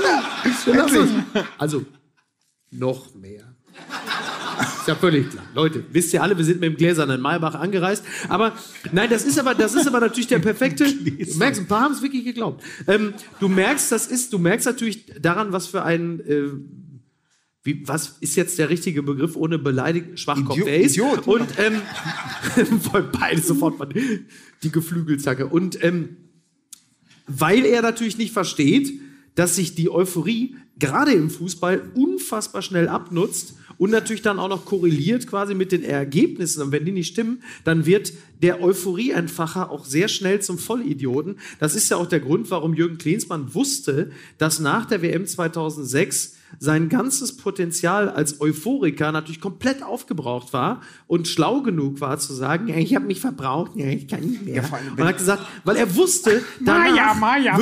Also, noch mehr. Ist ja völlig klar. Leute, wisst ihr alle, wir sind mit dem gläsernen Maybach angereist. Aber nein, das ist aber natürlich der perfekte. Du merkst, ein paar haben es wirklich geglaubt. Du merkst natürlich daran, was für ein was ist jetzt der richtige Begriff ohne beleidigt? Schwachkopf. Er ist. Idiot. Und beide sofort die Geflügelzacke. Und weil er natürlich nicht versteht, dass sich die Euphorie gerade im Fußball unfassbar schnell abnutzt und natürlich dann auch noch korreliert quasi mit den Ergebnissen. Und wenn die nicht stimmen, dann wird der Euphorieentfacher auch sehr schnell zum Vollidioten. Das ist ja auch der Grund, warum Jürgen Klinsmann wusste, dass nach der WM 2006 sein ganzes Potenzial als Euphoriker natürlich komplett aufgebraucht war und schlau genug war zu sagen, ja, ich habe mich verbraucht, ja, ich kann nicht mehr. Ja, und hat gesagt, weil er wusste, Maja,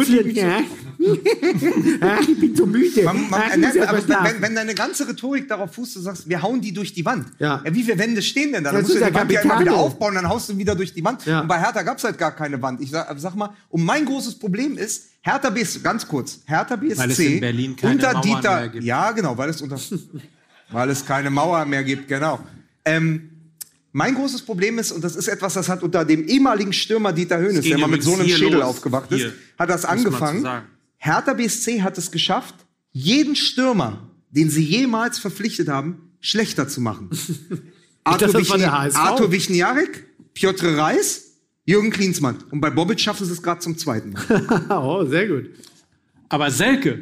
ich bin so müde. Wenn deine ganze Rhetorik darauf fußt, du sagst, wir hauen die durch die Wand. Ja. Wie viele Wände stehen denn da? Dann musst du die Wand ja immer wieder aufbauen, dann haust du wieder durch die Wand. Ja. Und bei Hertha gab es halt gar keine Wand. Ich sag mal, und mein großes Problem ist, Hertha BSC, ganz kurz, Hertha BSC weil es in Berlin keine unter Mauern Dieter, mehr gibt. Ja, genau, weil es keine Mauer mehr gibt, genau. Mein großes Problem ist, und das ist etwas, das hat unter dem ehemaligen Stürmer Dieter Hönes, der mal mit so einem Schädel aufgewacht ist, hat das angefangen. Hertha BSC hat es geschafft, jeden Stürmer, den sie jemals verpflichtet haben, schlechter zu machen. Arthur Wichniarek, Piotr Reis, Jürgen Klinsmann. Und bei Bobic schaffen sie es gerade zum 2. Mal. Oh, sehr gut. Aber Selke.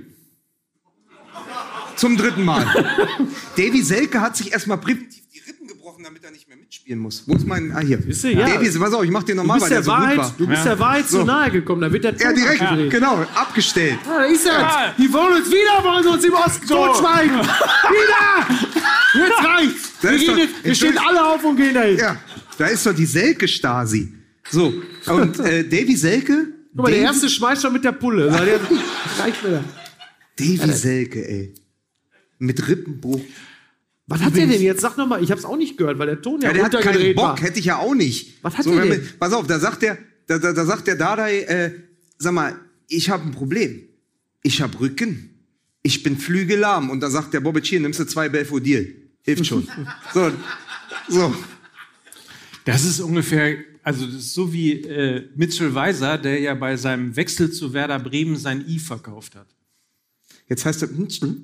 Zum 3. Mal. Davy Selke hat sich erstmal präventiv die Rippen gebrochen, damit er nicht mehr mitspielen muss. Wo ist mein... hier. Ja. Davy, pass auf, ich mach den nochmal, weil der so gut war. Du bist der Wahrheit zu nahe gekommen, da wird der Ton direkt, genau, abgestellt. Ja, da ist er. Ja. Die wollen uns im Osten totschweigen. Wieder! Jetzt reicht's. Wir stehen alle auf und gehen dahin. Ja, da ist doch die Selke-Stasi. So, und Davy Selke... Guck mal, der erste schmeißt schon mit der Pulle. Reicht mir da. Davy Selke, ey. Mit Rippenbruch. Was hat der denn jetzt? Sag nochmal, ich hab's auch nicht gehört, weil der Ton ja runtergedreht war. Der hat keinen Bock, hätte ich ja auch nicht. Was hat der denn? Pass auf, da sagt der Dardai, sag mal, ich habe ein Problem. Ich habe Rücken. Ich bin flügellahm. Und da sagt der Bobic, hier, nimmst du 2 Belfodil. Hilft schon. So. Das ist ungefähr... Also das ist so wie Mitchell Weiser, der ja bei seinem Wechsel zu Werder Bremen sein I verkauft hat. Jetzt heißt er...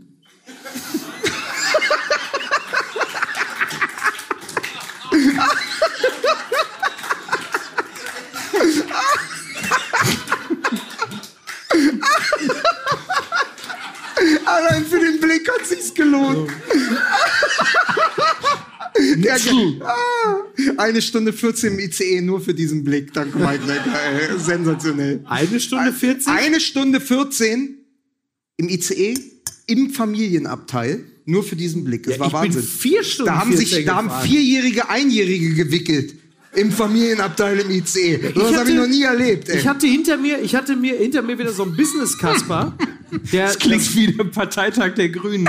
Allein für den Blick hat sich's gelohnt. Ja, 1 Stunde 14 im ICE nur für diesen Blick. Danke, Mike. Sensationell. 1 Stunde 14? 1 Stunde 14 im ICE im Familienabteil nur für diesen Blick. Das war Wahnsinn. 4 Stunden da haben 4-Jährige, Einjährige gewickelt. Im Familienabteil im ICE. Das habe ich noch nie erlebt. Ey. Ich hatte hinter mir wieder so ein Business-Kasper. Das klingt wie der Parteitag der Grünen.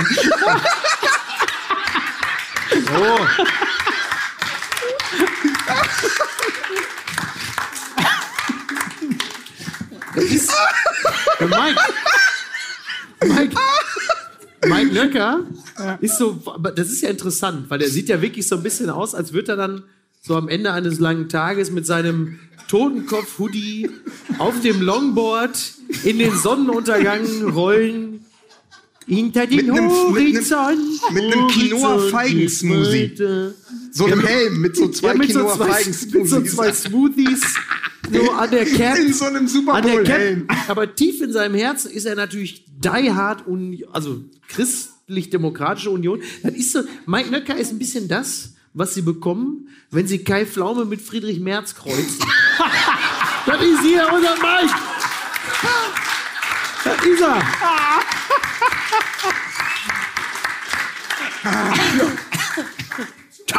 Oh. Das ist Mike Nöcker ist so, das ist ja interessant, weil der sieht ja wirklich so ein bisschen aus, als würde er dann so am Ende eines langen Tages mit seinem Totenkopf-Hoodie auf dem Longboard in den Sonnenuntergang rollen. Hinter den Horizont. Mit einem Quinoa-Feigensmoothie. So einem Helm mit so 2 Quinoa-Feigensmoothies. Mit so 2 Smoothies. So an der Cap. In so einem Super Bowl-Helm. Aber tief in seinem Herzen ist er natürlich die hard, also christlich-demokratische Union. Das ist so, Mike Nöcker ist ein bisschen das, was sie bekommen, wenn sie Kai Pflaume mit Friedrich Merz kreuzen. Das ist hier unser Mike. Das ist er.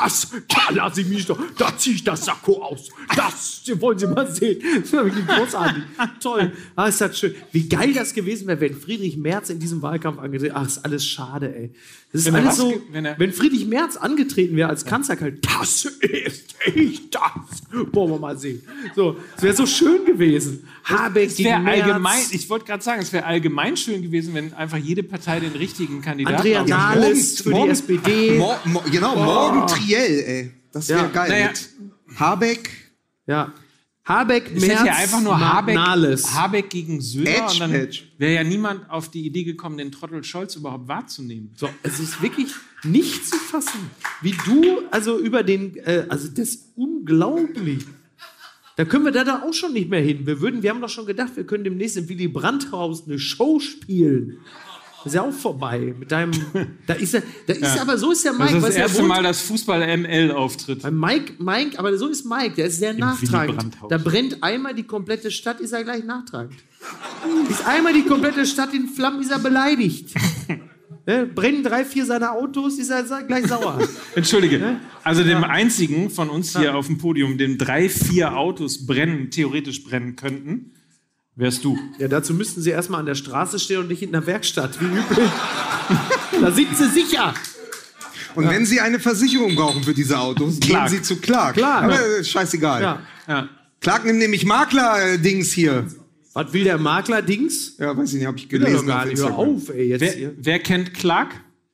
da lasse ich mich doch, da ziehe ich das Sakko aus. Das wollen Sie mal sehen. Das war wirklich großartig. Toll. Ist das schön. Wie geil das gewesen wäre, wenn Friedrich Merz in diesem Wahlkampf angetreten wäre. Ist alles schade, ey. Das ist alles so, wenn Friedrich Merz angetreten wäre als Kanzlerkandidat, das ist ich, das. Wollen wir mal sehen. So, es wäre so schön gewesen. Habeck gegen Merz. Ich wollte gerade sagen, es wäre allgemein schön gewesen, wenn einfach jede Partei den richtigen Kandidaten Andrea Nahles für die SPD. Morgen Triell, ey. Das wäre geil. Naja. Mit Habeck. Ja. Habeck, Es Merz, hätte ja einfach nur Nahles. Habeck gegen Söder Edge, und dann Edge. wäre ja niemand auf die Idee gekommen, den Trottel Scholz überhaupt wahrzunehmen. So, es ist wirklich nicht zu fassen, wie du also über den, also das ist unglaublich. Da können wir da auch schon nicht mehr hin. Wir haben doch schon gedacht, wir können demnächst im Willy Brandt-Haus eine Show spielen. Das ist ja auch vorbei. Mit deinem, aber so ist der Mike. Das ist das weißt du, erste Mal, dass Fußball-ML auftritt. Weil Mike, aber so ist Mike, der ist sehr nachtragend. Da brennt einmal die komplette Stadt, ist er gleich nachtragend. Ist einmal die komplette Stadt in Flammen, ist er beleidigt. Brennen 3, 4 seiner Autos, ist er gleich sauer. Entschuldige, also dem einzigen von uns hier auf dem Podium, dem 3, 4 Autos theoretisch brennen könnten, wärst du. Ja, dazu müssten sie erstmal an der Straße stehen und nicht in der Werkstatt, wie üblich. Da sind sie sicher. Und wenn Sie eine Versicherung brauchen für diese Autos, gehen Sie zu Clark. Aber scheißegal. Ja. Clark nimmt nämlich Makler-Dings hier. Was will der Makler-Dings? Ja, weiß ich nicht, habe ich Will er doch gelesen. gar nicht. Hör auf, ey. Jetzt hier. Wer kennt Clark?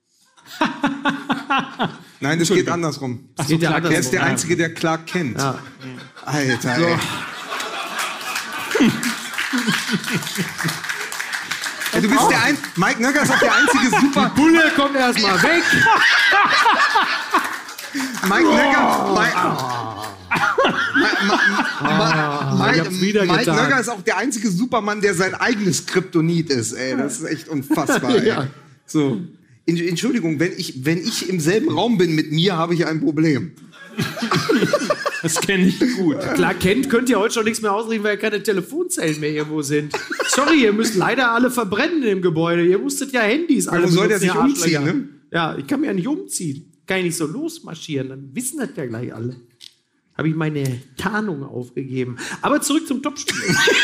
Nein, das geht andersrum. Er ist der Einzige, der Clark kennt. Ja. Alter, So. ey. Ja, du bist Mike Nöcker ist auch der einzige super... Bulle kommt erstmal weg. Mike Nöcker... Ich hab's wieder Mike getan. Nöcker ist auch der einzige Supermann, der sein eigenes Kryptonit ist. Ey, das ist echt unfassbar. Ey. Ja. So. Entschuldigung, wenn ich im selben Raum bin mit mir, habe ich ein Problem. Das kenne ich gut. Klar, könnt ihr heute schon nichts mehr ausreden, weil ja keine Telefonzellen mehr irgendwo sind. Sorry, ihr müsst leider alle verbrennen im Gebäude. Ihr musstet ja Handys alle Warum soll der benutzen, sich ihr umziehen, Arschlöcher. ne? Ja, ich kann mich ja nicht umziehen. Kann ich nicht so losmarschieren, dann wissen das ja gleich alle. Habe ich meine Tarnung aufgegeben. Aber zurück zum Topspiel.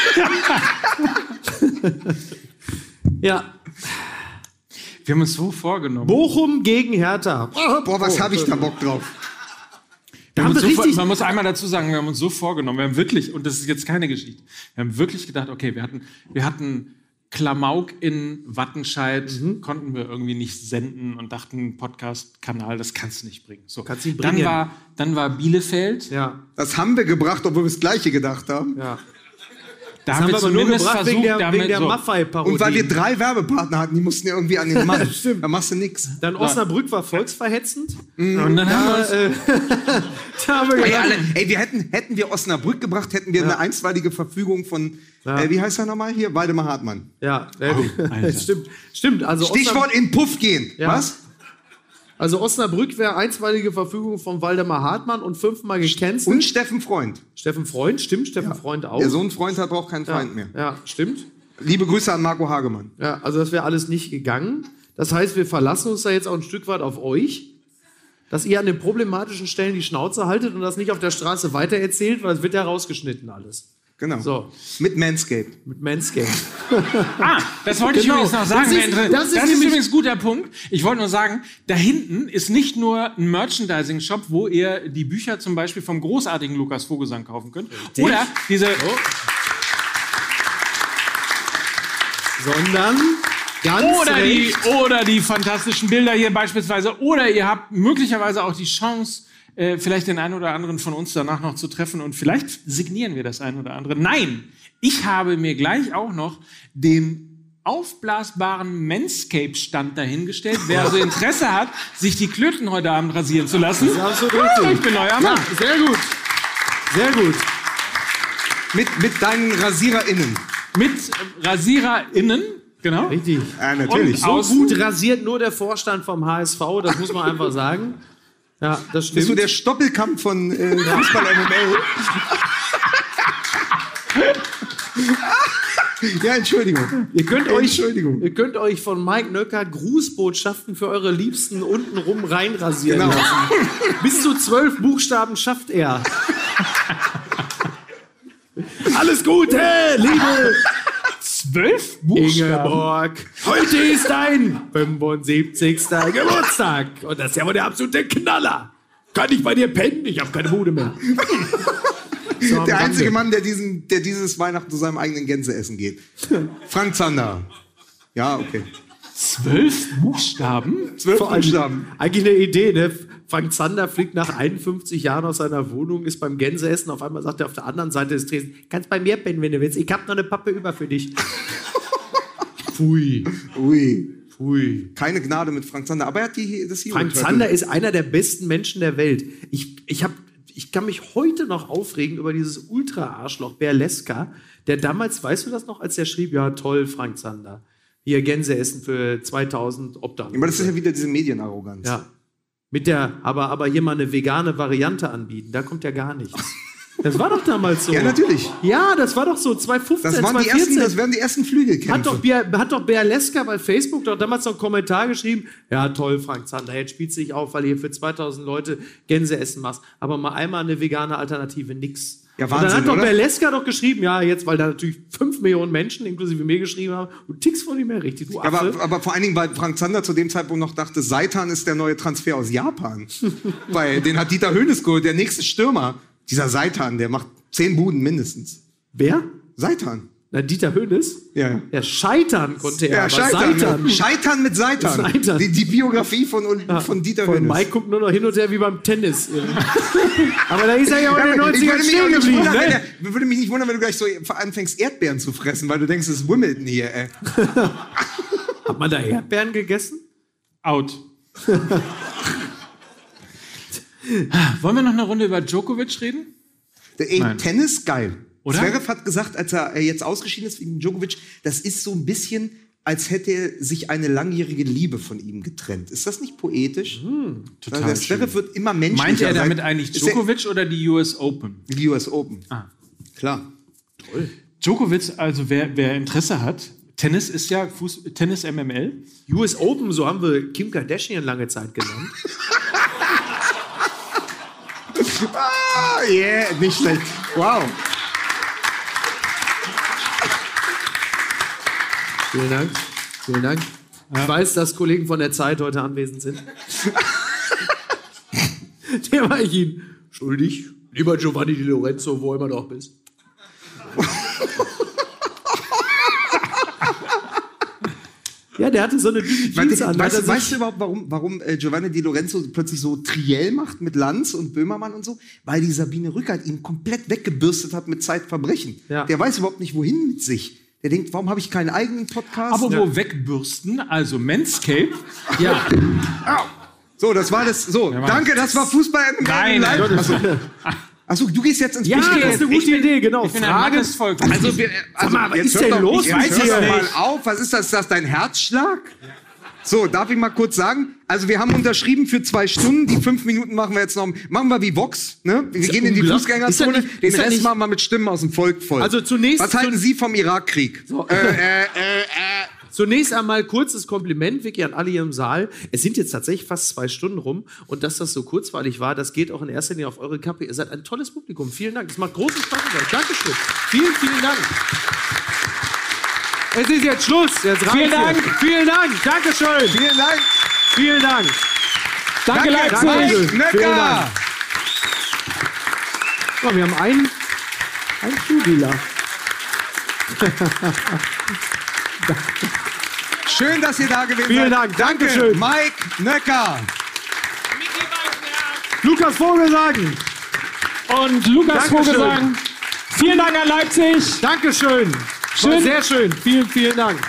Ja. Wir haben uns so vorgenommen. Bochum gegen Hertha. Boah, was habe ich da Bock drauf? Man muss einmal dazu sagen, wir haben uns so vorgenommen, wir haben wirklich, und das ist jetzt keine Geschichte, wir haben wirklich gedacht, okay, wir hatten Klamauk in Wattenscheid, konnten wir irgendwie nicht senden und dachten, Podcast-Kanal, das kannst du nicht bringen. So. Kannst du nicht bringen. Dann war Bielefeld. Ja. Das haben wir gebracht, obwohl wir das Gleiche gedacht haben. Ja. Da Das haben wir aber nur gebracht wegen der so. Maffei-Parodie. Und weil wir 3 Werbepartner hatten, die mussten ja irgendwie an den Mann. Stimmt. Da machst du nix. Dann Osnabrück war volksverhetzend. Und dann haben wir Da haben wir gedacht, Wir hätten wir Osnabrück gebracht, hätten wir eine einstweilige Verfügung von, wie heißt er nochmal hier? Waldemar Hartmann. ja, stimmt. Also Stichwort in Puff gehen. Ja. Was? Also Osnabrück wäre einstweilige Verfügung von Waldemar Hartmann und 5-mal gecancelt. Und Steffen Freund. Steffen Freund, stimmt, Steffen Freund auch. Der Sohn Freund hat auch keinen Feind mehr. Ja, stimmt. Liebe Grüße an Marco Hagemann. Ja, also das wäre alles nicht gegangen. Das heißt, wir verlassen uns da jetzt auch ein Stück weit auf euch, dass ihr an den problematischen Stellen die Schnauze haltet und das nicht auf der Straße weitererzählt, weil es wird ja rausgeschnitten alles. Genau. So, Mit Manscaped. mit Manscaped. Das wollte ich Genau. übrigens noch sagen. Das ist nämlich- übrigens ein guter Punkt. Ich wollte nur sagen, da hinten ist nicht nur ein Merchandising-Shop, wo ihr die Bücher zum Beispiel vom großartigen Lukas Vogelsang kaufen könnt. Oder diese... Sondern ganz recht. Oder die fantastischen Bilder hier beispielsweise. Oder ihr habt möglicherweise auch die Chance, vielleicht den einen oder anderen von uns danach noch zu treffen und vielleicht signieren wir das ein oder andere. Nein, ich habe mir gleich auch noch den aufblasbaren Manscaped-Stand dahingestellt. Wer also Interesse hat, sich die Klöten heute Abend rasieren zu lassen. Das ist absolut richtig. Ich bin euer Mann. Ja, sehr gut. Sehr gut. Mit deinen RasiererInnen. Mit RasiererInnen. Genau. Richtig. Ja, natürlich. Und So gut rasiert nur der Vorstand vom HSV, das muss man einfach sagen. Ja, das stimmt. Bist du der Stoppelkampf von Fußball-MML? Ja, Entschuldigung. Ihr könnt euch von Mike Nöcker Grußbotschaften für eure Liebsten untenrum reinrasieren lassen. Bis zu 12 Buchstaben schafft er. Alles Gute, Liebe 12 Buchstaben? Ingeborg. Heute ist dein 75. Geburtstag. Und das ist ja wohl der absolute Knaller. Kann ich bei dir pennen? Ich habe keine Bude mehr. So, der einzige Mann, der dieses Weihnachten zu seinem eigenen Gänseessen geht. Frank Zander. Ja, okay. 12 Buchstaben? 12 Buchstaben. Eigentlich eine Idee, ne? Frank Zander fliegt nach 51 Jahren aus seiner Wohnung, ist beim Gänseessen. Auf einmal sagt er auf der anderen Seite des Tresen, kannst bei mir pennen, wenn du willst. Ich hab noch eine Pappe über für dich. Pfui. Ui. Pfui. Keine Gnade mit Frank Zander. Aber er hat das hier. Frank Zander ist einer der besten Menschen der Welt. Ich kann mich heute noch aufregen über dieses Ultra-Arschloch Berleska, der damals, weißt du das noch, als der schrieb, ja toll, Frank Zander, hier Gänseessen für 2000 Obdachlose. Aber das ist ja wieder diese Medienarroganz. Ja. Aber hier mal eine vegane Variante anbieten, da kommt ja gar nichts. Das war doch damals so. Ja, natürlich. Ja, das war doch so, 2015, das 2014. Das wären die ersten Flügelkämpfe. Hat doch Berleska bei Facebook doch damals noch einen Kommentar geschrieben, ja toll, Frank Zander, jetzt spielst du dich auf, weil du hier für 2000 Leute Gänseessen machst, aber mal einmal eine vegane Alternative, nix. Ja, Wahnsinn, und dann hat doch oder? Berleska doch geschrieben, ja, jetzt, weil da natürlich 5 Millionen Menschen, inklusive mir, geschrieben haben, du tickst von ihm mehr richtig, du Affe. Aber vor allen Dingen, weil Frank Zander zu dem Zeitpunkt noch dachte, Seitan ist der neue Transfer aus Japan. Weil den hat Dieter Hoeneß geholt, der nächste Stürmer. Dieser Seitan, der macht 10 Buden mindestens. Wer? Seitan. Na, Dieter Hoeneß? Ja. Ja, scheitern konnte er, Ja, aber Scheitern. Seitan. Scheitern mit Seitan. Seitan. Die Biografie von Dieter Von Hoeneß. Mike guckt nur noch hin und her wie beim Tennis. Aber da ist er ja auch in den 90ern stehen Ich geblieben. Ne? würde mich nicht wundern, wenn du gleich so anfängst, Erdbeeren zu fressen, weil du denkst, es ist Wimbledon hier, ey. Hat man da Erdbeeren gegessen? Out. Wollen wir noch eine Runde über Djokovic reden? Tennis, geil. Oder? Zverev hat gesagt, als er jetzt ausgeschieden ist wegen Djokovic, das ist so ein bisschen, als hätte sich eine langjährige Liebe von ihm getrennt. Ist das nicht poetisch? Total der Zverev wird immer menschlicher. Meint er damit sein. eigentlich Djokovic oder die US Open? Die US Open. Ah. Klar. Toll. Djokovic, also wer Interesse hat, Tennis ist ja Tennis MML. US Open, so haben wir Kim Kardashian lange Zeit genannt. Ah, yeah, nicht schlecht. Wow. Vielen Dank. Vielen Dank. Ja. Ich weiß, dass Kollegen von der Zeit heute anwesend sind. Der war ich Ihnen schuldig. Lieber Giovanni Di Lorenzo, wo immer noch bist. Ja, der hatte so eine dünne Jeans an. Weißt du überhaupt, warum Giovanni Di Lorenzo plötzlich so Triell macht mit Lanz und Böhmermann und so? Weil die Sabine Rückert ihn komplett weggebürstet hat mit Zeitverbrechen. Ja. Der weiß überhaupt nicht, wohin mit sich. Der denkt, warum habe ich keinen eigenen Podcast? Aber wo wegbürsten, also Manscape. Ja. So, das war das. So, danke, das war Fußball. Nein. Achso, du gehst jetzt ins Ja, Bistro. das ist eine gute Idee, genau. Ich bin Frage Also, was ist denn los? Ich weiß es mal auf. Was ist das? Ist das dein Herzschlag? So, darf ich mal kurz sagen? Also wir haben unterschrieben für 2 Stunden. Die 5 Minuten machen wir jetzt noch. Machen wir wie Vox. Ne? Wir gehen in die Fußgängerzone. Den Rest machen wir mit Stimmen aus dem Volk voll. Also zunächst. Was halten Sie vom Irakkrieg? So. Zunächst einmal kurzes Kompliment, Vicky, an alle hier im Saal. Es sind jetzt tatsächlich fast 2 Stunden rum. Und dass das so kurzweilig war, das geht auch in erster Linie auf eure Kappe. Ihr seid ein tolles Publikum. Vielen Dank. Es macht großen Spaß mit euch. Dankeschön. Vielen, vielen Dank. Es ist jetzt Schluss. Jetzt Vielen Dank. Vielen Dank. Dankeschön. Vielen Dank. Vielen Dank. Danke, Leipzig. Mike Vielen Nöcker. Dank. So, wir haben einen Schuhdealer. Schön, dass ihr da gewesen seid. Vielen Dank. Danke, Dankeschön. Mike Nöcker. Lukas Vogelsang. Und Lukas Dankeschön. Vogelsang. Vielen Dank an Leipzig. Dankeschön. Schön. War sehr schön. Vielen, vielen Dank.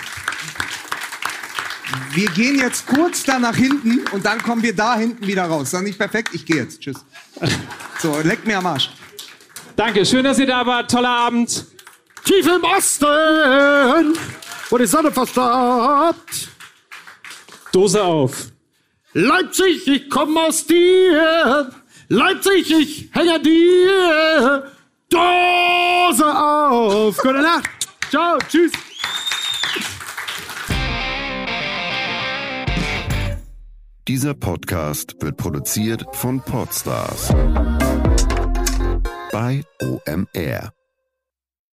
Wir gehen jetzt kurz da nach hinten und dann kommen wir da hinten wieder raus. Ist das nicht perfekt? Ich gehe jetzt. Tschüss. So, leckt mir am Arsch. Danke, schön, dass ihr da wart. Toller Abend. Tief im Osten, wo die Sonne verstaubt. Dose auf. Leipzig, ich komm aus dir. Leipzig, ich hänge an dir. Dose auf. Gute Nacht. Ciao, tschüss. Dieser Podcast wird produziert von Podstars bei OMR.